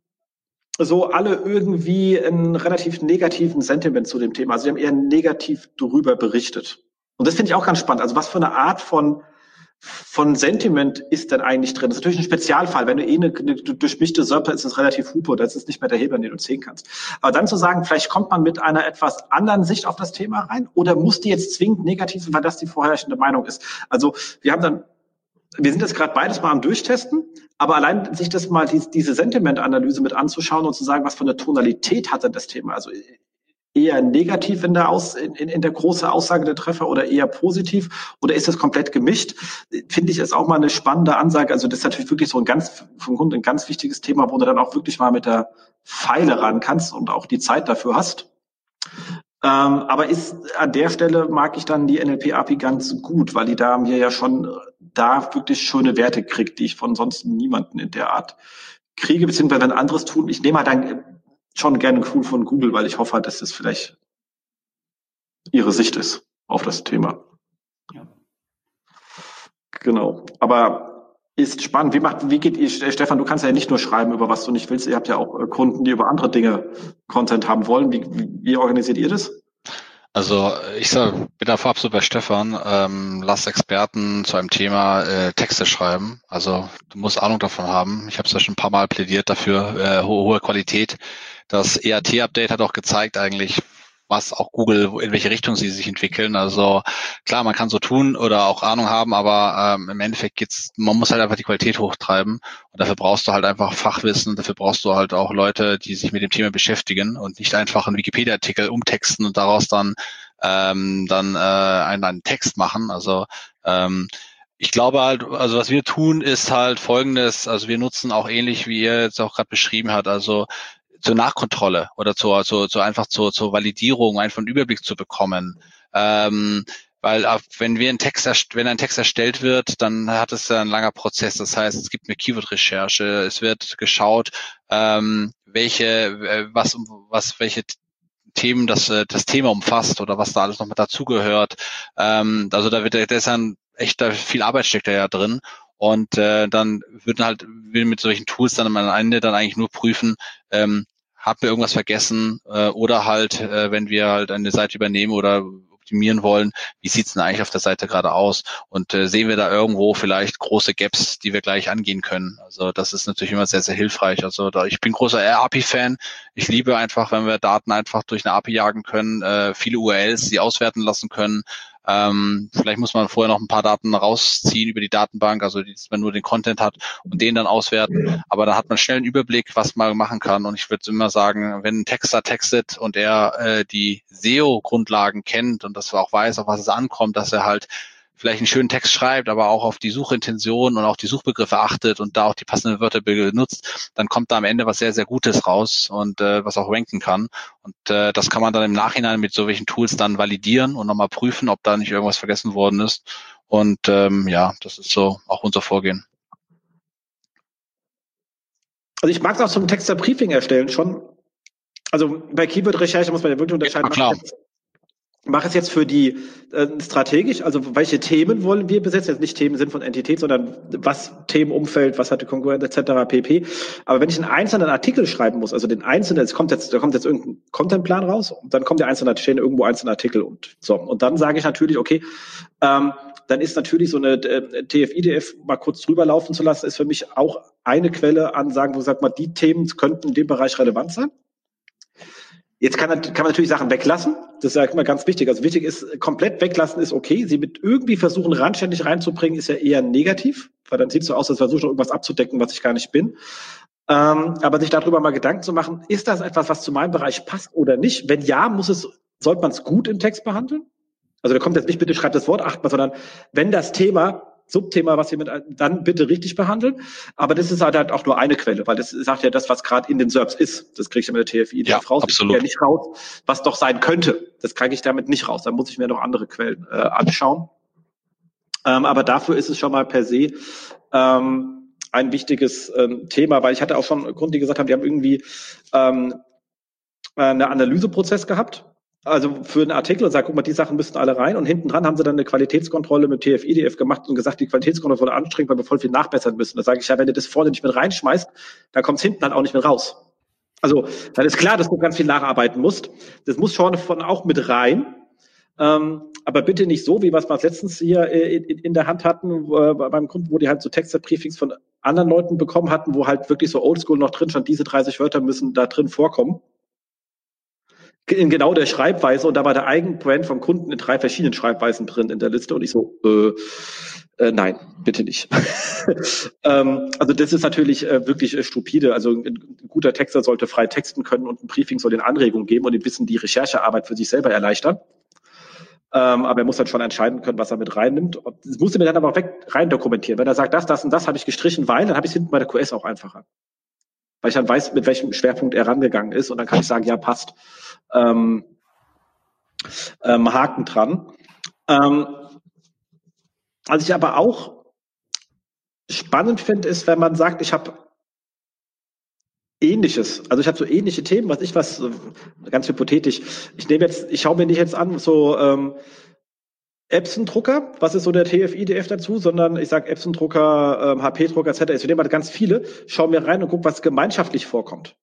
so alle irgendwie einen relativ negativen Sentiment zu dem Thema. Also die haben eher negativ darüber berichtet. Und das finde ich auch ganz spannend. Also was für eine Art von Sentiment ist denn eigentlich drin? Das ist natürlich ein Spezialfall. Wenn du eine durchmischte Suppe ist es relativ hupo, das ist nicht mehr der Hebel, den du ziehen kannst. Aber dann zu sagen, vielleicht kommt man mit einer etwas anderen Sicht auf das Thema rein oder muss die jetzt zwingend negativ sein, weil das die vorherrschende Meinung ist. Also wir sind jetzt gerade beides mal am Durchtesten, aber allein sich das mal diese Sentiment-Analyse mit anzuschauen und zu sagen, was für eine Tonalität hat denn das Thema? Also eher negativ in der großen Aussage der Treffer oder eher positiv oder ist das komplett gemischt? Finde ich ist auch mal eine spannende Ansage. Also das ist natürlich wirklich so ein ganz wichtiges Thema, wo du dann auch wirklich mal mit der Pfeile ran kannst und auch die Zeit dafür hast. Aber an der Stelle mag ich dann die NLP-API ganz gut, weil die da mir ja schon da wirklich schöne Werte kriegt, die ich von sonst niemanden in der Art kriege, beziehungsweise ein anderes Tool. Ich nehme halt dann schon gerne ein Tool von Google, weil ich hoffe, dass es vielleicht ihre Sicht ist auf das Thema. Ja. Genau. Aber ist spannend. Wie geht ihr, Stefan, du kannst ja nicht nur schreiben, über was du nicht willst. Ihr habt ja auch Kunden, die über andere Dinge Content haben wollen. Wie organisiert ihr das? Also ich bin da vorab so bei Stefan, lass Experten zu einem Thema Texte schreiben. Also du musst Ahnung davon haben. Ich habe es ja schon ein paar Mal plädiert dafür, hohe Qualität. Das EAT-Update hat auch gezeigt eigentlich, was auch Google, in welche Richtung sie sich entwickeln. Also klar, man kann so tun oder auch Ahnung haben, aber im Endeffekt man muss halt einfach die Qualität hochtreiben und dafür brauchst du halt einfach Fachwissen, dafür brauchst du halt auch Leute, die sich mit dem Thema beschäftigen und nicht einfach einen Wikipedia-Artikel umtexten und daraus dann einen Text machen. Also ich glaube halt, also was wir tun, ist halt Folgendes, also wir nutzen auch ähnlich, wie ihr jetzt auch gerade beschrieben habt, also zur Nachkontrolle oder zur Validierung, einfach einen Überblick zu bekommen. Weil wenn ein Text erstellt wird, dann hat es ja ein langer Prozess. Das heißt, es gibt eine Keyword-Recherche, es wird geschaut, welche Themen das Thema umfasst oder was da alles noch mit dazugehört. Also da ist dann echt viel Arbeit steckt da ja drin. Und dann will mit solchen Tools dann am Ende dann eigentlich nur prüfen, haben wir irgendwas vergessen oder halt, wenn wir halt eine Seite übernehmen oder optimieren wollen, wie sieht's denn eigentlich auf der Seite gerade aus? Und sehen wir da irgendwo vielleicht große Gaps, die wir gleich angehen können? Also das ist natürlich immer sehr, sehr hilfreich. Also ich bin großer API-Fan. Ich liebe einfach, wenn wir Daten einfach durch eine API jagen können, viele URLs, die auswerten lassen können. Vielleicht muss man vorher noch ein paar Daten rausziehen über die Datenbank, also dass man nur den Content hat und den dann auswerten. Aber da hat man schnell einen Überblick, was man machen kann. Und ich würde immer sagen, wenn ein Texter textet und er die SEO-Grundlagen kennt und dass er auch weiß, auf was es ankommt, dass er halt vielleicht einen schönen Text schreibt, aber auch auf die Suchintention und auch die Suchbegriffe achtet und da auch die passenden Wörter benutzt, dann kommt da am Ende was sehr, sehr Gutes raus und was auch ranken kann. Und das kann man dann im Nachhinein mit so welchen Tools dann validieren und nochmal prüfen, ob da nicht irgendwas vergessen worden ist. Und das ist so auch unser Vorgehen. Also ich mag es auch zum Texter-Briefing erstellen schon. Also bei Keyword-Recherche muss man ja wirklich unterscheiden. Klar. Mache es jetzt für die strategisch, also welche Themen wollen wir besetzen? Jetzt nicht Themen sind von Entität, sondern was Themenumfeld, was hat die Konkurrenz etc. pp. Aber wenn ich einen einzelnen Artikel schreiben muss, also den einzelnen, da kommt jetzt irgendein Contentplan raus und dann kommt der einzelne, stehen irgendwo einzelne Artikel und so. Und dann sage ich natürlich, okay, dann ist natürlich so eine TF-IDF mal kurz drüber laufen zu lassen, ist für mich auch eine Quelle an sagen, wo sagt man, die Themen könnten in dem Bereich relevant sein. Jetzt kann man natürlich Sachen weglassen. Das ist ja immer ganz wichtig. Also wichtig ist, komplett weglassen ist okay. Sie mit irgendwie versuchen, randständig reinzubringen, ist ja eher negativ, weil dann sieht es so aus, als versuche ich noch irgendwas abzudecken, was ich gar nicht bin. Aber sich darüber mal Gedanken zu machen, ist das etwas, was zu meinem Bereich passt oder nicht? Wenn ja, sollte man es gut im Text behandeln? Also da kommt jetzt nicht, bitte schreibt das Wort 8-mal, sondern wenn das Subthema, was ihr dann bitte richtig behandeln. Aber das ist halt auch nur eine Quelle, weil das sagt ja das, was gerade in den SERPs ist. Das kriege ich ja mit der TFI raus. Absolut. Ja nicht raus, was doch sein könnte. Das kriege ich damit nicht raus. Da muss ich mir noch andere Quellen anschauen. Aber dafür ist es schon mal per se ein wichtiges Thema, weil ich hatte auch schon Kunden, die gesagt haben, die haben irgendwie einen Analyseprozess gehabt. Also für einen Artikel und sagt, guck mal, die Sachen müssten alle rein und hinten dran haben sie dann eine Qualitätskontrolle mit TF-IDF gemacht und gesagt, die Qualitätskontrolle wurde anstrengend, weil wir voll viel nachbessern müssen. Da sage ich ja, wenn du das vorne nicht mit reinschmeißt, dann kommt es hinten halt auch nicht mit raus. Also dann ist klar, dass du ganz viel nacharbeiten musst. Das muss schon auch mit rein. Aber bitte nicht so, wie wir es letztens hier in der Hand hatten, beim Kunden, wo die halt so Texter-Briefings von anderen Leuten bekommen hatten, wo halt wirklich so oldschool noch drin stand, diese 30 Wörter müssen da drin vorkommen. In genau der Schreibweise und da war der Eigenbrand vom Kunden in 3 verschiedenen Schreibweisen drin in der Liste und ich so, nein, bitte nicht. Also das ist natürlich wirklich stupide. Also ein guter Texter sollte frei texten können und ein Briefing soll den Anregungen geben und ein bisschen die Recherchearbeit für sich selber erleichtern. Aber er muss dann schon entscheiden können, was er mit reinnimmt. Das muss er mir dann aber auch rein dokumentieren. Wenn er sagt, das und das habe ich gestrichen, weil, dann habe ich es hinten bei der QS auch einfacher. Weil ich dann weiß, mit welchem Schwerpunkt er rangegangen ist und dann kann ich sagen, ja, passt. Haken dran. Was ich aber auch spannend finde, ist, wenn man sagt, ich habe Ähnliches. Also ich habe so ähnliche Themen, ganz hypothetisch. Ich schaue mir nicht jetzt an, so Epson-Drucker, was ist so der TF-IDF dazu, sondern ich sage Epson-Drucker, HP-Drucker etc. Ich nehme mal ganz viele, schaue mir rein und gucke, was gemeinschaftlich vorkommt.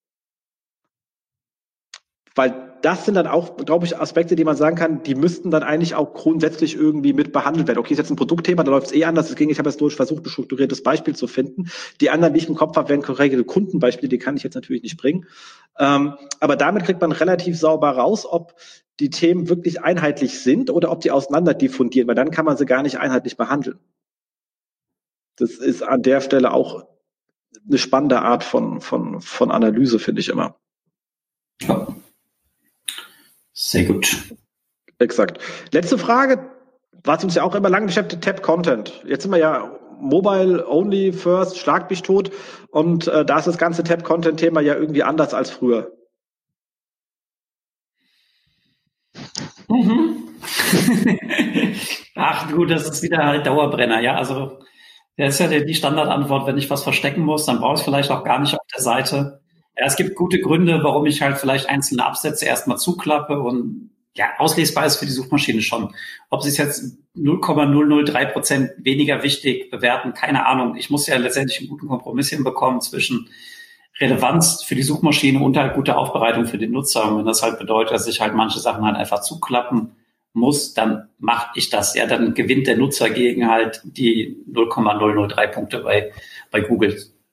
Weil das sind dann auch, glaube ich, Aspekte, die man sagen kann, die müssten dann eigentlich auch grundsätzlich irgendwie mit behandelt werden. Okay, ist jetzt ein Produktthema, da läuft es anders. Deswegen, ich habe jetzt versucht, ein strukturiertes Beispiel zu finden. Die anderen, die ich im Kopf habe, wären korrekte Kundenbeispiele, die kann ich jetzt natürlich nicht bringen. Aber damit kriegt man relativ sauber raus, ob die Themen wirklich einheitlich sind oder ob die auseinander diffundieren, weil dann kann man sie gar nicht einheitlich behandeln. Das ist an der Stelle auch eine spannende Art von Analyse, finde ich immer. Ja. Sehr gut. Exakt. Letzte Frage, was uns ja auch immer lang beschäftigt, Tab Content. Jetzt sind wir ja Mobile Only First, schlag mich tot und da ist das ganze Tab Content Thema ja irgendwie anders als früher. Ach gut, das ist wieder halt Dauerbrenner, ja. Also das ist ja die Standardantwort, wenn ich was verstecken muss, dann brauche ich es vielleicht auch gar nicht auf der Seite. Ja, es gibt gute Gründe, warum ich halt vielleicht einzelne Absätze erstmal zuklappe und ja, auslesbar ist für die Suchmaschine schon. Ob sie es jetzt 0,003% weniger wichtig bewerten, keine Ahnung. Ich muss ja letztendlich einen guten Kompromiss hinbekommen zwischen Relevanz für die Suchmaschine und halt gute Aufbereitung für den Nutzer. Und wenn das halt bedeutet, dass ich halt manche Sachen halt einfach zuklappen muss, dann mache ich das. Ja, dann gewinnt der Nutzer gegen halt die 0,003 Punkte bei Google.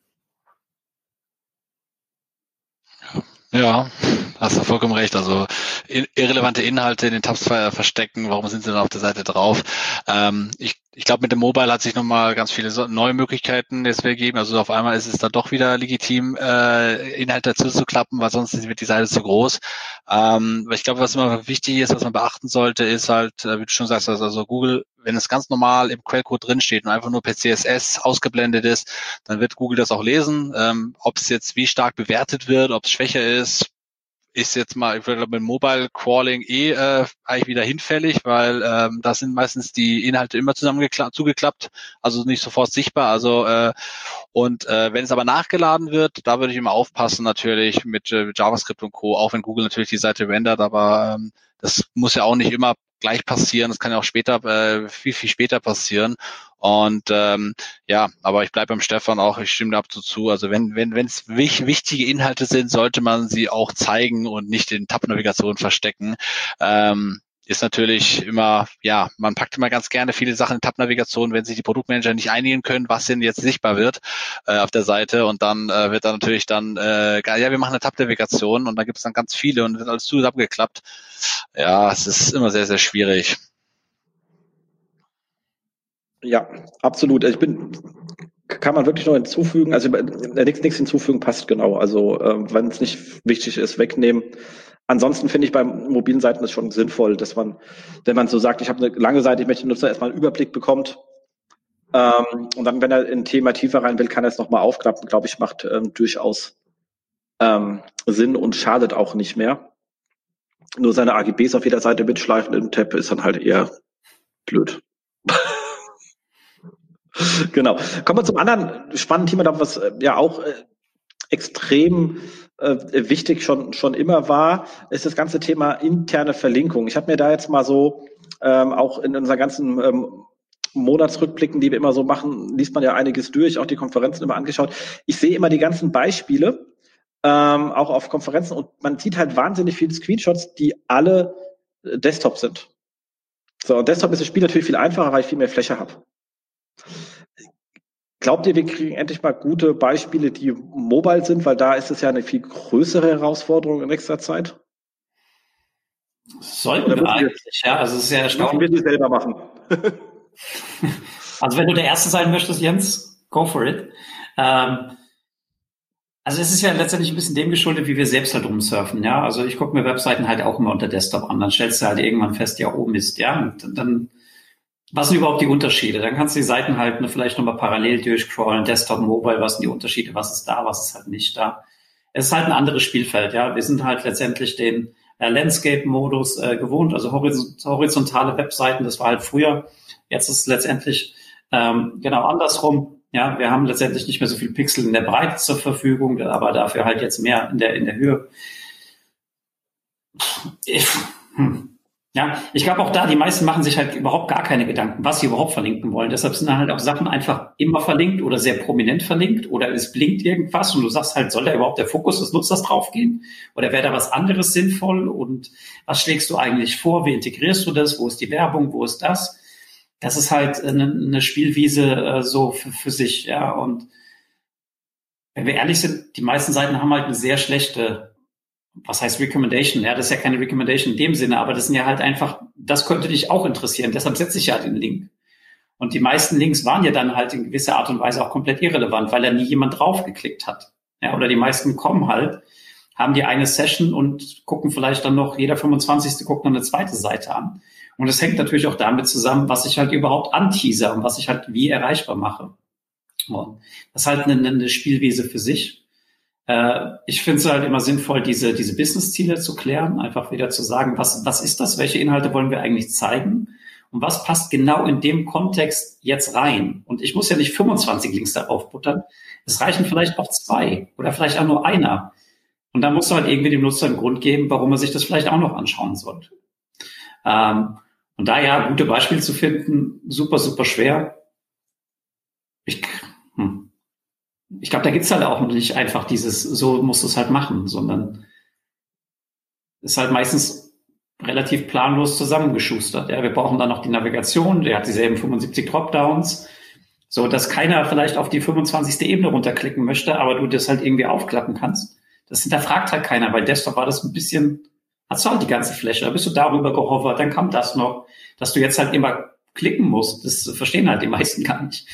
Ja, hast du vollkommen recht. Also irrelevante Inhalte in den Tabs verstecken, warum sind sie dann auf der Seite drauf? Ich glaube, mit dem Mobile hat sich nochmal ganz viele neue Möglichkeiten jetzt gegeben. Also auf einmal ist es dann doch wieder legitim, Inhalte dazu zu klappen, weil sonst wird die Seite zu groß. Aber ich glaube, was immer wichtig ist, was man beachten sollte, ist halt, wie du schon sagst, also Google, wenn es ganz normal im Quellcode drinsteht und einfach nur per CSS ausgeblendet ist, dann wird Google das auch lesen. Ob es jetzt wie stark bewertet wird, ob es schwächer ist jetzt mal, ich glaube, mit Mobile Crawling eigentlich wieder hinfällig, weil da sind meistens die Inhalte immer zugeklappt, also nicht sofort sichtbar. Also wenn es aber nachgeladen wird, da würde ich immer aufpassen natürlich mit JavaScript und Co., auch wenn Google natürlich die Seite rendert, aber das muss ja auch nicht immer gleich passieren, das kann ja auch später, viel später passieren. Und aber ich bleibe beim Stefan auch, ich stimme da absolut zu. Also wenn es wichtige Inhalte sind, sollte man sie auch zeigen und nicht in Tab-Navigation verstecken. Ist natürlich immer, ja, man packt immer ganz gerne viele Sachen in Tab-Navigation, wenn sich die Produktmanager nicht einigen können, was denn jetzt sichtbar wird auf der Seite, und dann wird dann natürlich wir machen eine Tab-Navigation, und da gibt es dann ganz viele und wird alles zusammengeklappt. Ja, es ist immer sehr, sehr schwierig. Ja, absolut. Kann man wirklich noch hinzufügen, also nichts hinzufügen passt genau. Also wenn es nicht wichtig ist, wegnehmen. Ansonsten finde ich bei mobilen Seiten ist schon sinnvoll, dass man, wenn man so sagt, ich habe eine lange Seite, ich möchte den Nutzer erstmal einen Überblick bekommt, und dann, wenn er in ein Thema tiefer rein will, kann er es nochmal aufklappen. Glaube ich, macht durchaus Sinn und schadet auch nicht mehr. Nur seine AGBs auf jeder Seite mitschleifen im Tab ist dann halt eher blöd. Genau. Kommen wir zum anderen spannenden Thema, was ja auch extrem wichtig schon immer war, ist das ganze Thema interne Verlinkung. Ich habe mir da jetzt mal so auch in unseren ganzen Monatsrückblicken, die wir immer so machen, liest man ja einiges durch, auch die Konferenzen immer angeschaut. Ich sehe immer die ganzen Beispiele, auch auf Konferenzen, und man sieht halt wahnsinnig viele Screenshots, die alle Desktop sind. So, und Desktop ist das Spiel natürlich viel einfacher, weil ich viel mehr Fläche habe. Glaubt ihr, wir kriegen endlich mal gute Beispiele, die mobile sind, weil da ist es ja eine viel größere Herausforderung in nächster Zeit? Sollten wir eigentlich, ja. Also es ist ja erstaunlich. Müssen wir die selber machen. Also wenn du der Erste sein möchtest, Jens, go for it. Also es ist ja letztendlich ein bisschen dem geschuldet, wie wir selbst halt rumsurfen, ja. Also ich gucke mir Webseiten halt auch immer unter Desktop an, dann stellst du halt irgendwann fest, ja, oh Mist, ja, und dann, was sind überhaupt die Unterschiede? Dann kannst du die Seiten halt vielleicht nochmal parallel durchscrollen, Desktop, Mobile, was sind die Unterschiede, was ist da, was ist halt nicht da. Es ist halt ein anderes Spielfeld, ja. Wir sind halt letztendlich den Landscape-Modus gewohnt, also horizontale Webseiten, das war halt früher. Jetzt ist es letztendlich genau andersrum. Ja, wir haben letztendlich nicht mehr so viel Pixel in der Breite zur Verfügung, aber dafür halt jetzt mehr in der Höhe. Ja, ich glaube auch da, die meisten machen sich halt überhaupt gar keine Gedanken, was sie überhaupt verlinken wollen. Deshalb sind dann halt auch Sachen einfach immer verlinkt oder sehr prominent verlinkt oder es blinkt irgendwas und du sagst halt, soll da überhaupt der Fokus des Nutzers draufgehen? Oder wäre da was anderes sinnvoll? Und was schlägst du eigentlich vor? Wie integrierst du das? Wo ist die Werbung? Wo ist das? Das ist halt eine Spielwiese so für sich, ja. Und wenn wir ehrlich sind, die meisten Seiten haben halt eine sehr schlechte, was heißt Recommendation? Ja, das ist ja keine Recommendation in dem Sinne, aber das sind ja halt einfach, das könnte dich auch interessieren, deshalb setze ich ja den Link. Und die meisten Links waren ja dann halt in gewisser Art und Weise auch komplett irrelevant, weil da nie jemand draufgeklickt hat. Ja, oder die meisten kommen halt, haben die eine Session und gucken vielleicht dann noch, jeder 25. guckt noch eine zweite Seite an. Und es hängt natürlich auch damit zusammen, was ich halt überhaupt anteaser und was ich halt wie erreichbar mache. Und das ist halt eine Spielwiese für sich. Ich finde es halt immer sinnvoll, diese Business-Ziele zu klären, einfach wieder zu sagen, was ist das, welche Inhalte wollen wir eigentlich zeigen und was passt genau in dem Kontext jetzt rein. Und ich muss ja nicht 25 Links darauf buttern, es reichen vielleicht auch 2 oder vielleicht auch nur einer. Und dann musst du halt irgendwie dem Nutzer einen Grund geben, warum er sich das vielleicht auch noch anschauen sollte. Und da ja gute Beispiele zu finden, super, super schwer. Ich glaube, da gibt's halt auch nicht einfach dieses, so musst du es halt machen, sondern ist halt meistens relativ planlos zusammengeschustert. Ja, wir brauchen dann noch die Navigation, der hat dieselben 75 Dropdowns, so dass keiner vielleicht auf die 25. Ebene runterklicken möchte, aber du das halt irgendwie aufklappen kannst. Das hinterfragt halt keiner. Bei Desktop war das ein bisschen, hast du halt die ganze Fläche, da bist du darüber gehovert, dann kam das noch, dass du jetzt halt immer klicken musst. Das verstehen halt die meisten gar nicht.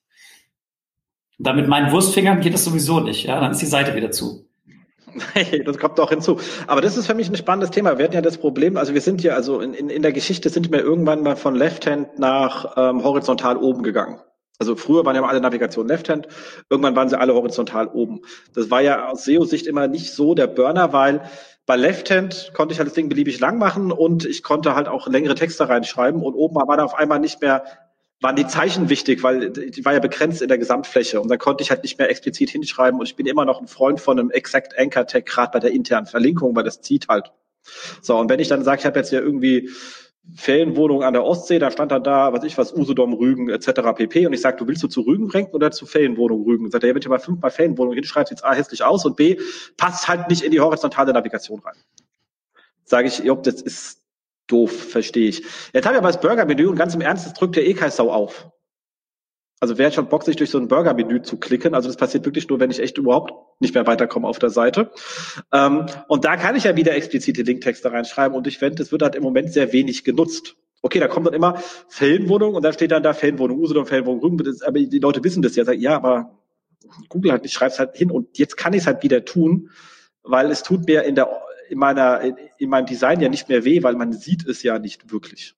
Und dann mit meinen Wurstfingern geht das sowieso nicht. Ja, dann ist die Seite wieder zu. Hey, das kommt auch hinzu. Aber das ist für mich ein spannendes Thema. Wir hatten ja das Problem, also wir sind ja, also in der Geschichte sind wir irgendwann mal von Left-Hand nach horizontal oben gegangen. Also früher waren ja alle Navigationen Left-Hand, irgendwann waren sie alle horizontal oben. Das war ja aus SEO-Sicht immer nicht so der Burner, weil bei Left-Hand konnte ich halt das Ding beliebig lang machen und ich konnte halt auch längere Texte reinschreiben und oben war dann auf einmal nicht mehr, waren die Zeichen wichtig, weil die war ja begrenzt in der Gesamtfläche und dann konnte ich halt nicht mehr explizit hinschreiben und ich bin immer noch ein Freund von einem Exact Anchor Tag, gerade bei der internen Verlinkung, weil das zieht halt. So, und wenn ich dann sage, ich habe jetzt ja irgendwie Ferienwohnung an der Ostsee, da stand dann da, was ich was, Usedom, Rügen etc. pp. Und ich sage, du willst zu Rügen ranken oder zu Ferienwohnung Rügen? Sagt er, ja, wenn du mal 5-mal Ferienwohnung hinschreibst, sieht A hässlich aus und B passt halt nicht in die horizontale Navigation rein. Sage ich, das ist doof, verstehe ich. Jetzt habe ich aber das Burger-Menü und ganz im Ernst, das drückt ja eh kein Sau auf. Also wer hat schon Bock, sich durch so ein Burger-Menü zu klicken? Also das passiert wirklich nur, wenn ich echt überhaupt nicht mehr weiterkomme auf der Seite. Und da kann ich ja wieder explizite Linktexte reinschreiben und ich finde, das wird halt im Moment sehr wenig genutzt. Okay, da kommt dann immer Ferienwohnung und dann steht dann da Ferienwohnung Usedom, Ferienwohnung Rügen, aber die Leute wissen das ja. Sagen, ja, aber Google halt, ich schreibe es halt hin und jetzt kann ich es halt wieder tun, weil es tut mir in meinem Design ja nicht mehr weh, weil man sieht es ja nicht wirklich.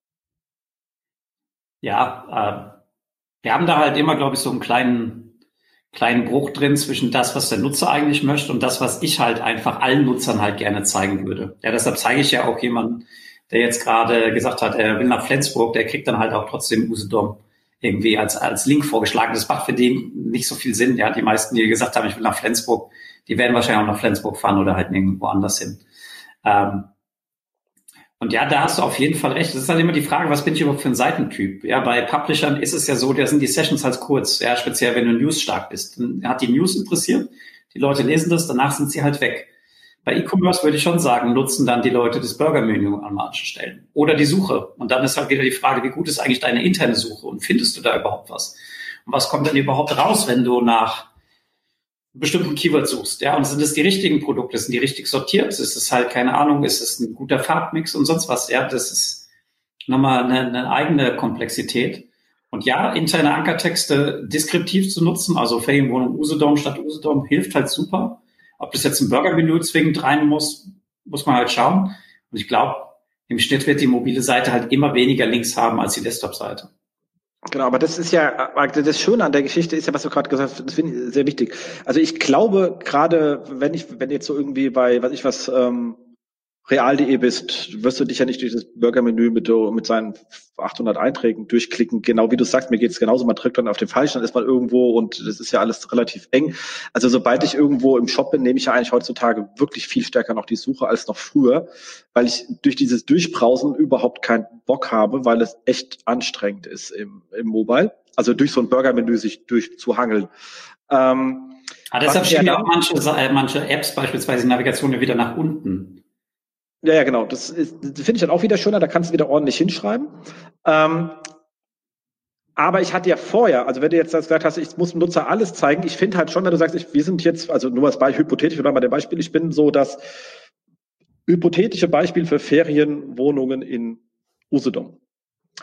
Ja, wir haben da halt immer, glaube ich, so einen kleinen Bruch drin zwischen das, was der Nutzer eigentlich möchte und das, was ich halt einfach allen Nutzern halt gerne zeigen würde. Ja, deshalb zeige ich ja auch jemanden, der jetzt gerade gesagt hat, er will nach Flensburg, der kriegt dann halt auch trotzdem Usedom irgendwie als Link vorgeschlagen. Das macht für den nicht so viel Sinn. Ja, die meisten, die gesagt haben, ich will nach Flensburg, die werden wahrscheinlich auch nach Flensburg fahren oder halt irgendwo anders hin. Und ja, da hast du auf jeden Fall recht. Das ist halt immer die Frage, was bin ich überhaupt für ein Seitentyp? Ja, bei Publishern ist es ja so, da sind die Sessions halt kurz. Ja, speziell wenn du News stark bist. Dann hat die News interessiert, die Leute lesen das, danach sind sie halt weg. Bei E-Commerce würde ich schon sagen, nutzen dann die Leute das Burger-Menü an manchen Stellen. Oder die Suche. Und dann ist halt wieder die Frage, wie gut ist eigentlich deine interne Suche? Und findest du da überhaupt was? Und was kommt denn überhaupt raus, wenn du nach bestimmten Keywords suchst, ja, und sind es die richtigen Produkte, sind die richtig sortiert, ist es halt, keine Ahnung, ist es ein guter Farbmix und sonst was, ja, das ist nochmal eine eigene Komplexität. Und ja, interne Ankertexte deskriptiv zu nutzen, also Ferienwohnung Usedom statt Usedom, hilft halt super. Ob das jetzt ein Burger-Menü zwingend rein muss man halt schauen. Und ich glaube, im Schnitt wird die mobile Seite halt immer weniger Links haben als die Desktop-Seite. Genau, aber das ist ja, das Schöne an der Geschichte ist ja, was du gerade gesagt hast, das finde ich sehr wichtig. Also ich glaube, gerade wenn jetzt so irgendwie bei, real.de bist, wirst du dich ja nicht durch das Burger-Menü mit seinen 800 Einträgen durchklicken. Genau wie du sagst, mir geht's genauso. Man drückt dann auf den Falschen, dann ist man irgendwo und das ist ja alles relativ eng. Also sobald ich irgendwo im Shop bin, nehme ich ja eigentlich heutzutage wirklich viel stärker noch die Suche als noch früher, weil ich durch dieses Durchbrausen überhaupt keinen Bock habe, weil es echt anstrengend ist im Mobile. Also durch so ein Burger-Menü sich durchzuhangeln. Deshalb schieben ja auch manche Apps, beispielsweise Navigation, wieder nach unten. Ja, genau. Das finde ich dann auch wieder schöner, da kannst du wieder ordentlich hinschreiben. Aber ich hatte ja vorher, also wenn du jetzt gesagt hast, ich muss dem Nutzer alles zeigen, ich finde halt schon, wenn du sagst, wir sind jetzt, also nur als Beispiel, hypothetisch, oder mal der Beispiel, ich bin so das hypothetische Beispiel für Ferienwohnungen in Usedom.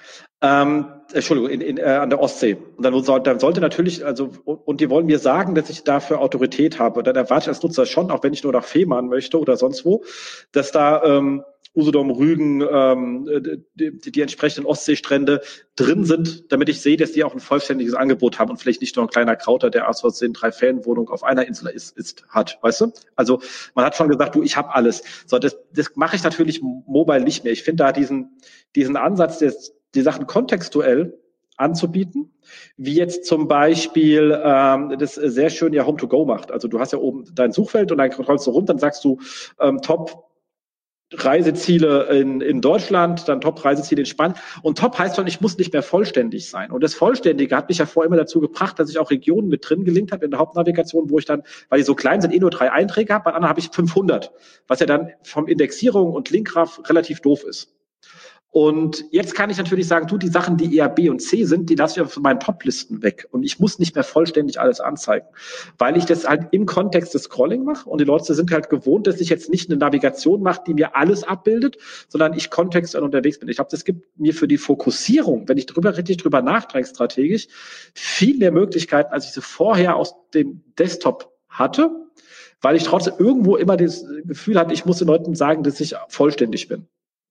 Entschuldigung, an der Ostsee. Und dann sollte natürlich, und die wollen mir sagen, dass ich dafür Autorität habe. Und dann erwarte ich als Nutzer schon, auch wenn ich nur nach Fehmarn möchte oder sonst wo, dass da Usedom, Rügen, die entsprechenden Ostseestrände drin sind, damit ich sehe, dass die auch ein vollständiges Angebot haben und vielleicht nicht nur ein kleiner Krauter, der aus Versehen 3-Ferienwohnungen auf einer Insel hat, weißt du? Also man hat schon gesagt, ich habe alles. So, das mache ich natürlich mobile nicht mehr. Ich finde da diesen Ansatz, die Sachen kontextuell anzubieten, wie jetzt zum Beispiel das sehr schön ja Home2Go macht. Also du hast ja oben dein Suchfeld und dann scrollst du runter, dann sagst du Top Reiseziele in Deutschland, dann Top-Reiseziele in Spanien. Und Top heißt schon, ich muss nicht mehr vollständig sein. Und das Vollständige hat mich ja vorher immer dazu gebracht, dass ich auch Regionen mit drin gelinkt habe in der Hauptnavigation, wo ich dann, weil die so klein sind, nur 3 Einträge habe, bei anderen habe ich 500, was ja dann vom Indexierung und Linkgraph relativ doof ist. Und jetzt kann ich natürlich sagen, die Sachen, die eher B und C sind, die lasse ich auf meinen Top-Listen weg. Und ich muss nicht mehr vollständig alles anzeigen, weil ich das halt im Kontext des Scrolling mache. Und die Leute sind halt gewohnt, dass ich jetzt nicht eine Navigation mache, die mir alles abbildet, sondern ich kontextuell unterwegs bin. Ich glaube, das gibt mir für die Fokussierung, wenn ich richtig drüber nachdenke, strategisch, viel mehr Möglichkeiten, als ich sie vorher aus dem Desktop hatte, weil ich trotzdem irgendwo immer das Gefühl hatte, ich muss den Leuten sagen, dass ich vollständig bin.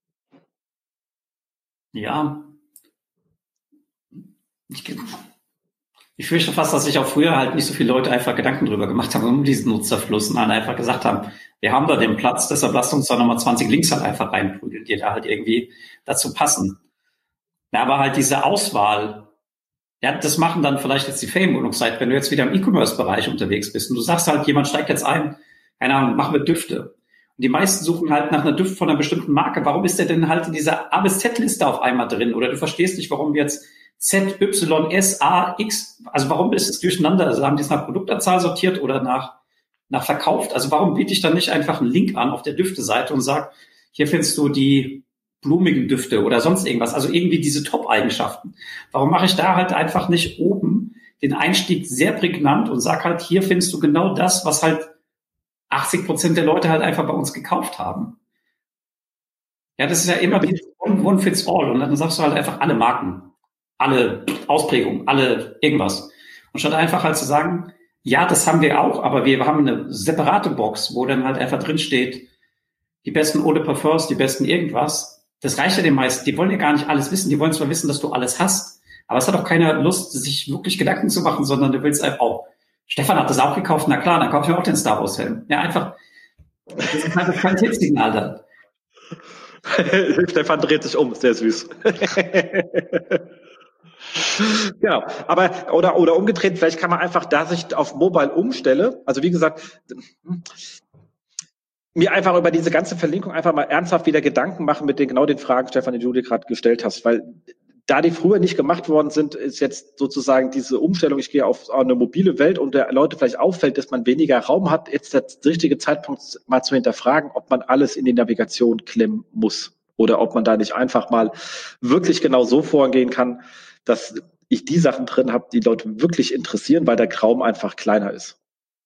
Ja, ich fürchte fast, dass sich auch früher halt nicht so viele Leute einfach Gedanken drüber gemacht haben, um diesen Nutzerfluss und dann einfach gesagt haben, wir haben da den Platz, deshalb lasst uns da nochmal 20 Links halt einfach reinprügeln, die da halt irgendwie dazu passen. Ja, aber halt diese Auswahl, ja, das machen dann vielleicht jetzt die Ferienwohnungszeit, wenn du jetzt wieder im E-Commerce-Bereich unterwegs bist und du sagst halt, jemand steigt jetzt ein, keine Ahnung, machen wir Düfte. Und die meisten suchen halt nach einer Duft von einer bestimmten Marke. Warum ist der denn halt in dieser A bis Z-Liste auf einmal drin? Oder du verstehst nicht, warum wir jetzt Z, Y, S, A, X, also warum ist es durcheinander? Also haben die es nach Produktanzahl sortiert oder nach verkauft? Also warum biete ich dann nicht einfach einen Link an auf der Düfte-Seite und sage, hier findest du die blumigen Düfte oder sonst irgendwas? Also irgendwie diese Top-Eigenschaften. Warum mache ich da halt einfach nicht oben den Einstieg sehr prägnant und sag halt, hier findest du genau das, was halt 80% der Leute halt einfach bei uns gekauft haben. Ja, das ist ja immer one fits all. Und dann sagst du halt einfach alle Marken, alle Ausprägungen, alle irgendwas. Und statt einfach halt zu sagen, ja, das haben wir auch, aber wir haben eine separate Box, wo dann halt einfach drin steht, die besten Eau de Parfums, die besten irgendwas. Das reicht ja den meisten. Die wollen ja gar nicht alles wissen. Die wollen zwar wissen, dass du alles hast, aber es hat auch keiner Lust, sich wirklich Gedanken zu machen, sondern du willst einfach auch, Stefan hat das auch gekauft, na klar, dann kaufe ich mir auch den Star Wars Helm. Ja, einfach, das ist halt das Qualitätssignal dann. Stefan dreht sich um, sehr süß. Ja, aber, oder umgedreht, vielleicht kann man einfach, da ich auf Mobile umstelle, also wie gesagt, mir einfach über diese ganze Verlinkung einfach mal ernsthaft wieder Gedanken machen mit den Fragen, Stefan, die du dir gerade gestellt hast, weil da die früher nicht gemacht worden sind, ist jetzt sozusagen diese Umstellung, ich gehe auf eine mobile Welt und der Leute vielleicht auffällt, dass man weniger Raum hat, jetzt der richtige Zeitpunkt mal zu hinterfragen, ob man alles in die Navigation klemmen muss oder ob man da nicht einfach mal wirklich genau so vorgehen kann, dass ich die Sachen drin habe, die Leute wirklich interessieren, weil der Raum einfach kleiner ist.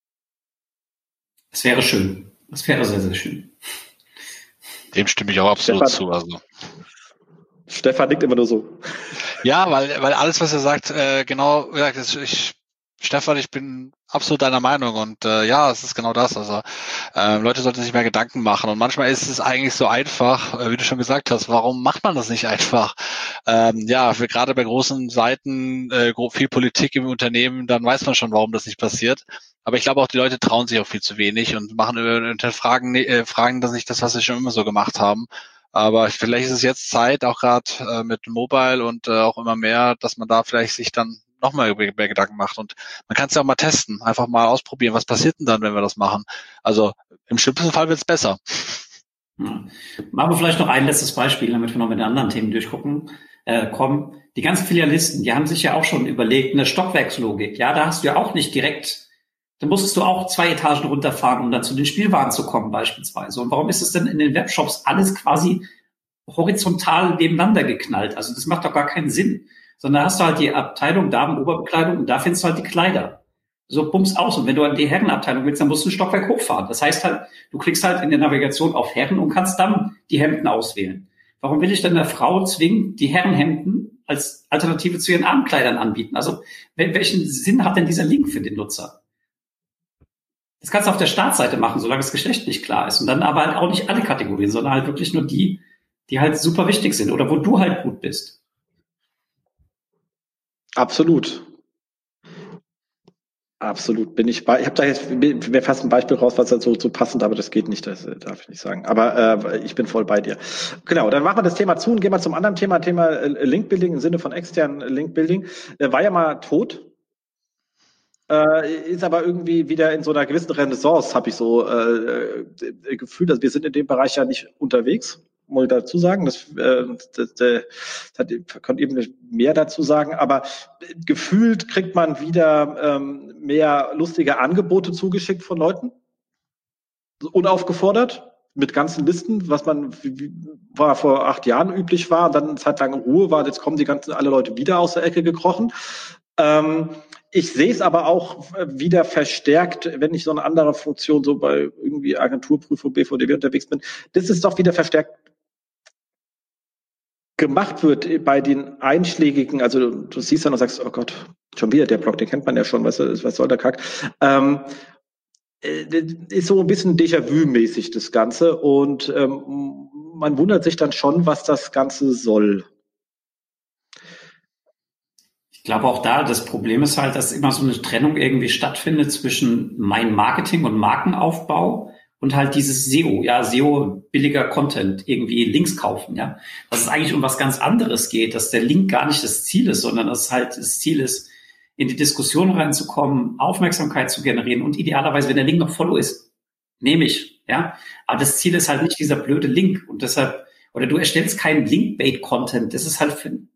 Das wäre schön. Das wäre sehr, sehr schön. Dem stimme ich auch absolut zu. Also. Stefan nickt immer nur so. Ja, weil alles, was er sagt, genau gesagt ist, Stefan, ich bin absolut deiner Meinung und ja, es ist genau das. Also Leute sollten sich mehr Gedanken machen und manchmal ist es eigentlich so einfach, wie du schon gesagt hast, warum macht man das nicht einfach? Ja, gerade bei großen Seiten, viel Politik im Unternehmen, dann weiß man schon, warum das nicht passiert. Aber ich glaube auch, die Leute trauen sich auch viel zu wenig und fragen das nicht das, was sie schon immer so gemacht haben. Aber vielleicht ist es jetzt Zeit, auch gerade mit Mobile und auch immer mehr, dass man da vielleicht sich dann nochmal mehr Gedanken macht. Und man kann es ja auch mal testen, einfach mal ausprobieren, was passiert denn dann, wenn wir das machen. Also im schlimmsten Fall wird es besser. Ja. Machen wir vielleicht noch ein letztes Beispiel, damit wir noch mit den anderen Themen durchgucken. Kommen. Die ganzen Filialisten, die haben sich ja auch schon überlegt, eine Stockwerkslogik. Ja, da hast du ja auch nicht direkt, da musstest du auch 2 Etagen runterfahren, um dann zu den Spielwaren zu kommen beispielsweise. Und warum ist es denn in den Webshops alles quasi horizontal nebeneinander geknallt? Also das macht doch gar keinen Sinn. Sondern hast du halt die Abteilung Damen-Oberbekleidung und da findest du halt die Kleider. So bums aus. Und wenn du an die Herrenabteilung willst, dann musst du ein Stockwerk hochfahren. Das heißt halt, du klickst halt in der Navigation auf Herren und kannst dann die Hemden auswählen. Warum will ich denn der Frau zwingen, die Herrenhemden als Alternative zu ihren Abendkleidern anbieten. Also welchen Sinn hat denn dieser Link für den Nutzer? Das kannst du auf der Startseite machen, solange das Geschlecht nicht klar ist. Und dann aber halt auch nicht alle Kategorien, sondern halt wirklich nur die halt super wichtig sind oder wo du halt gut bist. Absolut. Absolut, bin ich bei. Ich habe da jetzt mir fast ein Beispiel raus, was da so passend, aber das geht nicht, das darf ich nicht sagen. Aber ich bin voll bei dir. Genau, dann machen wir das Thema zu und gehen wir zum anderen Thema Link-Building im Sinne von externen Link-Building. War ja mal tot, ist aber irgendwie wieder in so einer gewissen Renaissance, habe ich so Gefühl, dass wir sind in dem Bereich ja nicht unterwegs. Muss ich dazu sagen, das kann eben mehr dazu sagen, aber gefühlt kriegt man wieder mehr lustige Angebote zugeschickt von Leuten, unaufgefordert, mit ganzen Listen, was man war vor 8 Jahren üblich war, und dann eine Zeit lang Ruhe war, jetzt kommen alle Leute wieder aus der Ecke gekrochen. Ich sehe es aber auch wieder verstärkt, wenn ich so eine andere Funktion so bei irgendwie Agenturprüfung, BVDW unterwegs bin, das ist doch wieder verstärkt gemacht wird bei den einschlägigen, also du siehst dann und sagst, oh Gott, schon wieder der Blog, den kennt man ja schon, was soll der Kack? Ist so ein bisschen Déjà-vu-mäßig das Ganze und man wundert sich dann schon, was das Ganze soll. Ich glaube auch da, das Problem ist halt, dass immer so eine Trennung irgendwie stattfindet zwischen mein Marketing und Markenaufbau und halt dieses SEO, ja, SEO, billiger Content, irgendwie Links kaufen, ja. Dass es eigentlich um was ganz anderes geht, dass der Link gar nicht das Ziel ist, sondern dass halt das Ziel ist, in die Diskussion reinzukommen, Aufmerksamkeit zu generieren und idealerweise, wenn der Link noch Follow ist, nehme ich, ja. Aber das Ziel ist halt nicht dieser blöde Link und deshalb, oder du erstellst keinen Link-Bait-Content, das ist halt für ein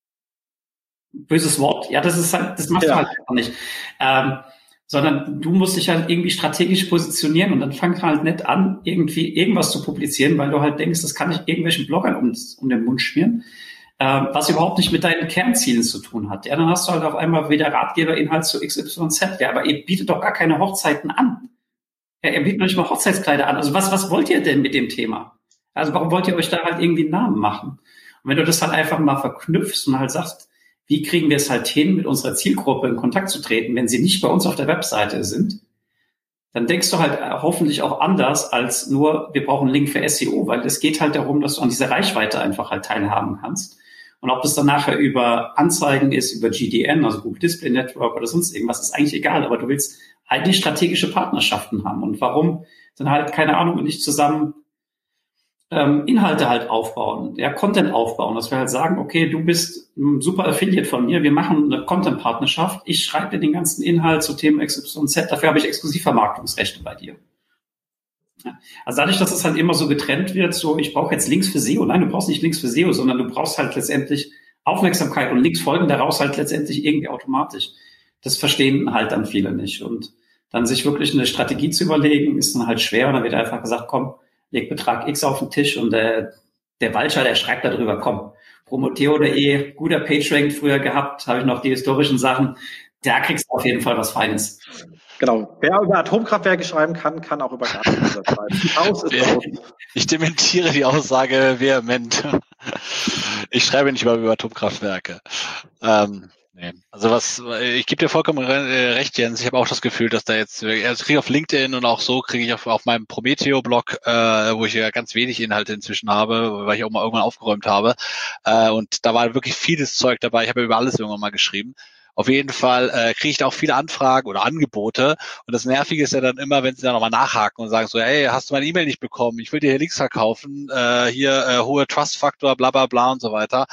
böses Wort, ja, das ist halt, das machst du halt einfach nicht. Sondern du musst dich halt irgendwie strategisch positionieren und dann fang halt nicht an, irgendwie irgendwas zu publizieren, weil du halt denkst, das kann ich irgendwelchen Bloggern um den Mund schmieren, was überhaupt nicht mit deinen Kernzielen zu tun hat. Ja, dann hast du halt auf einmal wieder Ratgeberinhalt zu XYZ, ja, aber ihr bietet doch gar keine Hochzeiten an. Ja, ihr bietet noch nicht mal Hochzeitskleider an. Also was wollt ihr denn mit dem Thema? Also warum wollt ihr euch da halt irgendwie einen Namen machen? Und wenn du das halt einfach mal verknüpfst und halt sagst, wie kriegen wir es halt hin, mit unserer Zielgruppe in Kontakt zu treten, wenn sie nicht bei uns auf der Webseite sind, dann denkst du halt hoffentlich auch anders als nur, wir brauchen einen Link für SEO, weil es geht halt darum, dass du an dieser Reichweite einfach halt teilhaben kannst. Und ob das dann nachher über Anzeigen ist, über GDN, also Google Display Network oder sonst irgendwas, ist eigentlich egal, aber du willst eigentlich strategische Partnerschaften haben. Und warum dann halt, keine Ahnung, nicht zusammen Inhalte halt aufbauen, ja, Content aufbauen, dass wir halt sagen, okay, du bist ein super Affiliate von mir, wir machen eine Content-Partnerschaft, ich schreibe dir den ganzen Inhalt zu Themen XYZ, dafür habe ich Exklusivvermarktungsrechte bei dir. Ja. Also dadurch, dass es halt immer so getrennt wird, so ich brauche jetzt Links für SEO, nein, du brauchst nicht Links für SEO, sondern du brauchst halt letztendlich Aufmerksamkeit und Links folgen daraus halt letztendlich irgendwie automatisch. Das verstehen halt dann viele nicht und dann sich wirklich eine Strategie zu überlegen, ist dann halt schwer und dann wird einfach gesagt, komm, leg Betrag X auf den Tisch und der Walcher, der schreibt darüber, komm, Promoteo.de, guter PageRank früher gehabt, habe ich noch die historischen Sachen, da kriegst du auf jeden Fall was Feines. Genau, wer über Atomkraftwerke schreiben kann, kann auch über Gasfässer schreiben. Ich dementiere die Aussage vehement. Ich schreibe nicht mal über Atomkraftwerke. Nee. Also ich gebe dir vollkommen recht, Jens. Ich habe auch das Gefühl, dass da jetzt, also kriege ich auf LinkedIn und auch so kriege ich auf meinem Prometheo-Blog, wo ich ja ganz wenig Inhalte inzwischen habe, weil ich auch mal irgendwann aufgeräumt habe. Und da war wirklich vieles Zeug dabei. Ich habe ja über alles irgendwann mal geschrieben. Auf jeden Fall kriege ich da auch viele Anfragen oder Angebote. Und das Nervige ist ja dann immer, wenn sie dann nochmal nachhaken und sagen so, hey, hast du meine E-Mail nicht bekommen? Ich will dir hier Links verkaufen. Hohe Trust-Faktor, bla bla bla und so weiter.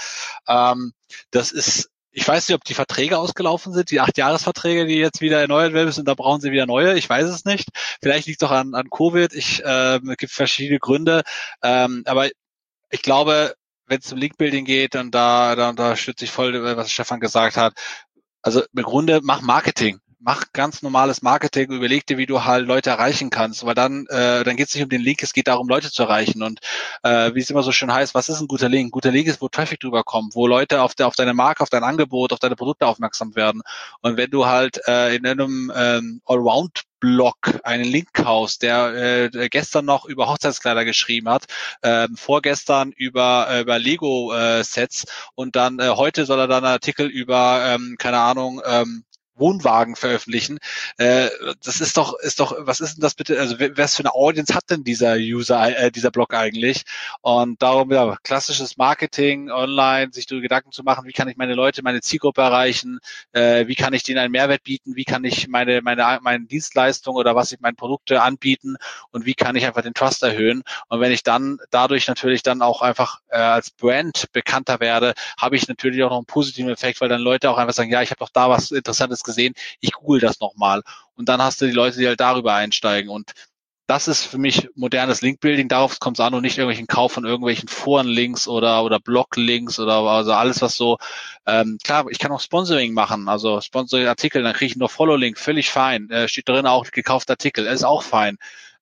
Das ist, ich weiß nicht, ob die Verträge ausgelaufen sind, die 8-Jahres-Verträge, die jetzt wieder erneuert werden müssen, da brauchen sie wieder neue. Ich weiß es nicht. Vielleicht liegt es auch an Covid. Es gibt verschiedene Gründe. Aber ich glaube, wenn es um Link-Building geht, und da stütze ich voll, was Stefan gesagt hat. Also im Grunde mach Marketing. Mach ganz normales Marketing, überleg dir, wie du halt Leute erreichen kannst, weil dann geht es nicht um den Link, es geht darum, Leute zu erreichen und wie es immer so schön heißt, was ist ein guter Link? Ein guter Link ist, wo Traffic drüber kommt, wo Leute auf deine Marke, auf dein Angebot, auf deine Produkte aufmerksam werden und wenn du halt in einem Allround Blog einen Link kaufst, der gestern noch über Hochzeitskleider geschrieben hat, vorgestern über Lego-Sets und dann heute soll er dann einen Artikel über, keine Ahnung, Wohnwagen veröffentlichen. Das ist doch, was ist denn das bitte? Also was für eine Audience hat denn dieser Blog eigentlich? Und darum, ja, klassisches Marketing online, sich darüber Gedanken zu machen, wie kann ich meine Leute, meine Zielgruppe erreichen, wie kann ich denen einen Mehrwert bieten, wie kann ich meine Dienstleistungen oder was ich meine Produkte anbieten und wie kann ich einfach den Trust erhöhen. Und wenn ich dann dadurch natürlich dann auch einfach als Brand bekannter werde, habe ich natürlich auch noch einen positiven Effekt, weil dann Leute auch einfach sagen, ja, ich habe doch da was Interessantes gesehen, ich google das nochmal. Und dann hast du die Leute, die halt darüber einsteigen. Und das ist für mich modernes Linkbuilding. Darauf kommt es an und nicht irgendwelchen Kauf von irgendwelchen Forenlinks oder Bloglinks oder also alles, was so, klar, ich kann auch Sponsoring machen, also Sponsoring-Artikel, dann kriege ich nur Follow-Link, völlig fein. Steht drin auch gekaufter Artikel, ist auch fein.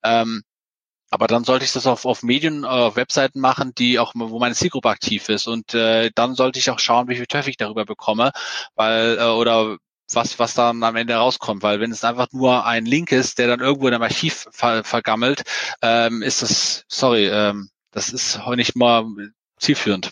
Aber dann sollte ich das auf Medien, Webseiten machen, die auch, wo meine Zielgruppe aktiv ist. Und dann sollte ich auch schauen, wie viel Traffic ich darüber bekomme, weil oder was dann am Ende rauskommt. Weil wenn es einfach nur ein Link ist, der dann irgendwo in einem Archiv vergammelt, ist das, das ist heute nicht mal zielführend.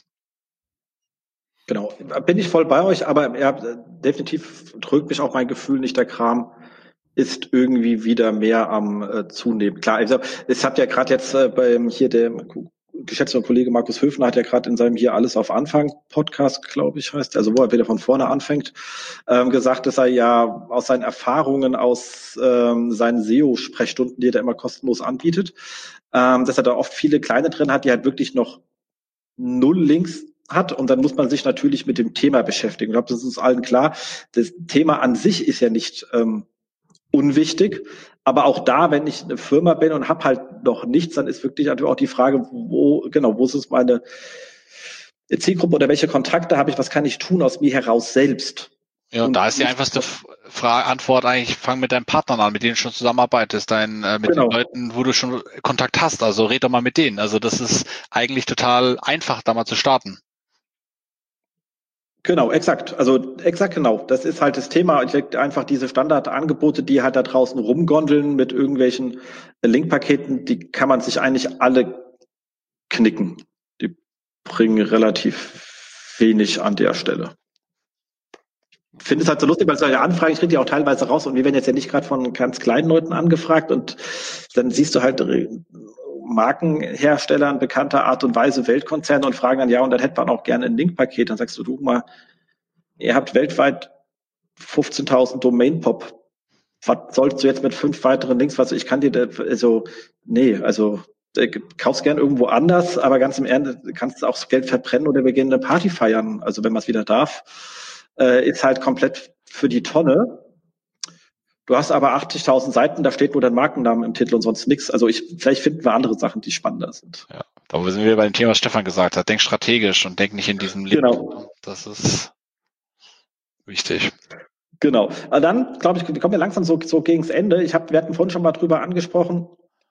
Genau, bin ich voll bei euch, aber ja, definitiv drückt mich auch mein Gefühl nicht, der Kram ist irgendwie wieder mehr am zunehmen. Klar, also es hat ja gerade jetzt beim hier der geschätzte Kollege Markus Höfner hat ja gerade in seinem hier Alles auf Anfang Podcast, glaube ich, heißt, also wo er wieder von vorne anfängt, gesagt, dass er ja aus seinen Erfahrungen aus seinen SEO-Sprechstunden, die er da immer kostenlos anbietet, dass er da oft viele kleine drin hat, die halt wirklich noch 0 Links hat und dann muss man sich natürlich mit dem Thema beschäftigen. Ich glaube, das ist uns allen klar. Das Thema an sich ist ja nicht unwichtig, aber auch da, wenn ich eine Firma bin und habe halt noch nichts, dann ist wirklich auch die Frage, wo ist meine Zielgruppe oder welche Kontakte habe ich, was kann ich tun aus mir heraus selbst? Ja, und da ist die einfachste Antwort eigentlich, fang mit deinen Partnern an, mit denen du schon zusammenarbeitest, mit den Leuten, wo du schon Kontakt hast, also red doch mal mit denen. Also das ist eigentlich total einfach, da mal zu starten. Genau, exakt. Also exakt genau. Das ist halt das Thema. Einfach diese Standardangebote, die halt da draußen rumgondeln mit irgendwelchen Linkpaketen, die kann man sich eigentlich alle knicken. Die bringen relativ wenig an der Stelle. Ich finde es halt so lustig, weil solche Anfragen, ich kriege die auch teilweise raus und wir werden jetzt ja nicht gerade von ganz kleinen Leuten angefragt und dann siehst du halt Markenherstellern bekannter Art und Weise, Weltkonzerne und fragen dann, ja, und dann hätte man auch gerne ein Linkpaket. Dann sagst du mal, ihr habt weltweit 15.000 Domain-Pop. Was sollst du jetzt mit 5 weiteren Links? Ich kann dir, kaufst gern irgendwo anders, aber ganz im Ernst, kannst du auch das Geld verbrennen oder wir gehen eine Party feiern. Also wenn man es wieder darf, ist halt komplett für die Tonne. Du hast aber 80.000 Seiten, da steht nur dein Markennamen im Titel und sonst nichts. Also vielleicht finden wir andere Sachen, die spannender sind. Ja, da sind wir bei dem Thema, was Stefan gesagt hat. Denk strategisch und denk nicht in diesem Link. Genau. Das ist wichtig. Genau. Dann, glaube ich, kommen wir langsam so gegens Ende. Wir hatten vorhin schon mal drüber angesprochen.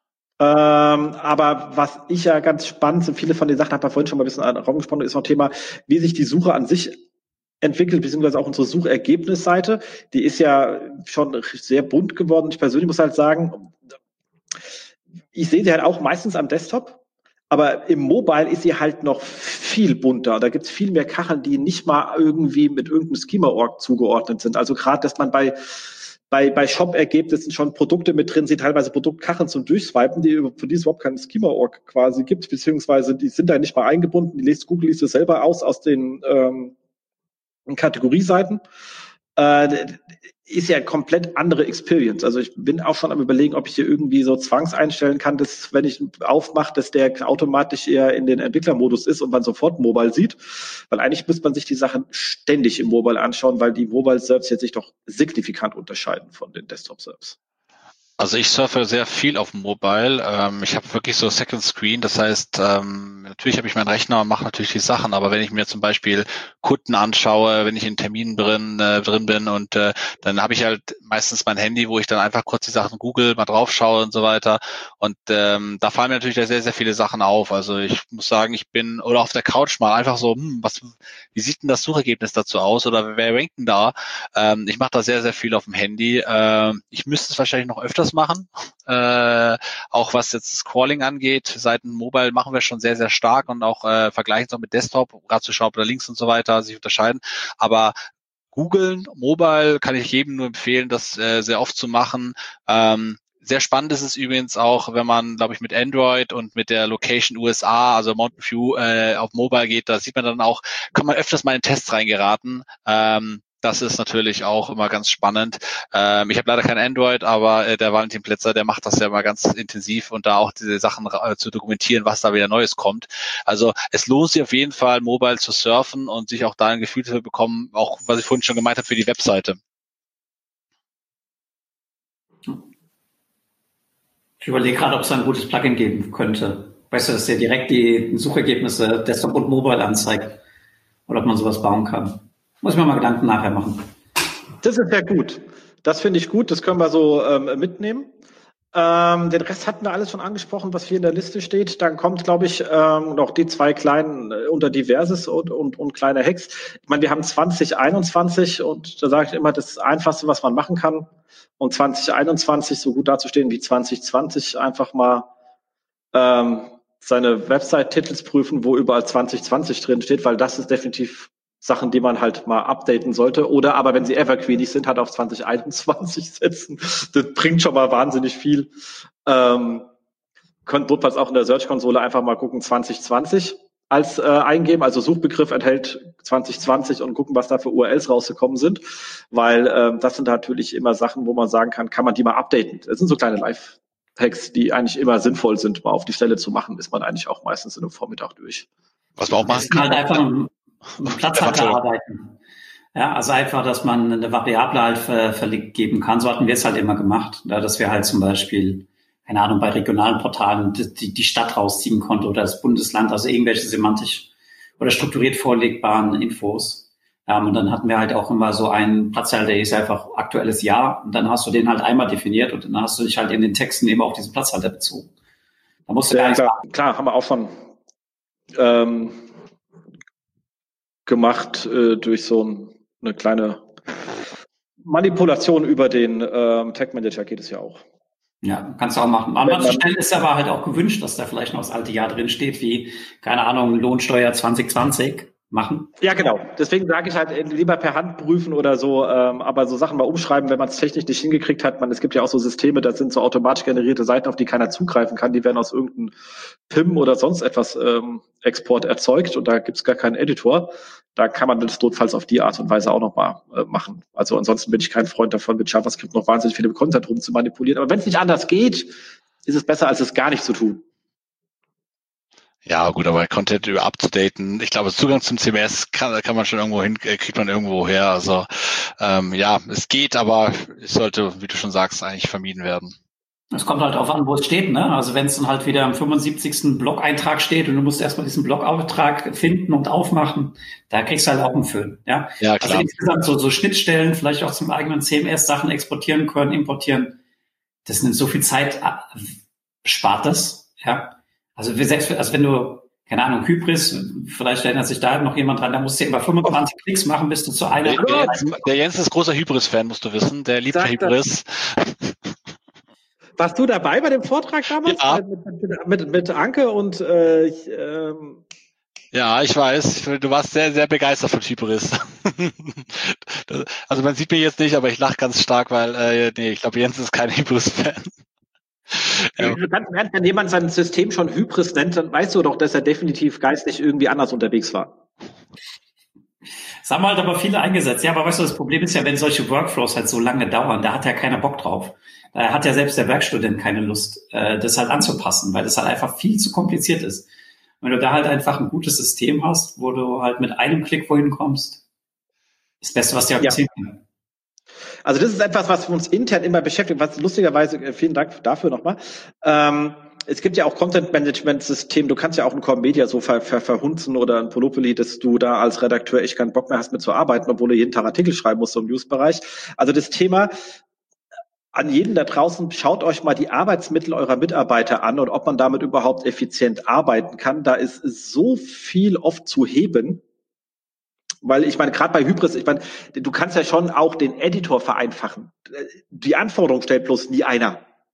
Aber was ich ja ganz spannend, so viele von den Sachen, habe ich vorhin schon mal ein bisschen Raum gesprochen, ist noch Thema, wie sich die Suche an sich entwickelt, beziehungsweise auch unsere Suchergebnisseite, die ist ja schon sehr bunt geworden. Ich persönlich muss halt sagen, ich sehe sie halt auch meistens am Desktop, aber im Mobile ist sie halt noch viel bunter. Da gibt's viel mehr Kacheln, die nicht mal irgendwie mit irgendeinem Schema-Org zugeordnet sind. Also gerade, dass man bei Shop-Ergebnissen schon Produkte mit drin sind, teilweise Produktkacheln zum Durchswipen, für die es überhaupt kein Schema-Org quasi gibt, beziehungsweise die sind da nicht mal eingebunden. Google liest es selber aus den Kategorieseiten, ist ja komplett andere Experience. Also ich bin auch schon am Überlegen, ob ich hier irgendwie so Zwangs einstellen kann, dass wenn ich aufmache, dass der automatisch eher in den Entwicklermodus ist und man sofort Mobile sieht. Weil eigentlich müsste man sich die Sachen ständig im Mobile anschauen, weil die Mobile-Serves jetzt sich doch signifikant unterscheiden von den Desktop-Serves. Also ich surfe sehr viel auf dem Mobile. Ich habe wirklich so Second Screen. Das heißt, natürlich habe ich meinen Rechner und mache natürlich die Sachen, aber wenn ich mir zum Beispiel Kunden anschaue, wenn ich in Terminen drin bin und dann habe ich halt meistens mein Handy, wo ich dann einfach kurz die Sachen google, mal drauf schaue und so weiter. Und da fallen mir natürlich sehr, sehr viele Sachen auf. Also ich muss sagen, ich bin oder auf der Couch mal einfach so, wie sieht denn das Suchergebnis dazu aus oder wer rankt denn da? Ich mache da sehr, sehr viel auf dem Handy. Ich müsste es wahrscheinlich noch öfters öfters machen. Auch was jetzt Scrolling angeht, Seiten Mobile machen wir schon sehr, sehr stark und auch vergleichen es auch mit Desktop, gerade zu schauen, ob da Links und so weiter sich unterscheiden. Aber Googlen, Mobile kann ich jedem nur empfehlen, das sehr oft zu machen. Sehr spannend ist es übrigens auch, wenn man, glaube ich, mit Android und mit der Location USA, also Mountain View, auf Mobile geht, da sieht man dann auch, kann man öfters mal in Tests reingeraten. Das ist natürlich auch immer ganz spannend. Ich habe leider kein Android, aber der Valentin Plätzer, der macht das ja mal ganz intensiv und da auch diese Sachen zu dokumentieren, was da wieder Neues kommt. Also es lohnt sich auf jeden Fall, Mobile zu surfen und sich auch da ein Gefühl zu bekommen, auch was ich vorhin schon gemeint habe für die Webseite. Ich überlege gerade, ob es ein gutes Plugin geben könnte. Weißt du, dass der direkt die Suchergebnisse Desktop und Mobile anzeigt. Oder ob man sowas bauen kann. Muss ich mir mal Gedanken nachher machen. Das ist sehr gut. Das finde ich gut. Das können wir so mitnehmen. Den Rest hatten wir alles schon angesprochen, was hier in der Liste steht. Dann kommt, glaube ich, noch die zwei kleinen unter Diverses und kleine Hacks. Ich meine, wir haben 2021 und da sage ich immer, das Einfachste, was man machen kann. Und 2021 so gut dazustehen wie 2020, einfach mal seine Website-Titels prüfen, wo überall 2020 drin steht, weil das ist definitiv Sachen, die man halt mal updaten sollte. Oder aber, wenn sie evergreenig sind, halt auf 2021 setzen. Das bringt schon mal wahnsinnig viel. Könnt notfalls auch in der Search-Konsole einfach mal gucken, 2020 als eingeben, also Suchbegriff enthält 2020 und gucken, was da für URLs rausgekommen sind. Weil das sind natürlich immer Sachen, wo man sagen kann man die mal updaten. Das sind so kleine Live-Hacks, die eigentlich immer sinnvoll sind, mal auf die Stelle zu machen, ist man eigentlich auch meistens in einem Vormittag durch. Was man auch machen kann. Halt einfach einen Platzhalter arbeiten. Ja, also einfach, dass man eine Variable halt vergeben kann. So hatten wir es halt immer gemacht, dass wir halt zum Beispiel, keine Ahnung, bei regionalen Portalen die Stadt rausziehen konnte oder das Bundesland, also irgendwelche semantisch oder strukturiert vorlegbaren Infos. Und dann hatten wir halt auch immer so einen Platzhalter, der ist einfach aktuelles Jahr und dann hast du den halt einmal definiert und dann hast du dich halt in den Texten eben auf diesen Platzhalter bezogen. Da musst du klar, haben wir auch schon gemacht durch so eine kleine Manipulation über den Tag Manager geht es ja auch. Ja, kannst du auch machen. An manchen Stellen ist aber halt auch gewünscht, dass da vielleicht noch das alte Jahr drin steht, wie, keine Ahnung, Lohnsteuer 2020 machen. Ja, genau. Deswegen sage ich halt lieber per Hand prüfen oder so, aber so Sachen mal umschreiben, wenn man es technisch nicht hingekriegt hat. Es gibt ja auch so Systeme, das sind so automatisch generierte Seiten, auf die keiner zugreifen kann. Die werden aus irgendeinem PIM oder sonst etwas Export erzeugt und da gibt's gar keinen Editor. Da kann man das notfalls auf die Art und Weise auch nochmal machen. Also ansonsten bin ich kein Freund davon, mit JavaScript noch wahnsinnig viele Content rum zu manipulieren. Aber wenn es nicht anders geht, ist es besser, als es gar nicht zu tun. Ja, gut, aber Content abzudaten, ich glaube, Zugang zum CMS kann man schon irgendwo hin, kriegt man irgendwo her. Also ja, es geht, aber es sollte, wie du schon sagst, eigentlich vermieden werden. Es kommt halt darauf an, wo es steht, ne? Also wenn es dann halt wieder im 75. Blog-Eintrag steht und du musst erstmal diesen Blog-Eintrag finden und aufmachen, da kriegst du halt auch einen Föhn, ja? Ja, klar. Also insgesamt so Schnittstellen, vielleicht auch zum eigenen CMS Sachen exportieren können, importieren. Das nimmt so viel Zeit, spart das, ja? Also selbst, also wenn du, keine Ahnung, Hybris, vielleicht erinnert sich da noch jemand dran, da musst du immer 25 Klicks machen, bis du zu einer... Der Jens ist großer Hybris-Fan, musst du wissen, der liebt Hybris. Warst du dabei bei dem Vortrag damals? Ja. Mit Anke und Ja, ich weiß. Du warst sehr, sehr begeistert von Hybris. Also man sieht mich jetzt nicht, aber ich lache ganz stark, weil ich glaube, Jens ist kein Hybris-Fan. Ja. Wenn jemand sein System schon Hybris nennt, dann weißt du doch, dass er definitiv geistig irgendwie anders unterwegs war. Das haben halt aber viele eingesetzt. Ja, aber weißt du, das Problem ist ja, wenn solche Workflows halt so lange dauern, da hat ja keiner Bock drauf. Da hat ja selbst der Werkstudent keine Lust, das halt anzupassen, weil das halt einfach viel zu kompliziert ist. Wenn du da halt einfach ein gutes System hast, wo du halt mit einem Klick wohin kommst, ist das Beste, was dir passieren kann. Also das ist etwas, was uns intern immer beschäftigt, was lustigerweise, vielen Dank dafür nochmal, es gibt ja auch Content-Management-System, du kannst ja auch ein Core Media so verhunzen oder ein Polypoly, dass du da als Redakteur echt keinen Bock mehr hast mitzuarbeiten, obwohl du jeden Tag Artikel schreiben musst im News-Bereich. Also das Thema, an jeden da draußen, schaut euch mal die Arbeitsmittel eurer Mitarbeiter an und ob man damit überhaupt effizient arbeiten kann. Da ist so viel oft zu heben. Weil ich meine, gerade bei Hybris, du kannst ja schon auch den Editor vereinfachen. Die Anforderung stellt bloß nie einer.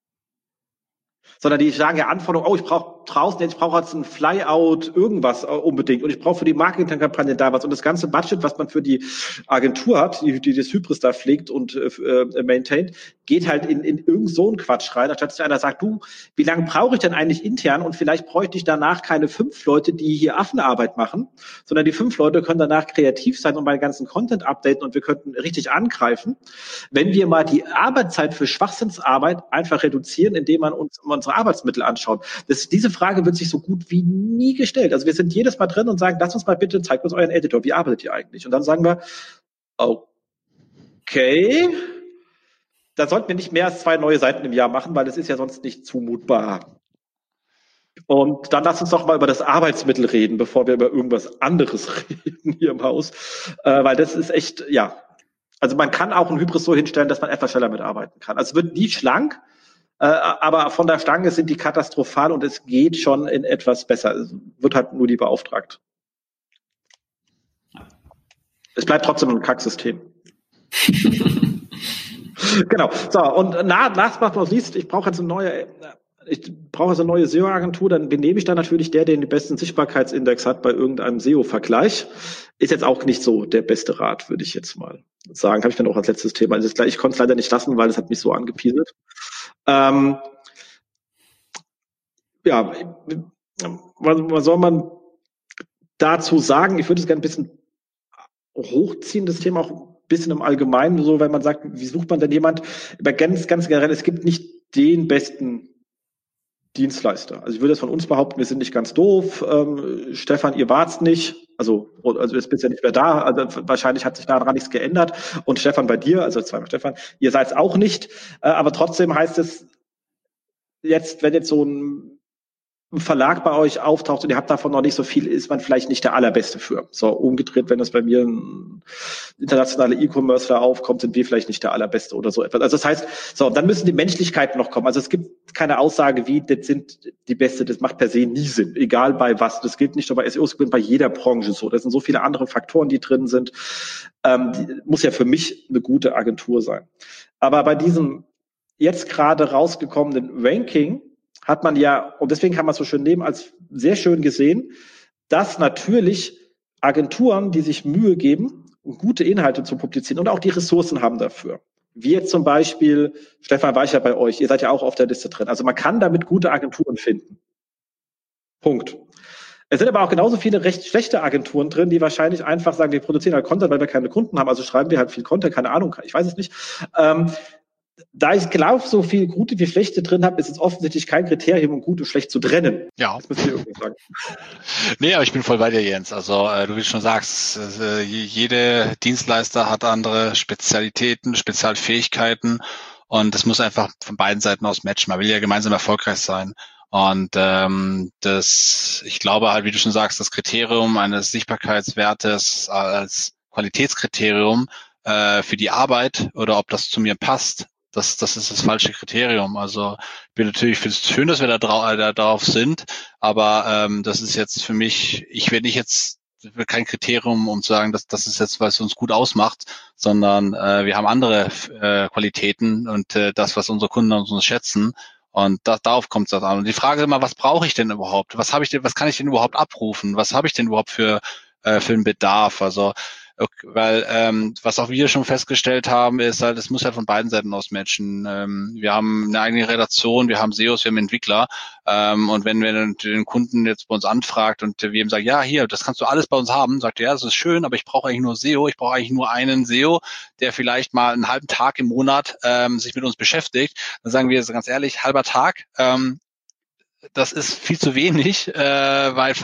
Sondern die sagen ja Anforderungen, ich brauche draußen, ich brauche jetzt ein Flyout, irgendwas unbedingt. Und ich brauche für die Marketingkampagne da was. Und das ganze Budget, was man für die Agentur hat, die das Hybris da pflegt und maintaint, geht halt in irgend so einen Quatsch rein, anstatt dass einer sagt, du, wie lange brauche ich denn eigentlich intern? Und vielleicht bräuchte ich danach keine 5 Leute, die hier Affenarbeit machen, sondern die 5 Leute können danach kreativ sein und meinen ganzen Content updaten und wir könnten richtig angreifen, wenn wir mal die Arbeitszeit für Schwachsinnsarbeit einfach reduzieren, indem man uns unsere Arbeitsmittel anschaut. Diese Frage wird sich so gut wie nie gestellt. Also wir sind jedes Mal drin und sagen, lasst uns mal bitte, zeigt uns euren Editor, wie arbeitet ihr eigentlich? Und dann sagen wir, okay, da sollten wir nicht mehr als 2 neue Seiten im Jahr machen, weil das ist ja sonst nicht zumutbar. Und dann lasst uns doch mal über das Arbeitsmittel reden, bevor wir über irgendwas anderes reden hier im Haus. Weil das ist echt, ja. Also man kann auch ein Hybris so hinstellen, dass man etwas schneller mitarbeiten kann. Also es wird nie schlank, aber von der Stange sind die katastrophal und es geht schon in etwas besser. Es wird halt nur die beauftragt. Es bleibt trotzdem ein Kacksystem. Genau. So, und last but not least, ich brauche jetzt eine neue SEO-Agentur, dann benehme ich da natürlich der den besten Sichtbarkeitsindex hat bei irgendeinem SEO-Vergleich. Ist jetzt auch nicht so der beste Rat, würde ich jetzt mal sagen. Habe ich dann auch als letztes Thema. Also ich konnte es leider nicht lassen, weil es hat mich so angepieselt. Was soll man dazu sagen? Ich würde es gerne ein bisschen hochziehen, das Thema auch ein bisschen im Allgemeinen, so, wenn man sagt, wie sucht man denn jemand? Aber ganz generell, es gibt nicht den besten Dienstleister. Also ich würde das von uns behaupten, wir sind nicht ganz doof. Stefan, ihr wart's nicht. Also jetzt bist ja nicht mehr da. Also wahrscheinlich hat sich daran nichts geändert. Und Stefan, bei dir, also zweimal Stefan, ihr seid's auch nicht. Aber trotzdem heißt es jetzt, wenn jetzt so ein Verlag bei euch auftaucht und ihr habt davon noch nicht so viel, ist man vielleicht nicht der Allerbeste für. So, umgedreht, wenn das bei mir ein internationaler E-Commercer aufkommt, sind wir vielleicht nicht der Allerbeste oder so etwas. Also das heißt, so, dann müssen die Menschlichkeiten noch kommen. Also es gibt keine Aussage wie, das sind die Beste, das macht per se nie Sinn, egal bei was. Das gilt nicht nur bei SEO, das gilt bei jeder Branche so. Das sind so viele andere Faktoren, die drin sind. Muss ja für mich eine gute Agentur sein. Aber bei diesem jetzt gerade rausgekommenen Ranking hat man ja, und deswegen kann man es so schön nehmen, als sehr schön gesehen, dass natürlich Agenturen, die sich Mühe geben, gute Inhalte zu publizieren und auch die Ressourcen haben dafür. Wie jetzt zum Beispiel Stefan Weicher bei euch, ihr seid ja auch auf der Liste drin. Also man kann damit gute Agenturen finden. Punkt. Es sind aber auch genauso viele recht schlechte Agenturen drin, die wahrscheinlich einfach sagen, wir produzieren halt Content, weil wir keine Kunden haben, also schreiben wir halt viel Content, keine Ahnung, ich weiß es nicht. Da ich glaube, so viel gute wie schlechte drin habe, ist es offensichtlich kein Kriterium, um gut und schlecht zu trennen. Ja. Das müsst ihr irgendwie sagen. Nee, aber ich bin voll bei dir, Jens. Also du wie schon sagst, jede Dienstleister hat andere Spezialitäten, Spezialfähigkeiten und es muss einfach von beiden Seiten aus matchen. Man will ja gemeinsam erfolgreich sein. Und ich glaube halt, wie du schon sagst, das Kriterium eines Sichtbarkeitswertes als Qualitätskriterium für die Arbeit oder ob das zu mir passt, das ist das falsche Kriterium. Also ich bin natürlich schön, dass wir da drauf sind, aber das ist jetzt für mich, ich werde nicht jetzt kein Kriterium, um zu sagen, dass das ist jetzt, was uns gut ausmacht, sondern wir haben andere Qualitäten und das, was unsere Kunden uns schätzen. Und darauf kommt es an. Und die Frage ist immer, was brauche ich denn überhaupt? Was kann ich denn überhaupt abrufen? Was habe ich denn überhaupt für einen Bedarf? Also weil was auch wir schon festgestellt haben, ist halt, es muss halt von beiden Seiten aus matchen. Wir haben eine eigene Redaktion, wir haben SEOs, wir haben Entwickler und wenn wir den Kunden jetzt bei uns anfragt und wir ihm sagen, ja, hier, das kannst du alles bei uns haben, sagt er, ja, das ist schön, aber ich brauche eigentlich nur SEO, ich brauche eigentlich nur einen SEO, der vielleicht mal einen halben Tag im Monat sich mit uns beschäftigt. Dann sagen wir jetzt ganz ehrlich, halber Tag, das ist viel zu wenig, weil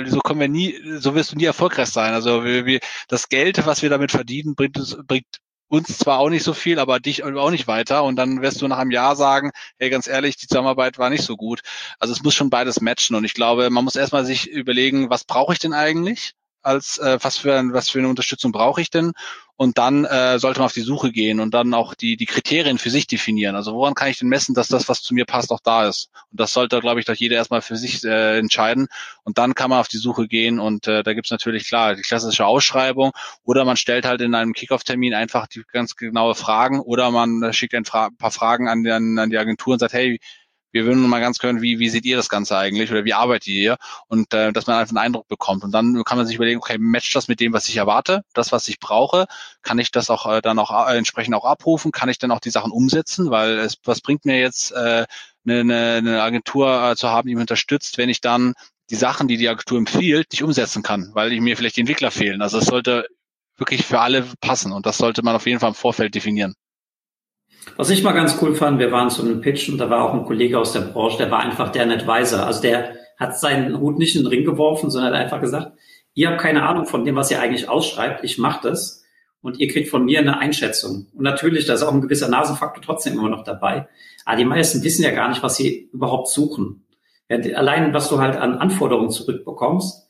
so wirst du nie erfolgreich sein. Also das Geld, was wir damit verdienen, bringt uns zwar auch nicht so viel, aber dich auch nicht weiter. Und dann wirst du nach einem Jahr sagen, hey, ganz ehrlich, die Zusammenarbeit war nicht so gut. Also es muss schon beides matchen. Und ich glaube, man muss erstmal sich überlegen, was brauche ich denn eigentlich? Was für eine Unterstützung brauche ich denn? Und dann sollte man auf die Suche gehen und dann auch die Kriterien für sich definieren. Also woran kann ich denn messen, dass das, was zu mir passt, auch da ist? Und das sollte, glaube ich, doch jeder erstmal für sich entscheiden. Und dann kann man auf die Suche gehen. Und da gibt's natürlich, klar, die klassische Ausschreibung. Oder man stellt halt in einem Kickoff-Termin einfach die ganz genaue Fragen. Oder man schickt ein paar Fragen an die Agentur und sagt, hey, wir würden mal ganz hören, wie seht ihr das Ganze eigentlich oder wie arbeitet ihr? Und dass man einfach einen Eindruck bekommt. Und dann kann man sich überlegen, okay, matcht das mit dem, was ich erwarte, das, was ich brauche? Kann ich das auch dann auch entsprechend auch abrufen? Kann ich dann auch die Sachen umsetzen? Weil was bringt mir jetzt eine Agentur zu haben, die mich unterstützt, wenn ich dann die Sachen, die die Agentur empfiehlt, nicht umsetzen kann, weil mir vielleicht die Entwickler fehlen. Also es sollte wirklich für alle passen und das sollte man auf jeden Fall im Vorfeld definieren. Was ich mal ganz cool fand, wir waren zu einem Pitch und da war auch ein Kollege aus der Branche, der war einfach der Advisor. Also der hat seinen Hut nicht in den Ring geworfen, sondern hat einfach gesagt, ihr habt keine Ahnung von dem, was ihr eigentlich ausschreibt, ich mache das und ihr kriegt von mir eine Einschätzung. Und natürlich, da ist auch ein gewisser Nasenfaktor trotzdem immer noch dabei. Aber die meisten wissen ja gar nicht, was sie überhaupt suchen. Ja, allein, was du halt an Anforderungen zurückbekommst,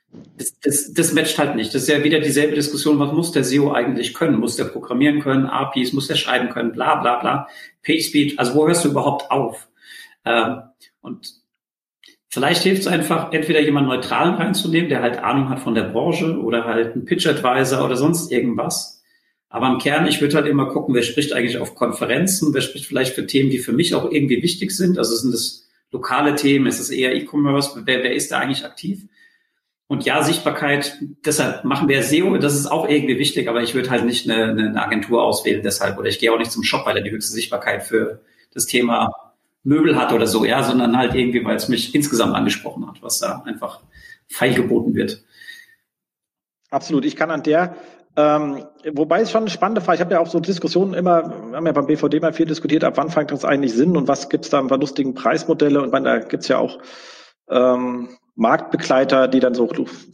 das matcht halt nicht. Das ist ja wieder dieselbe Diskussion, was muss der SEO eigentlich können? Muss der programmieren können, APIs, muss der schreiben können, bla bla bla, PageSpeed, also wo hörst du überhaupt auf? Und vielleicht hilft es einfach, entweder jemanden Neutralen reinzunehmen, der halt Ahnung hat von der Branche oder halt ein Pitch-Advisor oder sonst irgendwas. Aber im Kern, ich würde halt immer gucken, wer spricht eigentlich auf Konferenzen, wer spricht vielleicht für Themen, die für mich auch irgendwie wichtig sind. Also sind das lokale Themen, ist es eher E-Commerce, wer ist da eigentlich aktiv? Und ja, Sichtbarkeit, deshalb machen wir SEO, das ist auch irgendwie wichtig, aber ich würde halt nicht eine Agentur auswählen deshalb, oder ich gehe auch nicht zum Shop, weil er die höchste Sichtbarkeit für das Thema Möbel hat oder so, ja, sondern halt irgendwie, weil es mich insgesamt angesprochen hat, was da einfach feilgeboten wird. Absolut, ich kann an der, wobei es schon eine spannende Frage, ich habe ja auch so Diskussionen immer, wir haben ja beim BVD mal viel diskutiert, ab wann fängt das eigentlich Sinn und was gibt's da an lustigen Preismodelle und da gibt's ja auch Marktbegleiter, die dann so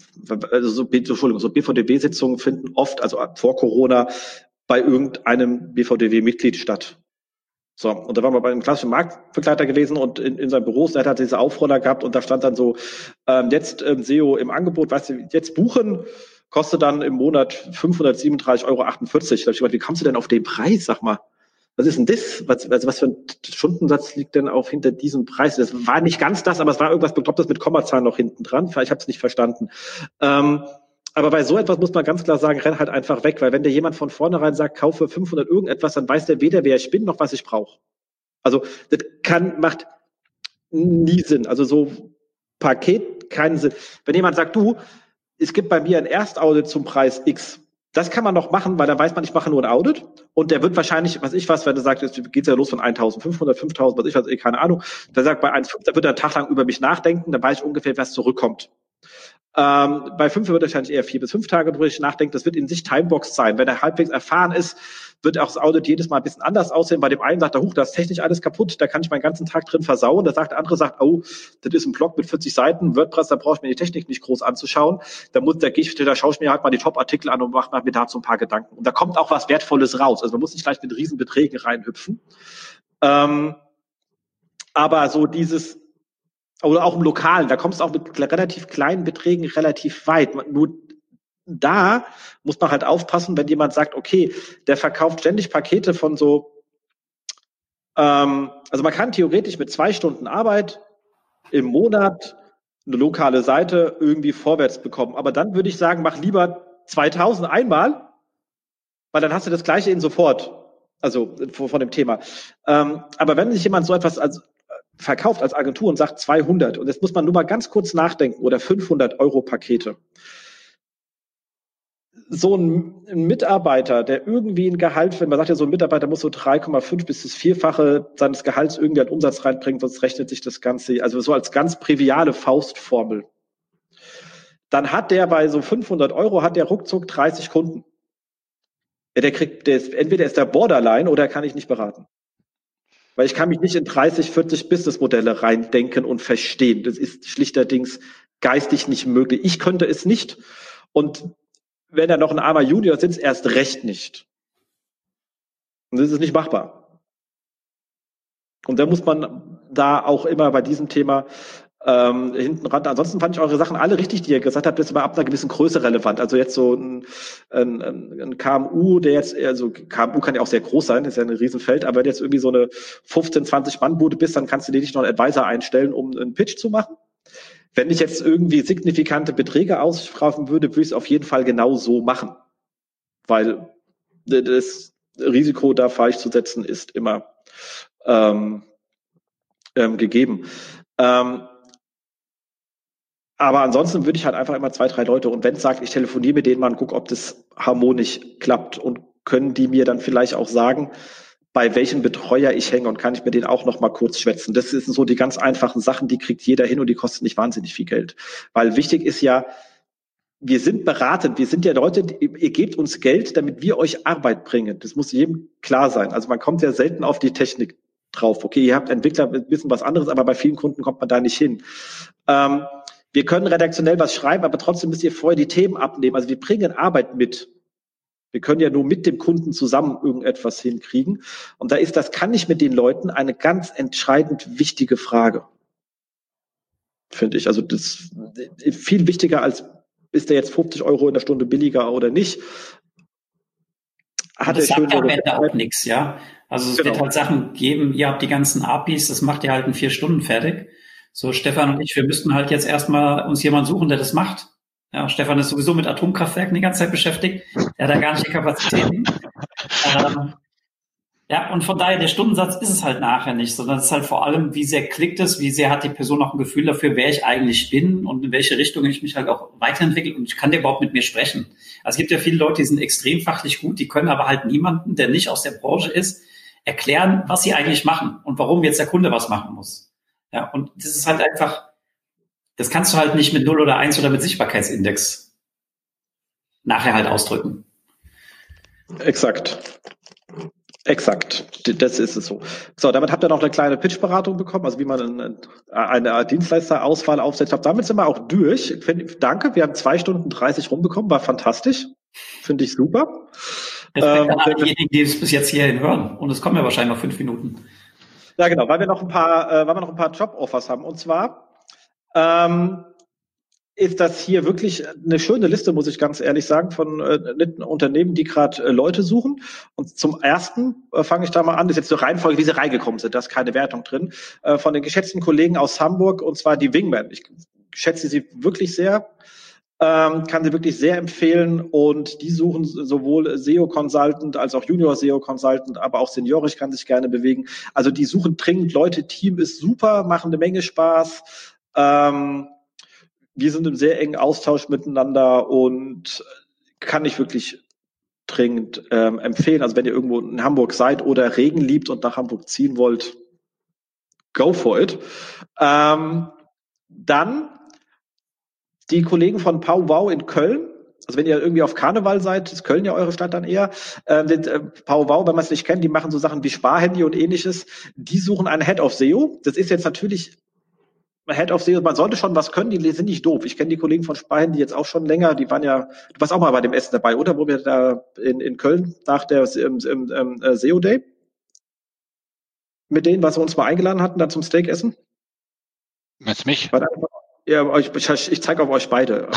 BVDW-Sitzungen finden oft, also vor Corona, bei irgendeinem BVDW-Mitglied statt. So, und da waren wir bei einem klassischen Marktbegleiter gewesen und in seinem Büro, der hat diese Aufroller gehabt und da stand dann so, jetzt SEO im Angebot, weißt du, jetzt buchen, kostet dann im Monat 537,48 Euro. Da hab ich gedacht, wie kommst du denn auf den Preis, sag mal? Was ist denn das? Was für ein Stundensatz liegt denn auch hinter diesem Preis? Das war nicht ganz das, aber es war irgendwas Beklopptes mit Kommazahlen noch hinten dran. Vielleicht habe ich es nicht verstanden. Aber bei so etwas muss man ganz klar sagen, renn halt einfach weg, weil wenn dir jemand von vornherein sagt, kaufe 500 irgendetwas, dann weiß der weder, wer ich bin, noch was ich brauche. Also das macht nie Sinn. Also so Paket keinen Sinn. Wenn jemand sagt, du, es gibt bei mir ein Erstaudit zum Preis X, das kann man noch machen, weil dann weiß man, ich mache nur ein Audit und der wird wahrscheinlich, wenn du sagst, jetzt geht's ja los von 1.500, 5.000, keine Ahnung, der sagt bei 1.5, da wird er einen Tag lang über mich nachdenken, dann weiß ich ungefähr, was zurückkommt. Bei 5 wird er wahrscheinlich eher 4 bis 5 Tage drüber nachdenken. Das wird in sich timeboxed sein. Wenn er halbwegs erfahren ist, wird auch das Audit jedes Mal ein bisschen anders aussehen. Bei dem einen sagt er, da ist technisch alles kaputt, da kann ich meinen ganzen Tag drin versauen. Der andere sagt, oh, das ist ein Blog mit 40 Seiten, WordPress, da brauche ich mir die Technik nicht groß anzuschauen. Da schaue ich mir halt mal die Top-Artikel an und mache mir dazu ein paar Gedanken. Und da kommt auch was Wertvolles raus. Also man muss nicht gleich mit Riesenbeträgen reinhüpfen. Aber so dieses, oder auch im Lokalen, da kommst du auch mit relativ kleinen Beträgen relativ weit. Nur da muss man halt aufpassen, wenn jemand sagt, okay, der verkauft ständig Pakete von so, also man kann theoretisch mit 2 Stunden Arbeit im Monat eine lokale Seite irgendwie vorwärts bekommen. Aber dann würde ich sagen, mach lieber 2.000 einmal, weil dann hast du das Gleiche in sofort. Also von dem Thema. Aber wenn sich jemand so etwas verkauft als Agentur und sagt 200 und jetzt muss man nur mal ganz kurz nachdenken oder 500 Euro Pakete. So ein Mitarbeiter, der irgendwie ein Gehalt, wenn man sagt ja, so ein Mitarbeiter muss so 3,5 bis das Vierfache seines Gehalts irgendwie an Umsatz reinbringen, sonst rechnet sich das Ganze, also so als ganz triviale Faustformel. Dann hat der bei so 500 Euro, hat der ruckzuck 30 Kunden. Ja, entweder ist der Borderline oder kann ich nicht beraten. Weil ich kann mich nicht in 30, 40 Businessmodelle reindenken und verstehen. Das ist schlichterdings geistig nicht möglich. Ich könnte es nicht. Und wenn er noch ein armer Junior sitzt, erst recht nicht. Und das ist nicht machbar. Und da muss man da auch immer bei diesem Thema hinten ran. Ansonsten fand ich eure Sachen alle richtig, die ihr gesagt habt, das ist aber ab einer gewissen Größe relevant. Also jetzt so ein KMU, der jetzt, also KMU kann ja auch sehr groß sein, ist ja ein Riesenfeld, aber wenn jetzt irgendwie so eine 15, 20 Mann-Bude bist, dann kannst du dir nicht noch einen Advisor einstellen, um einen Pitch zu machen. Wenn ich jetzt irgendwie signifikante Beträge ausstrafen würde, würde ich es auf jeden Fall genau so machen. Weil das Risiko, da falsch zu setzen, ist immer gegeben. Aber ansonsten würde ich halt einfach immer 2, 3 Leute, und wenn es sagt, ich telefoniere mit denen mal und gucke, ob das harmonisch klappt, und können die mir dann vielleicht auch sagen, bei welchem Betreuer ich hänge, und kann ich mit denen auch noch mal kurz schwätzen. Das sind so die ganz einfachen Sachen, die kriegt jeder hin und die kosten nicht wahnsinnig viel Geld. Weil wichtig ist ja, wir sind beratend, wir sind ja Leute, ihr gebt uns Geld, damit wir euch Arbeit bringen. Das muss jedem klar sein. Also man kommt ja selten auf die Technik drauf. Okay, ihr habt Entwickler, wissen was anderes, aber bei vielen Kunden kommt man da nicht hin. Wir können redaktionell was schreiben, aber trotzdem müsst ihr vorher die Themen abnehmen. Also wir bringen Arbeit mit. Wir können ja nur mit dem Kunden zusammen irgendetwas hinkriegen. Und da ist das, kann ich mit den Leuten, eine ganz entscheidend wichtige Frage. Finde ich. Also das ist viel wichtiger als, ist der jetzt 50 € in der Stunde billiger oder nicht? Hat das sagt ja am Ende auch nichts, ja. Also es wird halt Sachen geben, ihr habt die ganzen APIs, das macht ihr halt in 4 Stunden fertig. So, Stefan und ich, wir müssten halt jetzt erstmal uns jemanden suchen, der das macht. Ja, Stefan ist sowieso mit Atomkraftwerken die ganze Zeit beschäftigt. Er hat da gar nicht die Kapazitäten. Ja, und von daher, der Stundensatz ist es halt nachher nicht, sondern es ist halt vor allem, wie sehr klickt es, wie sehr hat die Person auch ein Gefühl dafür, wer ich eigentlich bin und in welche Richtung ich mich halt auch weiterentwickle und kann der überhaupt mit mir sprechen. Also es gibt ja viele Leute, die sind extrem fachlich gut, die können aber halt niemanden, der nicht aus der Branche ist, erklären, was sie eigentlich machen und warum jetzt der Kunde was machen muss. Ja, und das ist halt einfach, das kannst du halt nicht mit 0 oder 1 oder mit Sichtbarkeitsindex nachher halt ausdrücken. Exakt. Das ist es so. So, damit habt ihr noch eine kleine Pitch-Beratung bekommen, also wie man eine Dienstleisterauswahl aufsetzt. Damit sind wir auch durch. Danke, wir haben 2 Stunden 30 rumbekommen, war fantastisch. Finde ich super. Respekt an diejenigen, die es bis jetzt hierhin hören. Und es kommen ja wahrscheinlich noch 5 Minuten. Ja, genau, weil wir noch ein paar Job-Offers haben. Und zwar ist das hier wirklich eine schöne Liste, muss ich ganz ehrlich sagen, von Unternehmen, die gerade Leute suchen. Und zum ersten fange ich da mal an, das ist jetzt zur Reihenfolge, wie sie reingekommen sind, da ist keine Wertung drin, von den geschätzten Kollegen aus Hamburg, und zwar die Wingman. Ich schätze sie wirklich sehr, kann sie wirklich sehr empfehlen, und die suchen sowohl SEO-Consultant als auch Junior-SEO-Consultant, aber auch seniorisch kann sich gerne bewegen. Also die suchen dringend Leute, Team ist super, machen eine Menge Spaß. Wir sind im sehr engen Austausch miteinander und kann ich wirklich dringend empfehlen. Also wenn ihr irgendwo in Hamburg seid oder Regen liebt und nach Hamburg ziehen wollt, go for it. Dann die Kollegen von Powwow in Köln. Also wenn ihr irgendwie auf Karneval seid, ist Köln ja eure Stadt dann eher. Powwow, wenn man es nicht kennt, die machen so Sachen wie Sparhandy und ähnliches. Die suchen einen Head of SEO. Das ist jetzt natürlich Head of SEO, man sollte schon was können, die sind nicht doof. Ich kenne die Kollegen von Sparhandy jetzt auch schon länger, die waren ja, du warst auch mal bei dem Essen dabei, oder? Wo wir da in Köln nach der SEO Day mit denen, was wir uns mal eingeladen hatten, da zum Steakessen. Meinst du mich? Ja, ich zeige auf euch beide.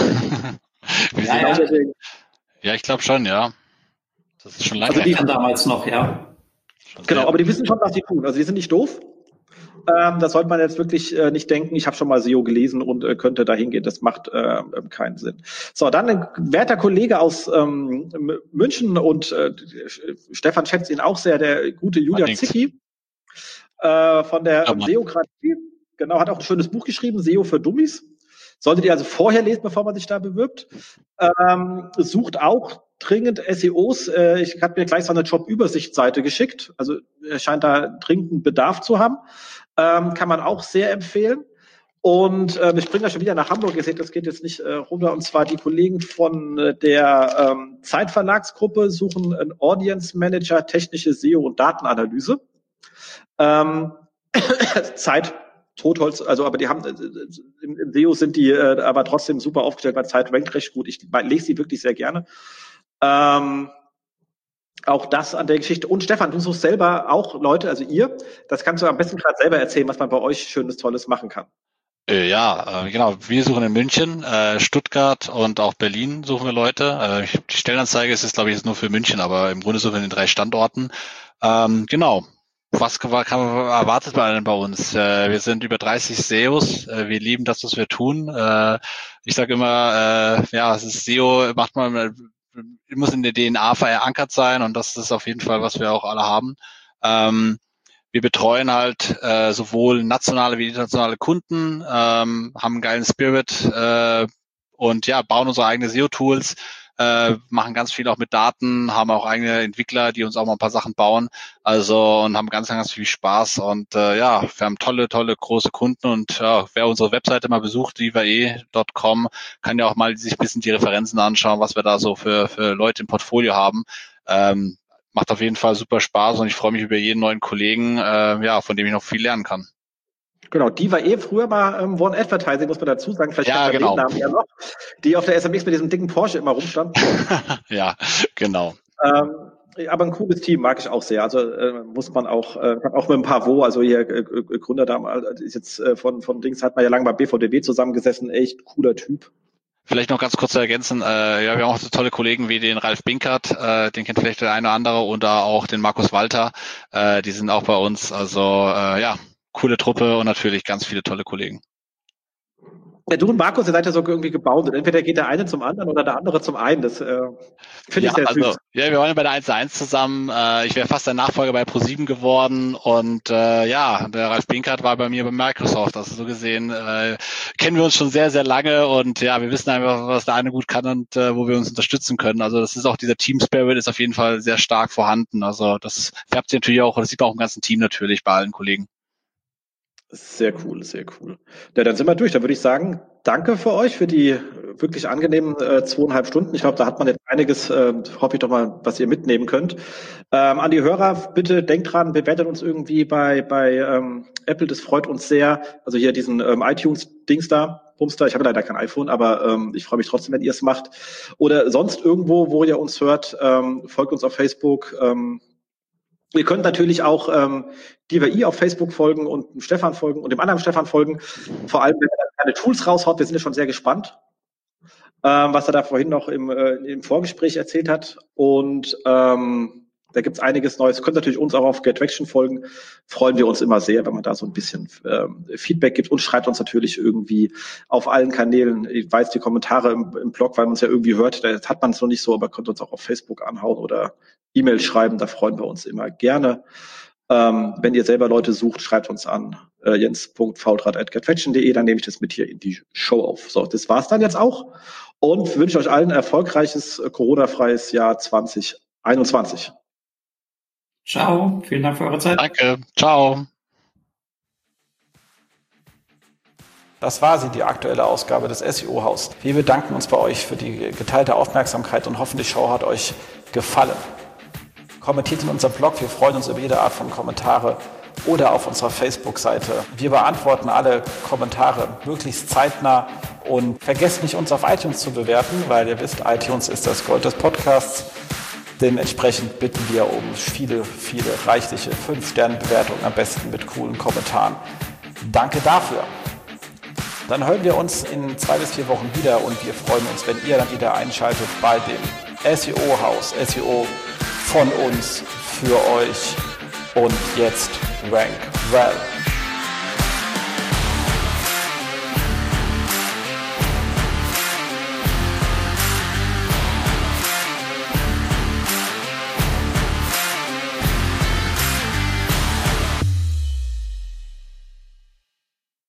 Ja, ich glaube schon, ja. Das ist schon lange. Also die waren damals noch, ja. Genau, aber die wissen schon, was sie tun. Also die sind nicht doof. Das sollte man jetzt wirklich nicht denken, ich habe schon mal SEO gelesen und könnte da hingehen. Das macht keinen Sinn. So, dann ein werter Kollege aus München, und Stefan schätzt ihn auch sehr, der gute Julian Zicki von der SEO-Kratie. Genau, hat auch ein schönes Buch geschrieben, SEO für Dummies. Solltet ihr also vorher lesen, bevor man sich da bewirbt. Sucht auch dringend SEOs. Ich habe mir gleich so eine Jobübersichtsseite geschickt. Also er scheint da dringend Bedarf zu haben. Kann man auch sehr empfehlen. Und ich bringe das schon wieder nach Hamburg. Ihr seht, das geht jetzt nicht runter. Und zwar die Kollegen von der Zeitverlagsgruppe suchen einen Audience Manager, technische SEO und Datenanalyse. Zeit, Totholz, also aber die haben im SEO sind die aber trotzdem super aufgestellt, weil Zeit rankt recht gut. Ich lese sie wirklich sehr gerne. Auch das an der Geschichte. Und Stefan, du suchst selber auch Leute, also ihr, das kannst du am besten gerade selber erzählen, was man bei euch Schönes, Tolles machen kann. Genau. Wir suchen in München, Stuttgart und auch Berlin suchen wir Leute. Die Stellenanzeige ist jetzt, glaube ich, jetzt nur für München, aber im Grunde suchen wir in den 3 Standorten. Genau. Was erwartet man denn bei uns? Wir sind über 30 SEOs. Wir lieben das, was wir tun. Ich sage immer, es ist SEO, muss in der DNA verankert sein, und das ist auf jeden Fall, was wir auch alle haben. wir betreuen halt sowohl nationale wie internationale Kunden, haben einen geilen Spirit und ja, bauen unsere eigenen SEO-Tools, machen ganz viel auch mit Daten, haben auch eigene Entwickler, die uns auch mal ein paar Sachen bauen, also und haben ganz, ganz viel Spaß und ja, wir haben tolle große Kunden und ja, wer unsere Webseite mal besucht, divae.com, kann ja auch mal sich ein bisschen die Referenzen anschauen, was wir da so für Leute im Portfolio haben. Macht auf jeden Fall super Spaß und ich freue mich über jeden neuen Kollegen, ja, von dem ich noch viel lernen kann. Genau, die war früher mal One Advertising, muss man dazu sagen. Vielleicht ja, genau. Den Namen ja noch, die auf der SMX mit diesem dicken Porsche immer rumstand. Ja, genau. Aber ein cooles Team mag ich auch sehr. Also muss man auch, ich habe auch mit ein paar also hier Gründer da, ist jetzt von Dings, hat man ja lange bei BVDW zusammengesessen, echt cooler Typ. Vielleicht noch ganz kurz zu ergänzen, ja, wir haben auch so tolle Kollegen wie den Ralf Binkert, den kennt vielleicht der eine oder andere, oder auch den Markus Walter, die sind auch bei uns, also ja, coole Truppe und natürlich ganz viele tolle Kollegen. Ja, du und Markus, ihr seid ja so irgendwie gebaut und entweder geht der eine zum anderen oder der andere zum einen, das finde ich sehr süß. Ja, wir waren ja bei der 1&1 zusammen, ich wäre fast der Nachfolger bei ProSieben geworden und ja, der Ralf Binkert war bei mir bei Microsoft, also so gesehen kennen wir uns schon sehr, sehr lange und ja, wir wissen einfach, was der eine gut kann und wo wir uns unterstützen können, also das ist auch, dieser Team Spirit ist auf jeden Fall sehr stark vorhanden, also das färbt sich natürlich auch, das sieht man auch im ganzen Team natürlich bei allen Kollegen. Sehr cool, sehr cool. Ja, dann sind wir durch. Dann würde ich sagen, danke für euch, für die wirklich angenehmen 2,5 Stunden. Ich glaube, da hat man jetzt einiges, hoffe ich doch mal, was ihr mitnehmen könnt. An die Hörer, bitte denkt dran, bewertet uns irgendwie bei Apple, das freut uns sehr. Also hier diesen iTunes-Dings da, Bumster. Ich habe leider kein iPhone, aber ich freue mich trotzdem, wenn ihr es macht. Oder sonst irgendwo, wo ihr uns hört, folgt uns auf Facebook. Ihr könnt natürlich auch DivaI auf Facebook folgen und dem Stefan folgen und dem anderen Stefan folgen. Vor allem, wenn er keine Tools raushaut. Wir sind ja schon sehr gespannt, was er da vorhin noch im Vorgespräch erzählt hat. Und da gibt's einiges Neues. Ihr könnt natürlich uns auch auf GetTraction folgen. Freuen wir uns immer sehr, wenn man da so ein bisschen Feedback gibt. Und schreibt uns natürlich irgendwie auf allen Kanälen. Ich weiß, die Kommentare im Blog, weil man es ja irgendwie hört, da hat man es noch nicht so, aber könnt uns auch auf Facebook anhauen oder E-Mail schreiben. Da freuen wir uns immer gerne. Wenn ihr selber Leute sucht, schreibt uns an jens.faultrat@gettraction.de, dann nehme ich das mit hier in die Show auf. So, das war's dann jetzt auch und wünsche euch allen ein erfolgreiches, Corona-freies Jahr 2021. Ciao, vielen Dank für eure Zeit. Danke, ciao. Das war sie, die aktuelle Ausgabe des SEO-Haus. Wir bedanken uns bei euch für die geteilte Aufmerksamkeit und hoffen, die Show hat euch gefallen. Kommentiert in unserem Blog, wir freuen uns über jede Art von Kommentare oder auf unserer Facebook-Seite. Wir beantworten alle Kommentare möglichst zeitnah und vergesst nicht, uns auf iTunes zu bewerten, weil ihr wisst, iTunes ist das Gold des Podcasts. Dementsprechend bitten wir um viele reichliche 5-Sterne-Bewertungen, am besten mit coolen Kommentaren. Danke dafür. Dann hören wir uns in 2 bis 4 Wochen wieder und wir freuen uns, wenn ihr dann wieder einschaltet bei dem SEO-Haus, SEO von uns, für euch und jetzt Rank Well.